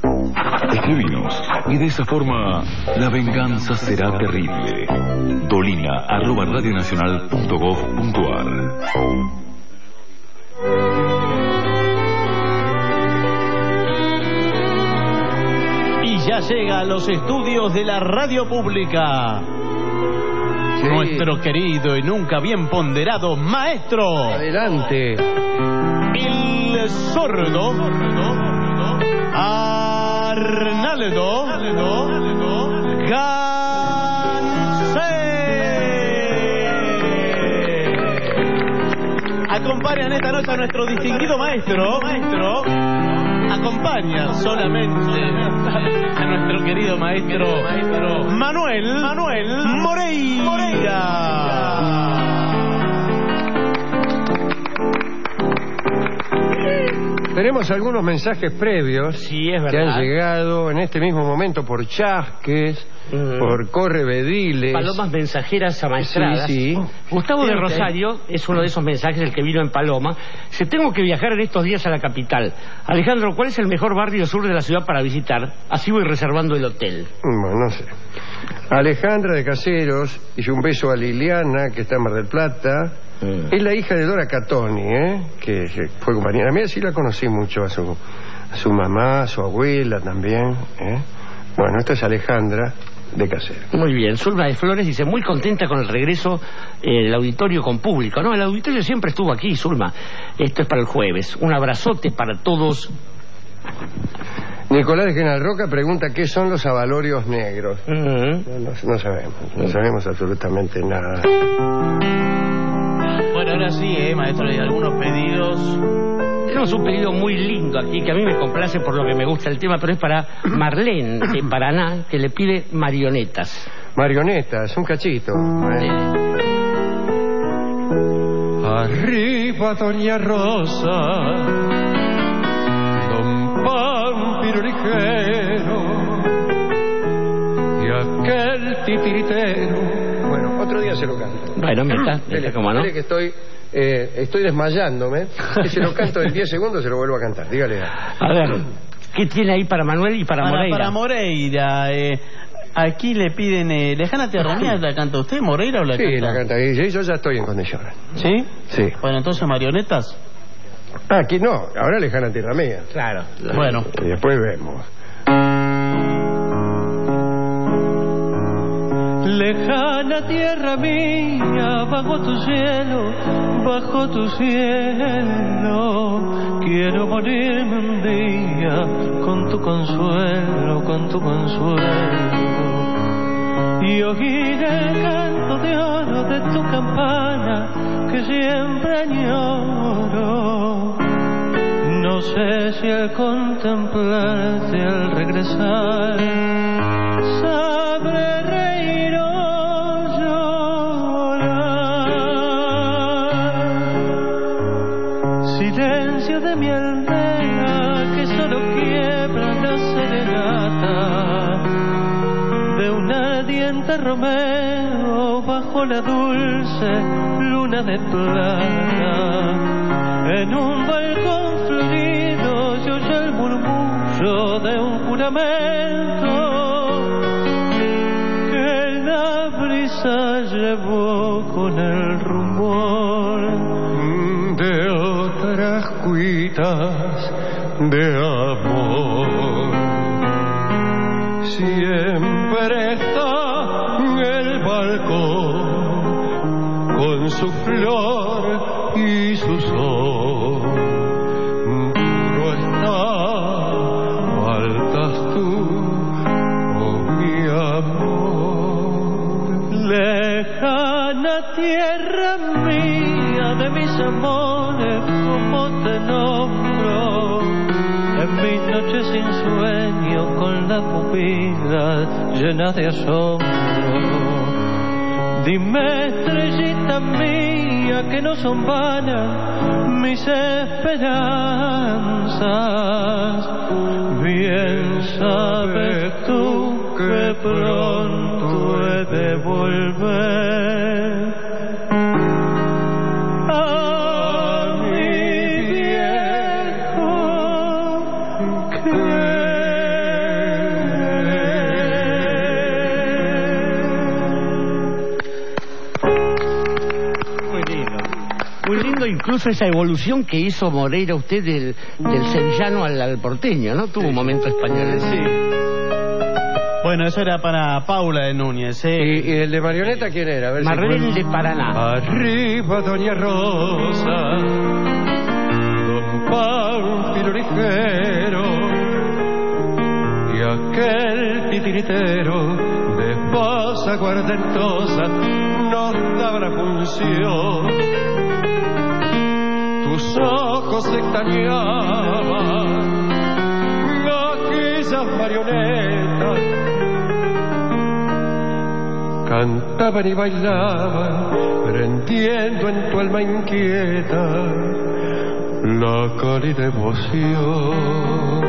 Escribinos y de esa forma La Venganza Será Terrible. Dolina arroba radionacional punto gov punto ar. Y ya llega a los estudios de la radio pública. Sí. Nuestro querido y nunca bien ponderado maestro. Adelante. El sordo Arnaldo Gansé. Acompañan esta noche a nuestro distinguido maestro, maestro, acompaña solamente a nuestro querido maestro, maestro Manuel, Manuel Moreira. Moreira. Tenemos algunos mensajes previos sí, es que verdad. han llegado en este mismo momento por Chasques, mm. por Correvediles. Palomas mensajeras amaestradas. Sí, sí. Gustavo de Rosario es uno de esos mensajes, el que vino en Paloma. Se tengo que viajar en estos días a la capital. Alejandro, ¿cuál es el mejor barrio sur de la ciudad para visitar? Así voy reservando el hotel. Bueno, no sé. Alejandra de Caseros, y un beso a Liliana, que está en Mar del Plata. Mm. Es la hija de Dora Catoni, ¿eh? que, que fue compañera mía. Sí la conocí mucho a su, a su mamá, a su abuela también, ¿eh? Bueno, esta es Alejandra de Caseros. Muy bien. Zulma de Flores dice, muy contenta con el regreso del eh, auditorio con público. No, el auditorio siempre estuvo aquí, Zulma. Esto es para el jueves. Un abrazote para todos. Nicolás de General Roca pregunta qué son los avalorios negros. Uh-huh. no, no, no sabemos, no sabemos absolutamente nada. Bueno, ahora sí, eh, maestro, hay algunos pedidos. Tenemos un pedido muy lindo aquí que a mí me complace por lo que me gusta el tema, pero es para Marlene de Paraná, que le pide marionetas. Marionetas, un cachito. ¿eh? Arriba Doña Rosa, Don Pampiro ligero y aquel titiritero. Bueno, otro día se lo canto. Bueno, me está, me está como no. Dile que estoy, eh, estoy desmayándome. Que se lo canto en diez segundos, se lo vuelvo a cantar. Dígale. A ver, ¿qué tiene ahí para Manuel y para, para Moreira? Para Moreira, eh, aquí le piden... Eh, ¿Lejana Tierra Mía la canta usted, Moreira, o la sí, canta? Sí, la canta. Y yo ya estoy en condiciones. ¿Sí? Sí. Bueno, entonces, ¿marionetas? Ah, aquí no. Ahora Lejana Tierra Mía. Claro. Bueno. Y después vemos. Lejana tierra mía, bajo tu cielo, bajo tu cielo, quiero morirme un día con tu consuelo, con tu consuelo, y oír el canto de oro de tu campana que siempre añoro. No sé si al contemplarte, al regresar, sabré reír o llorar. Silencio de mi aldea que solo quiebra la serenata de un ardiente romero bajo la dulce luna de plata. En un balcón florido se oye el murmullo de un juramento que la brisa llevó con el rumor de otras cuitas de amor. Siempre está en el balcón con su flor y su sol. Puro está, faltas tú, oh mi amor. Lejana tierra mía de mis amores, como te nombro, en mis noches sin sueño, con la pupila llena de asombro. Dime, estrellita mía, que no son vanas mis esperanzas. Bien sabes tú que pronto he de volver a mi viejo querer. Muy lindo incluso esa evolución que hizo Moreira usted del, del sevillano al, al porteño, ¿no? Tuvo un momento español. Sí. Bueno, eso era para Paula de Núñez, ¿eh? ¿Y, y el de marioneta quién era? A ver Marlene si de Paraná. Arriba Doña Rosa, Don Pánfilo ligero y aquel titiritero de esposa guardentosa nos daba la función. Tus ojos se extrañaban aquellas marionetas cantaban y bailaban, prendiendo en tu alma inquieta la cálida emoción.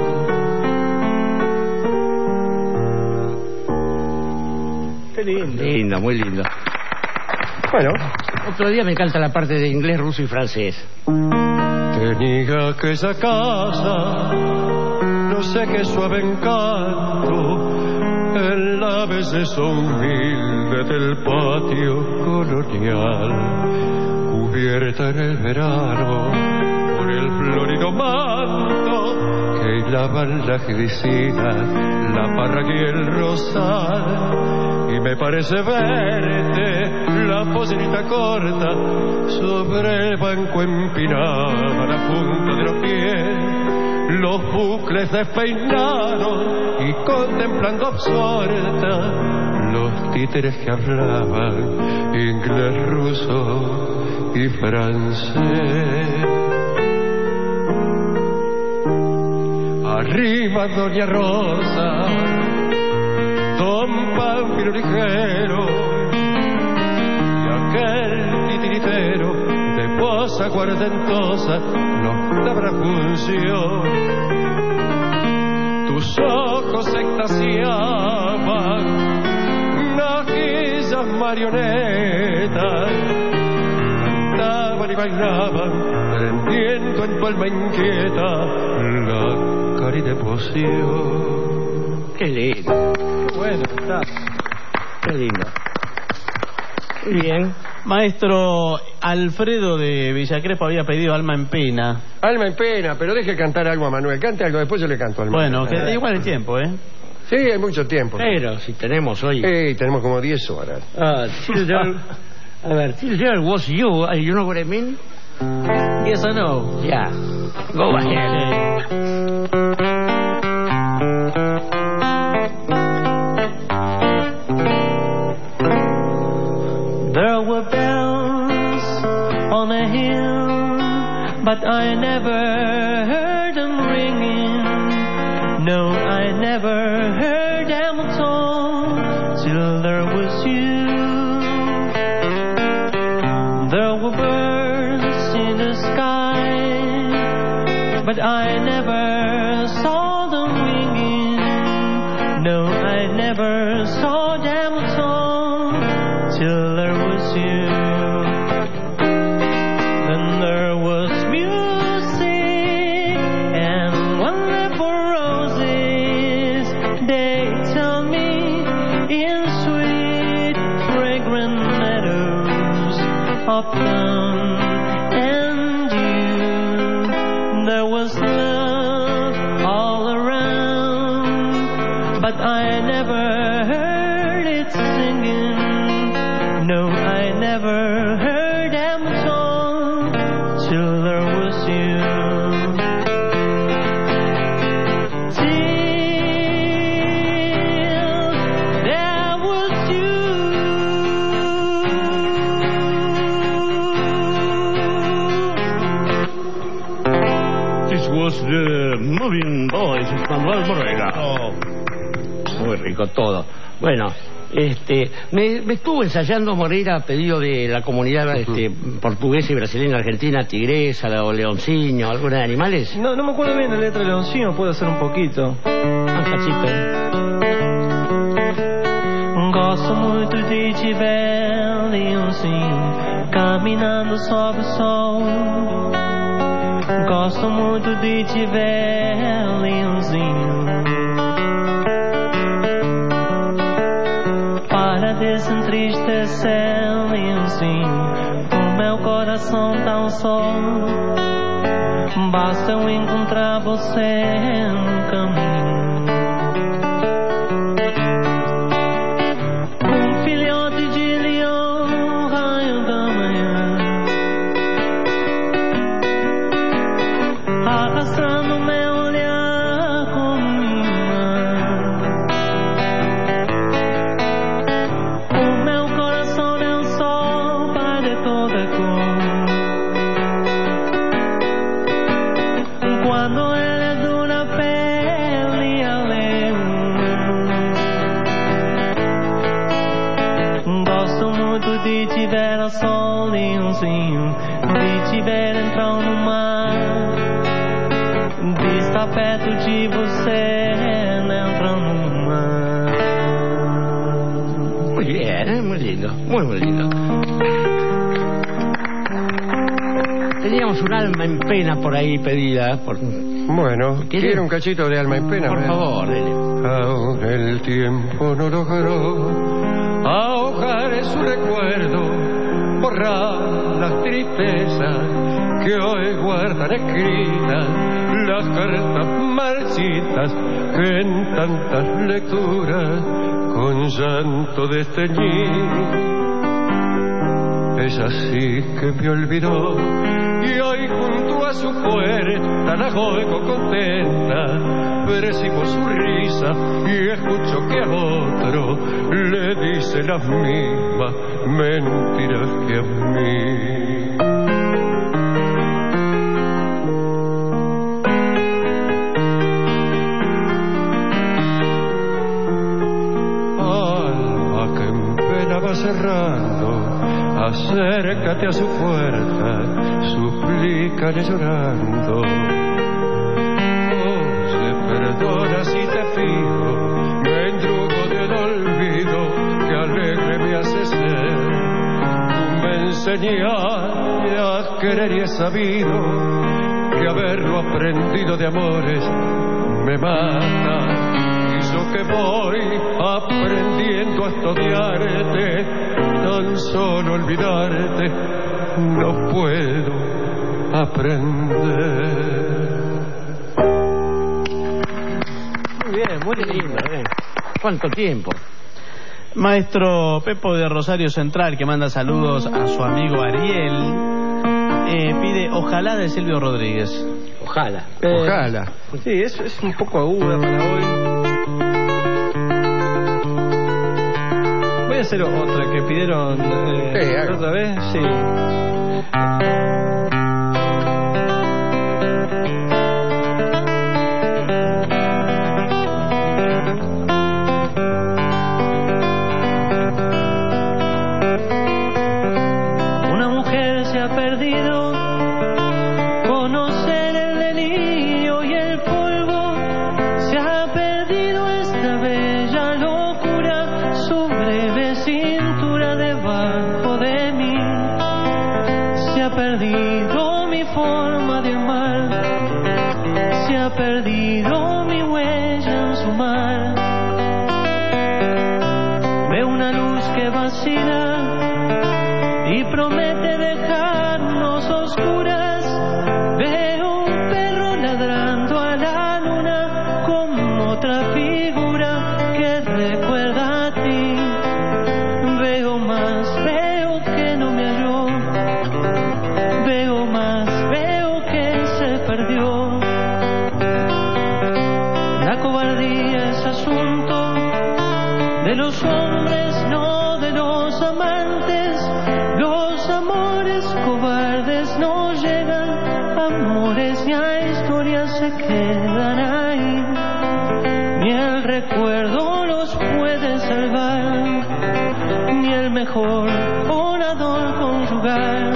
Qué lindo. Lindo, muy lindo. Bueno. Otro día me canta la parte de inglés, ruso y francés. Tenía aquella casa, no sé qué suave encanto, en la belleza humilde del patio colonial, cubierta en el verano por el florido manto que hilaban la glicina, la parra y el rosal, y me parece verte la pocinita corta sobre el banco empinado a la punta de los pies, los bucles despeinados y contemplando absorta los títeres que hablaban inglés, ruso y francés. Arriba doña Rosa, don Pánfilo ligero y aquel titiritero de voz aguardentosa nos daba función. Tus ojos extasiaban aquellas marionetas, cantaban y bailaban, prendiendo en tu alma inquieta la cálida emoción. Qué lindo. Qué bueno está. Qué lindo. Muy bien. Maestro Alfredo de Villa Crespo había pedido Alma en Pena. Alma en Pena, pero deje cantar algo a Manuel. Cante algo, después yo le canto al Manuel. Bueno, que igual el tiempo, ¿eh? Sí, hay mucho tiempo. Pero si tenemos hoy... Sí, tenemos como diez horas. Ah, children... A ver, children was you. uh, You know what I mean? Yes or no? Yeah. Go ahead. There were bells on a hill, but I never heard them ringing. No, I never heard them at all till there was you. There were birds in the sky, but I never saw them winging. No, I never saw them at all till there was you. Then there was music and wonderful roses. They tell me in sweet fragrant meadows of plum and dew. There was love all around, but I never heard it singing. No, I never heard them at all till there was you. Till there was you. This was the Moving Boys, Manuel Morera. Oh, muy rico todo. Bueno, este, me, me estuvo ensayando Moreira a pedido de la comunidad este, portuguesa y brasileña argentina, tigresa, o leoncino, algunos animales. No, no me acuerdo bien la letra de leoncino, puedo hacer un poquito. Un cachito. Gosto muito de te ver, leãozinho, caminhando sob o sol. Gosto muito de te ver, leãozinho, para desentristecer, leãozinho, o meu coração tão só. Basta eu encontrar você no caminho. Um filhote de leão, raio da manhã, arrastando meu olhar como imã. O meu coração é um sol, pai de toda cor. Quando ele é dura pele alegre, ficar perto de você, entrando no mar. Muy bien, ¿eh? Muy lindo, muy muy lindo. Teníamos un alma en pena por ahí pedida. Por... Bueno, ¿quiere un cachito de alma en pena? Por favor, dele. Ahora el tiempo no logró ahogar su recuerdo, borrar las tristezas que hoy guardan escritas las cartas marchitas que en tantas lecturas con llanto desteñí. Es así que me olvidó y hoy junto a su puerta la oigo contenta, percibo su risa y escucho que a otro le dice las mismas mentiras que a mí. Alma que en pena va cerrando, acércate a su puerta, suplícale llorando. Oye, perdona si te fijo, me endrugo del olvido que alegre me hace ser. Tú me enseñaste a querer y he sabido que haberlo aprendido de amores me mata. Y yo que voy aprendiendo a estudiarte, tan solo olvidarte no puedo aprender. Muy bien, muy lindo, ¿eh? ¿Cuánto tiempo? Maestro Pepo de Rosario Central, que manda saludos a su amigo Ariel, eh, pide Ojalá de Silvio Rodríguez. Ojalá. Eh, Ojalá. Sí, es, es un poco aguda para hoy. Voy a hacer otra que pidieron eh, sí, otra vez. Sí. Una mujer se ha perdido, conocer el delirio y el polvo, se ha perdido esta bella locura, su breve cintura debajo de mí, se ha perdido mi forma de amar, se ha perdido mi huella en su mar. Veo una luz que vacila y promete dejarnos oscuras. Veo un perro ladrando a la luna como otra figura que recuerda a ti. Veo más, veo que no me halló. Veo más, veo que se perdió. La cobardía es asunto de los hombres, no de los amantes. Los amores cobardes no llegan, amores ni a historias se quedan ahí. Ni el recuerdo los puede salvar, ni el mejor orador conjugar.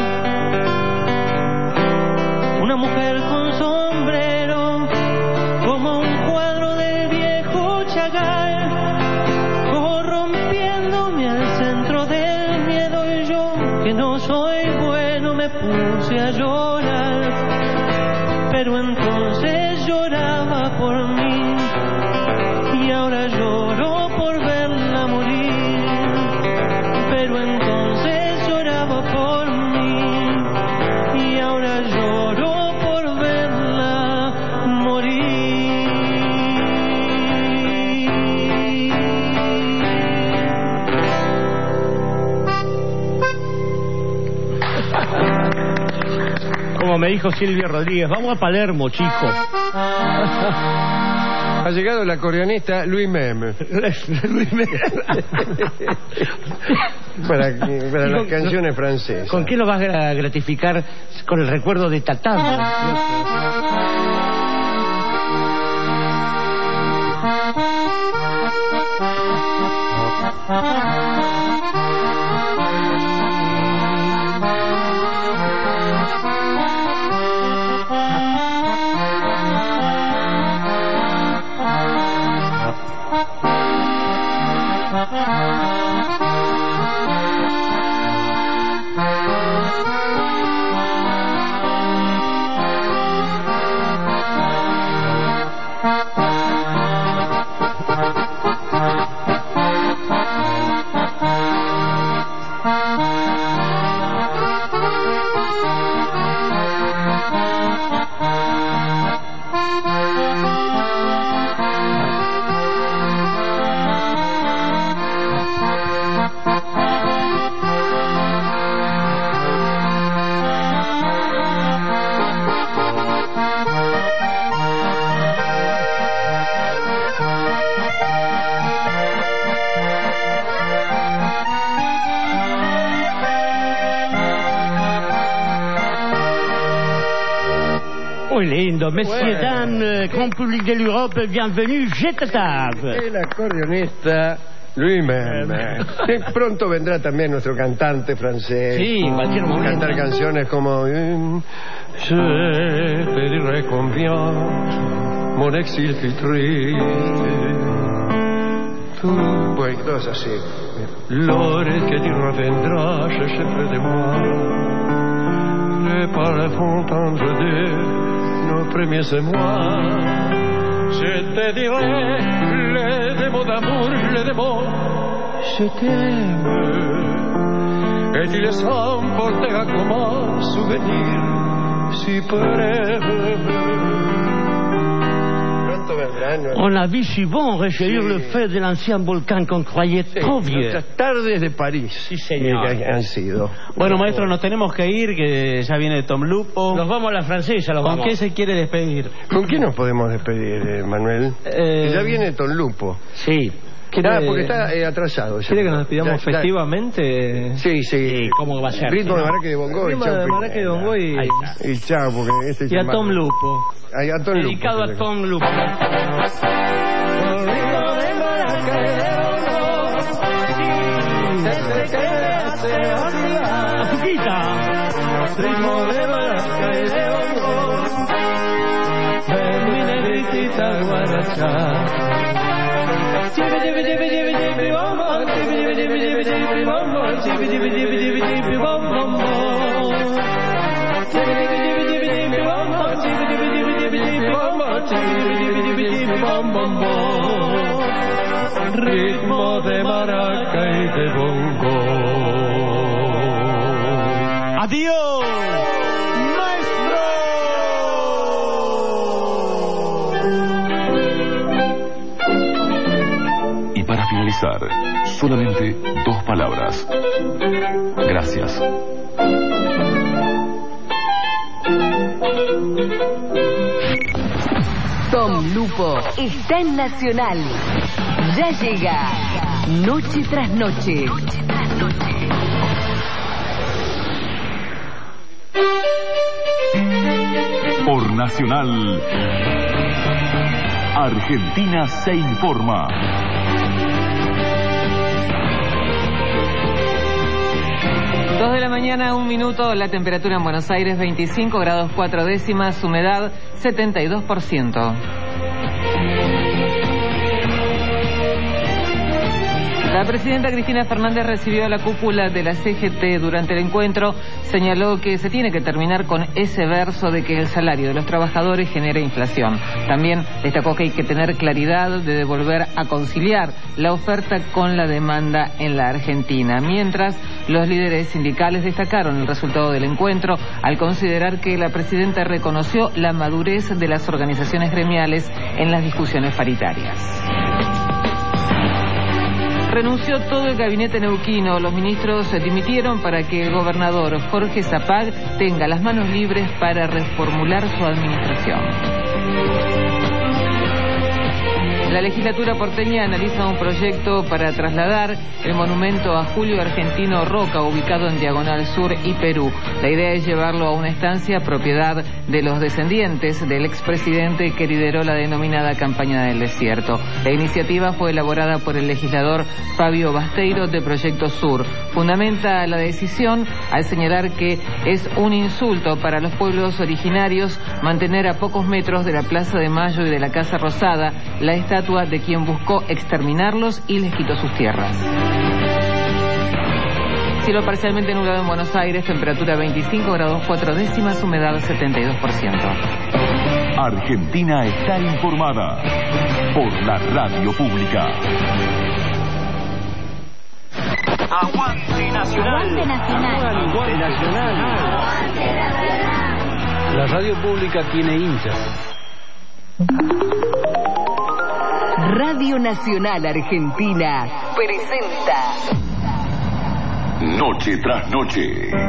Una mujer con sombrero, como un cuadro del viejo Chagall, corrompiéndome al centro del miedo, y yo que no soy bueno me puse a llorar. Pero entonces lloraba por mí y ahora lloro por verla morir. Pero entonces lloraba por mí y ahora lloro por verla morir. Como me dijo Silvio Rodríguez, vamos a Palermo, chico. Ha llegado el acordeonista Luis Meme. Luis Meme. para para las canciones francesas. ¿Con qué nos vas a gratificar con el recuerdo de Tatán? Muy lindo. Messieurs, Bueno. dames, grand public de l'Europe, bienvenue, je te tape. El acordeonista Luis Méndez. Que pronto vendrá también nuestro cantante francés. Sí, en cualquier momento. Cantar canciones como Je te dirai combien mon exil fut triste. Tú, bueno, todos así. L'heure que tu reviendras, je sais près de moi. Les parfums tendres de nos premiers émois. Je te dirai les des mots d'amour, les des mots je t'aime. Et tu les emporteras comme un souvenir si breve. Pronto vendrán. On a vu souvent recueillir Sí. le feu de l'ancien volcan qu'on croyait Sí, trop vieux. nuestras tardes de París. Sí, señor. eh, han sido. Bueno, maestro, nos tenemos que ir, que ya viene Tom Lupo. Nos vamos a la francesa, los ¿Con vamos. qué se quiere despedir? ¿Con quién nos podemos despedir, eh, Manuel? Eh, Ya viene Tonlupo. Sí. Ah, porque está eh, atrasado. ya. ¿Quiere que nos despidamos Ya- ya- festivamente? Sí, sí. Sí, ¿cómo va a ser? Ritmo de maraque de bongo y Ritmo chau. de maraque de bongo y- Ahí está. Y chao, porque este Y a llamado- Tom Lupo. Ay, a Tom Lupo. Dedicado a Tom Lupo. Azuquita. Ritmo de maraca y de bongo. Ven mi negrita guaracha. Chibi chibi chibi chibi chibi bom bom. Chibi chibi chibi chibi chibi bom bom. Chibi chibi chibi chibi chibi bom bom bom. Chibi chibi chibi chibi chibi bom bom. Chibi chibi chibi chibi chibi bom bom. Chibi chibi chibi chibi chibi bom bom bom. Ritmo de maraca y de bongo. ¡Adiós! Y para finalizar, solamente dos palabras. Gracias. Tom Lupo está en Nacional. Ya llega Noche tras Noche. Por Nacional, Argentina se informa. Dos de la mañana, un minuto, la temperatura en Buenos Aires veinticinco grados cuatro décimas, humedad setenta y dos por ciento. La presidenta Cristina Fernández recibió a la cúpula de la C G T durante el encuentro. Señaló que se tiene que terminar con ese verso de que el salario de los trabajadores genera inflación. También destacó que hay que tener claridad de devolver a conciliar la oferta con la demanda en la Argentina. Mientras, los líderes sindicales destacaron el resultado del encuentro al considerar que la presidenta reconoció la madurez de las organizaciones gremiales en las discusiones paritarias. Renunció todo el gabinete neuquino. Los ministros dimitieron para que el gobernador Jorge Zapag tenga las manos libres para reformular su administración. La legislatura porteña analiza un proyecto para trasladar el monumento a Julio Argentino Roca, ubicado en Diagonal Sur y Perú. La idea es llevarlo a una estancia propiedad de los descendientes del expresidente que lideró la denominada campaña del desierto. La iniciativa fue elaborada por el legislador Fabio Basteiro de Proyecto Sur. Fundamenta la decisión al señalar que es un insulto para los pueblos originarios mantener a pocos metros de la Plaza de Mayo y de la Casa Rosada la estatua de quien buscó exterminarlos y les quitó sus tierras. Cielo parcialmente nublado en Buenos Aires, temperatura veinticinco grados cuatro décimas, humedad setenta y dos por ciento. Argentina está informada por la radio pública. Aguante Nacional. Aguante Nacional. Aguante Nacional. La radio pública tiene hinchas. Radio Nacional Argentina presenta Noche tras noche.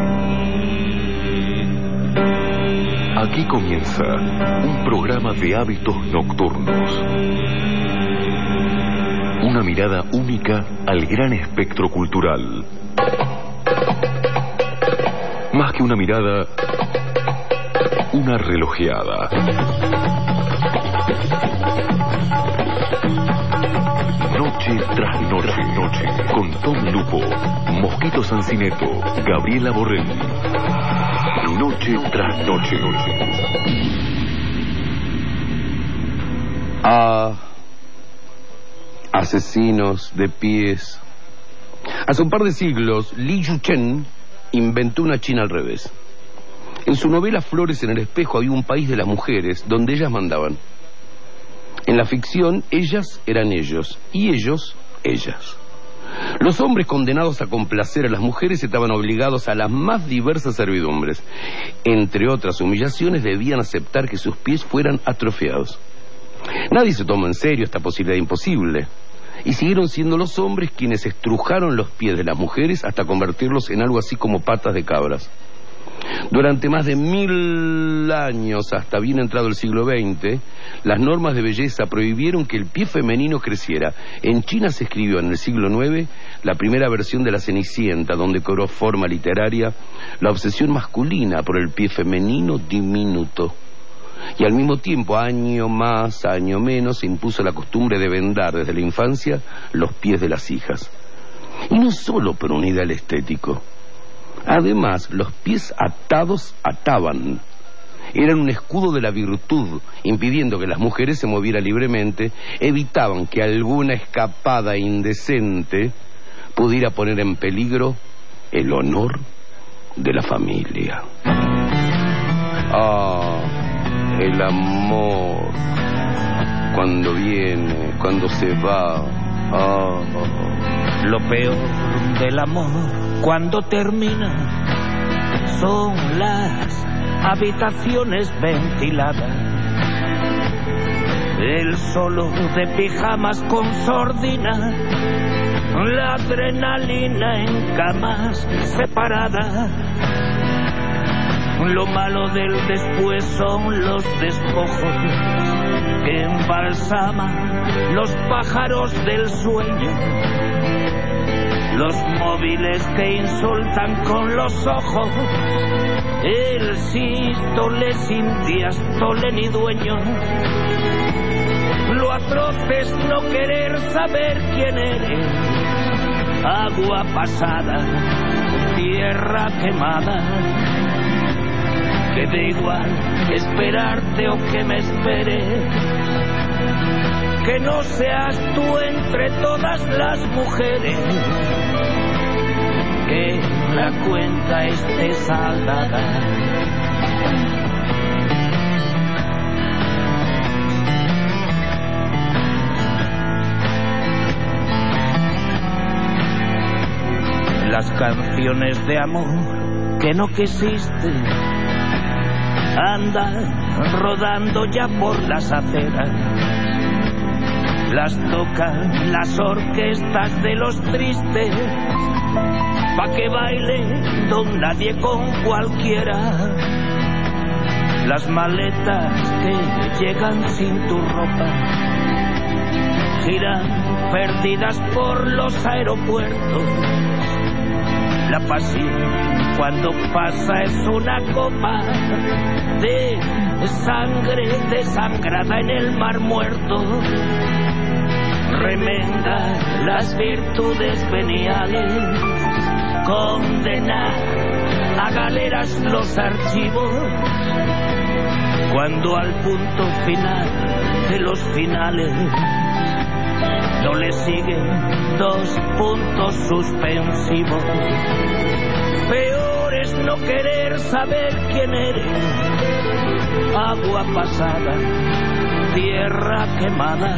Aquí comienza un programa de hábitos nocturnos. Una mirada única al gran espectro cultural. Más que una mirada, una relojeada. Noche tras noche, noche, con Tom Lupo, Mosquito Sancineto, Gabriela Borrell. Noche tras noche, noche. Ah, asesinos de pies. Hace un par de siglos, Li Yuchen inventó una China al revés. En su novela Flores en el espejo había un país de las mujeres donde ellas mandaban. En la ficción, ellas eran ellos y ellos, ellas. Los hombres condenados a complacer a las mujeres estaban obligados a las más diversas servidumbres. Entre otras humillaciones, debían aceptar que sus pies fueran atrofiados. Nadie se tomó en serio esta posibilidad imposible, y siguieron siendo los hombres quienes estrujaron los pies de las mujeres hasta convertirlos en algo así como patas de cabras. Durante más de mil años, hasta bien entrado el siglo veinte, las normas de belleza prohibieron que el pie femenino creciera. En China se escribió en el siglo nueve la primera versión de La Cenicienta, donde cobró forma literaria la obsesión masculina por el pie femenino diminuto. Y al mismo tiempo, año más, año menos, se impuso la costumbre de vendar desde la infancia los pies de las hijas. Y no solo por un ideal estético. Además, los pies atados ataban. Eran un escudo de la virtud, impidiendo que las mujeres se movieran libremente, evitaban que alguna escapada indecente pudiera poner en peligro el honor de la familia. Ah, el amor, cuando viene, cuando se va. Ah, lo peor del amor cuando termina son las habitaciones ventiladas, el solo de pijamas con sordina, la adrenalina en camas separadas. Lo malo del después son los despojos que embalsaman los pájaros del sueño, los móviles que insultan con los ojos, el sístole sin diástole ni dueño. Lo atroz es no querer saber quién eres, agua pasada, tierra quemada. Que da igual esperarte o que me espere, que no seas tú entre todas las mujeres, que la cuenta esté saldada. Las canciones de amor que no quisiste andan rodando ya por las aceras, las tocan las orquestas de los tristes, pa' que baile don nadie con cualquiera. Las maletas que llegan sin tu ropa giran perdidas por los aeropuertos. La pasión cuando pasa es una copa de sangre desangrada en el mar muerto. Remenda las virtudes veniales, condenar a galeras los archivos, cuando al punto final de los finales no le siguen dos puntos suspensivos. Peor es no querer saber quién eres, agua pasada, tierra quemada.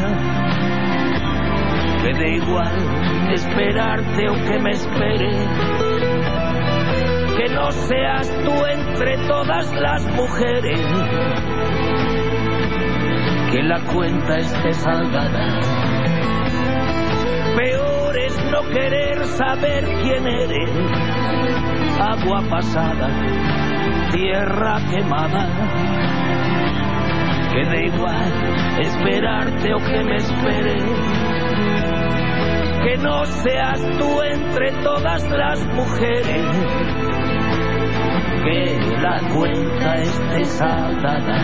Que da igual esperarte o que me espere, que no seas tú entre todas las mujeres, que la cuenta esté saldada. Peor es no querer saber quién eres, agua pasada, tierra quemada. Que da igual esperarte o que me espere, que no seas tú entre todas las mujeres, que la cuenta esté saldada,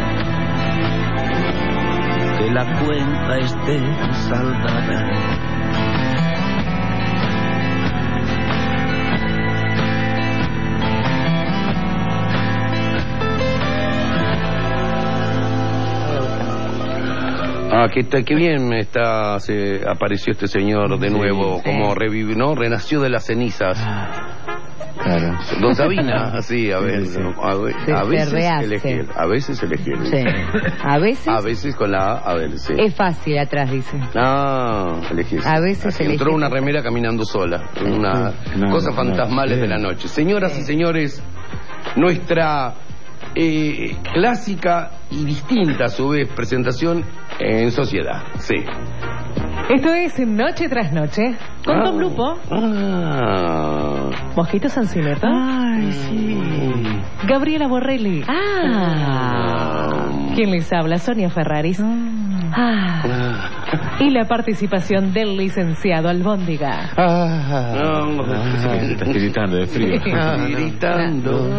que la cuenta esté saldada. Ah, qué, qué bien está, se apareció este señor de nuevo, sí, como sí. revivió, ¿no? Renació de las cenizas. Claro. Don Sabina, así, a ver, sí, sí. a, a, a veces elegir, a veces elegir. Sí. A veces. A veces con la A, a ver, sí. Es fácil atrás, dice. Ah, elegir. A veces elegir. Entró una remera caminando sola, una no, cosa no, fantasmales no, sí. de la noche. Señoras sí. y señores, nuestra eh, clásica y distinta a su vez presentación en sociedad. Sí. Esto es Noche tras Noche con ah, Tom Lupo, ah, Mosquito Sancineto, ay, sí. Gabriela Borrelli, ah, ah, quien les habla, Sonia Ferraris, ah, ah, y la participación del licenciado Albóndiga. Ah, no, ah, estás gritando de frío. Ah, gritando.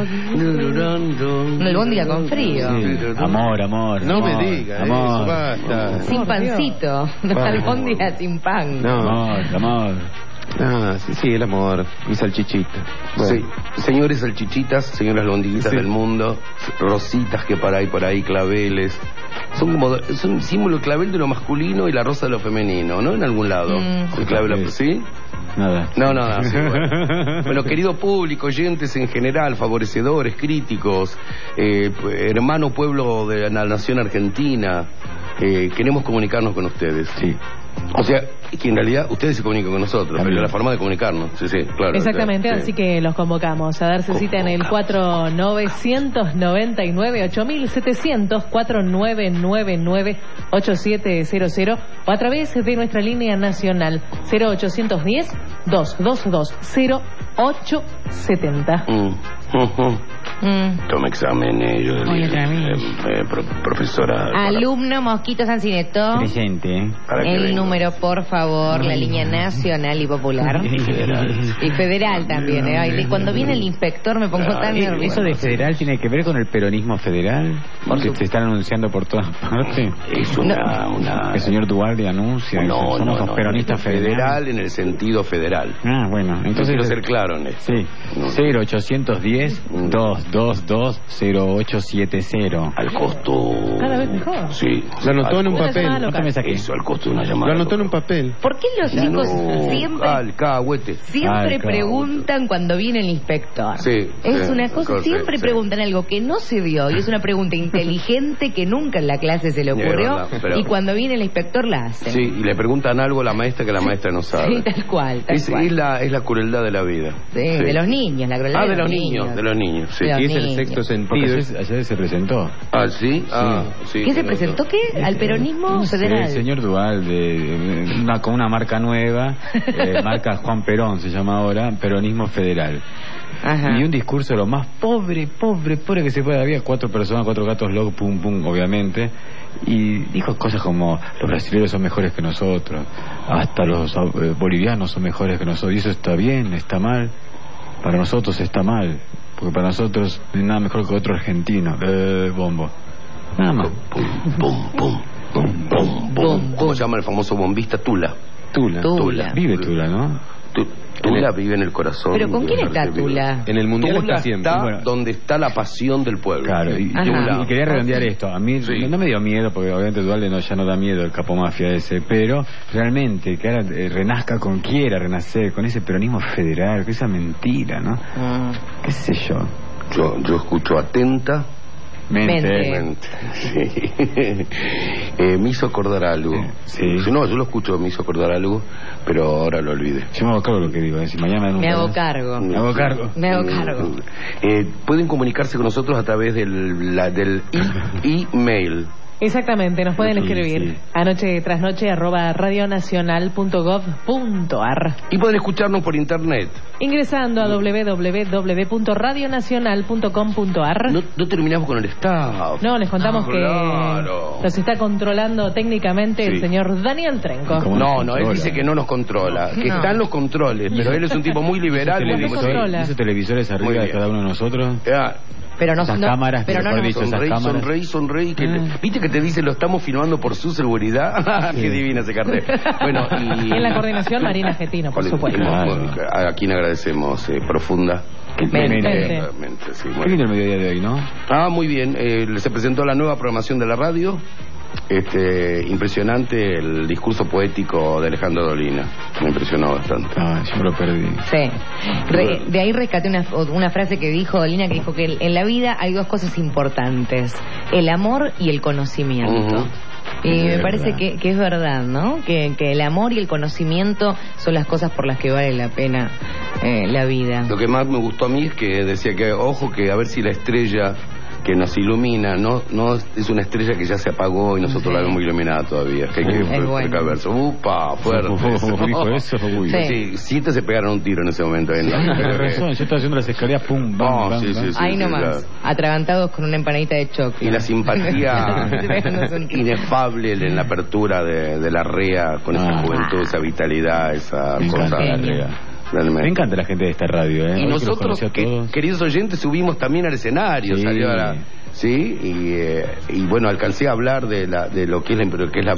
Una albóndiga con frío. Sí. Amor, amor. No amor, me digas, amor, eso basta. Sin pancito, no albóndiga sin pan. No, amor, amor. Ah, sí, sí, el amor, mi salchichita. Bueno. Sí, señores salchichitas, señoras londiguitas sí. del mundo, rositas que para ahí, por ahí, claveles. Son como, son un símbolo clavel de lo masculino y la rosa de lo femenino, ¿no? En algún lado. Mm. El clavel, ¿sí? Nada. No, nada. Sí, bueno. Bueno, querido público, oyentes en general, favorecedores, críticos, eh, hermano pueblo de la nación argentina, eh, queremos comunicarnos con ustedes. Sí. O sea, que en realidad ustedes se comunican con nosotros, pero la forma de comunicarnos, sí, sí, claro. Exactamente, claro, así sí. que los convocamos a darse cita en el cuatro nueve nueve nueve ocho siete cero cero, cuatro nueve nueve nueve ocho siete cero cero, o a través de nuestra línea nacional cero ocho uno cero, dos dos dos, cero ocho siete cero. Mm. Uh-huh. Mm. Toma examen, eh, yo Oye, eh, eh, pro, profesora. Alumno Mosquito Sancineto. Presente. El número, por favor, la línea nacional y popular. Y federal. Y federal también, ¿eh? Ay, cuando viene el inspector me pongo tan nervioso. ¿Eso de federal tiene que ver con el peronismo federal? Porque se están anunciando por todas partes. Es una... No. una... El señor Dualde anuncia. No, somos no, los no, peronistas no, federales. Federal en el sentido federal. Ah, bueno. Entonces quiero ser claro en esto. Sí. No. cero ochocientos diez, dos dos dos, cero ocho siete cero. Al costo... Cada vez mejor. Sí. Lo anotó en un papel. Eso, al costo de una llamada. Lo anotó en un papel. ¿Por qué los chicos no, siempre al cahuete. siempre al preguntan cuando viene el inspector? Sí, es sí, una cosa, correcto, siempre sí. preguntan algo que no se dio y es una pregunta inteligente que nunca en la clase se le ocurrió, verdad, pero... y cuando viene el inspector la hace. Sí, y le preguntan algo a la maestra que la maestra no sabe. Sí, tal cual, tal es, cual. Es, la, es la crueldad de la vida. Sí, sí. De los niños, la crueldad ah, de, de los los niños. niños. De los niños, sí. De los y es niños. el sexto sentido. Ayer, ayer se presentó. Ah, ¿sí? Ah, sí. ¿Qué se presentó? ¿Qué? ¿Al peronismo federal? El señor Dualde, una, con una marca nueva, eh, marca Juan Perón se llama ahora, peronismo federal. Ajá. Y un discurso de lo más pobre, pobre, pobre que se puede. Había cuatro personas, cuatro gatos locos, pum, pum, obviamente. Y dijo cosas como: los brasileños son mejores que nosotros, hasta los eh, bolivianos son mejores que nosotros. Y eso está bien, está mal. Para nosotros está mal, porque para nosotros no hay nada mejor que otro argentino. Eh, bombo. Nada más. Pum, pum, pum, pum, pum, pum. ¿Cómo se llama el famoso bombista? Tula. Tula. Tula. Vive Tula, ¿no? Tula vive en el corazón. ¿Pero con quién está Tula? En el mundial Tula está siempre. Está bueno, donde está la pasión del pueblo. Claro, y, y, y quería redondear esto. A mí sí. no me dio miedo, porque obviamente Dualde no, ya no da miedo el capo mafia ese, pero realmente que ahora eh, renazca con quiera renacer, con ese peronismo federal, con esa mentira, ¿no? Mm. ¿Qué sé yo? Yo, yo escucho atenta. Mente. Mente. Sí. eh, me hizo acordar algo. Sí. No, yo lo escucho, me hizo acordar algo, pero ahora lo olvidé. Yo me hago cargo de lo que digo. ¿eh? Si mañana me, me hago cargo. Me hago cargo. Me hago cargo. Eh, pueden comunicarse con nosotros a través del, la, del e- email. Exactamente, nos pueden Sí, escribir sí. anoche tras noche arroba radionacional punto gov punto ar. Y pueden escucharnos por internet. Ingresando a doble u doble u doble u punto radionacional punto com punto ar. No, no terminamos con el staff. No, les contamos Ah, que claro. nos está controlando técnicamente el Sí. señor Daniel Trenco. No, no, él dice que no nos controla, que No. están los controles, pero él es un tipo muy liberal. Esos muy televisores, controla. esos televisores Muy arriba de bien. cada uno de nosotros. Ya. Pero no, Esas no- cámaras, pero no mejor nos- dicho, esas Sonreí, cámaras. sonreí, sonreí. Que le- Ah. ¿Viste que te dice lo estamos filmando por su seguridad? Qué divina ese cartel. Bueno, y... Y en la coordinación, Marina Getino, por supuesto. A quien agradecemos eh, profunda. Mente. Sí, Qué bueno. lindo el mediodía de hoy, ¿no? Ah, muy bien. Eh, se presentó la nueva programación de la radio. Este, impresionante el discurso poético de Alejandro Dolina. Me impresionó bastante. Ah, yo me lo perdí. Sí. Re- de ahí rescaté una, una frase que dijo Dolina, que dijo que en la vida hay dos cosas importantes: el amor y el conocimiento. Ujú. Y Es me verdad. parece que, que es verdad, ¿no? Que, que el amor y el conocimiento son las cosas por las que vale la pena eh, la vida. Lo que más me gustó a mí es que decía que, ojo, que a ver si la estrella que nos ilumina no no es una estrella que ya se apagó y nosotros la vemos iluminada todavía. Que hay que Es pre- bueno. precaverse. Upa, fuerte. Dijo eso, uy. Sí. Sí, siete se pegaron un tiro en ese momento. En la- Tienes razón, yo estaba haciendo las escaleras, pum, bam, No, bam, sí, bam. sí, sí. Ahí nomás, atragantados con una empanadita de choclo. Y la simpatía No son- inefable en la apertura de, de la R E A con esa Ah. juventud, esa vitalidad, esa Me cosa. encanta la rea. Realmente. Me encanta la gente de esta radio, ¿eh? Hoy Y que los nosotros, conocí a que- todos. queridos oyentes, subimos también al escenario, Sí. salió a la- sí, y, eh, y bueno, alcancé a hablar de la de lo que es la, que es la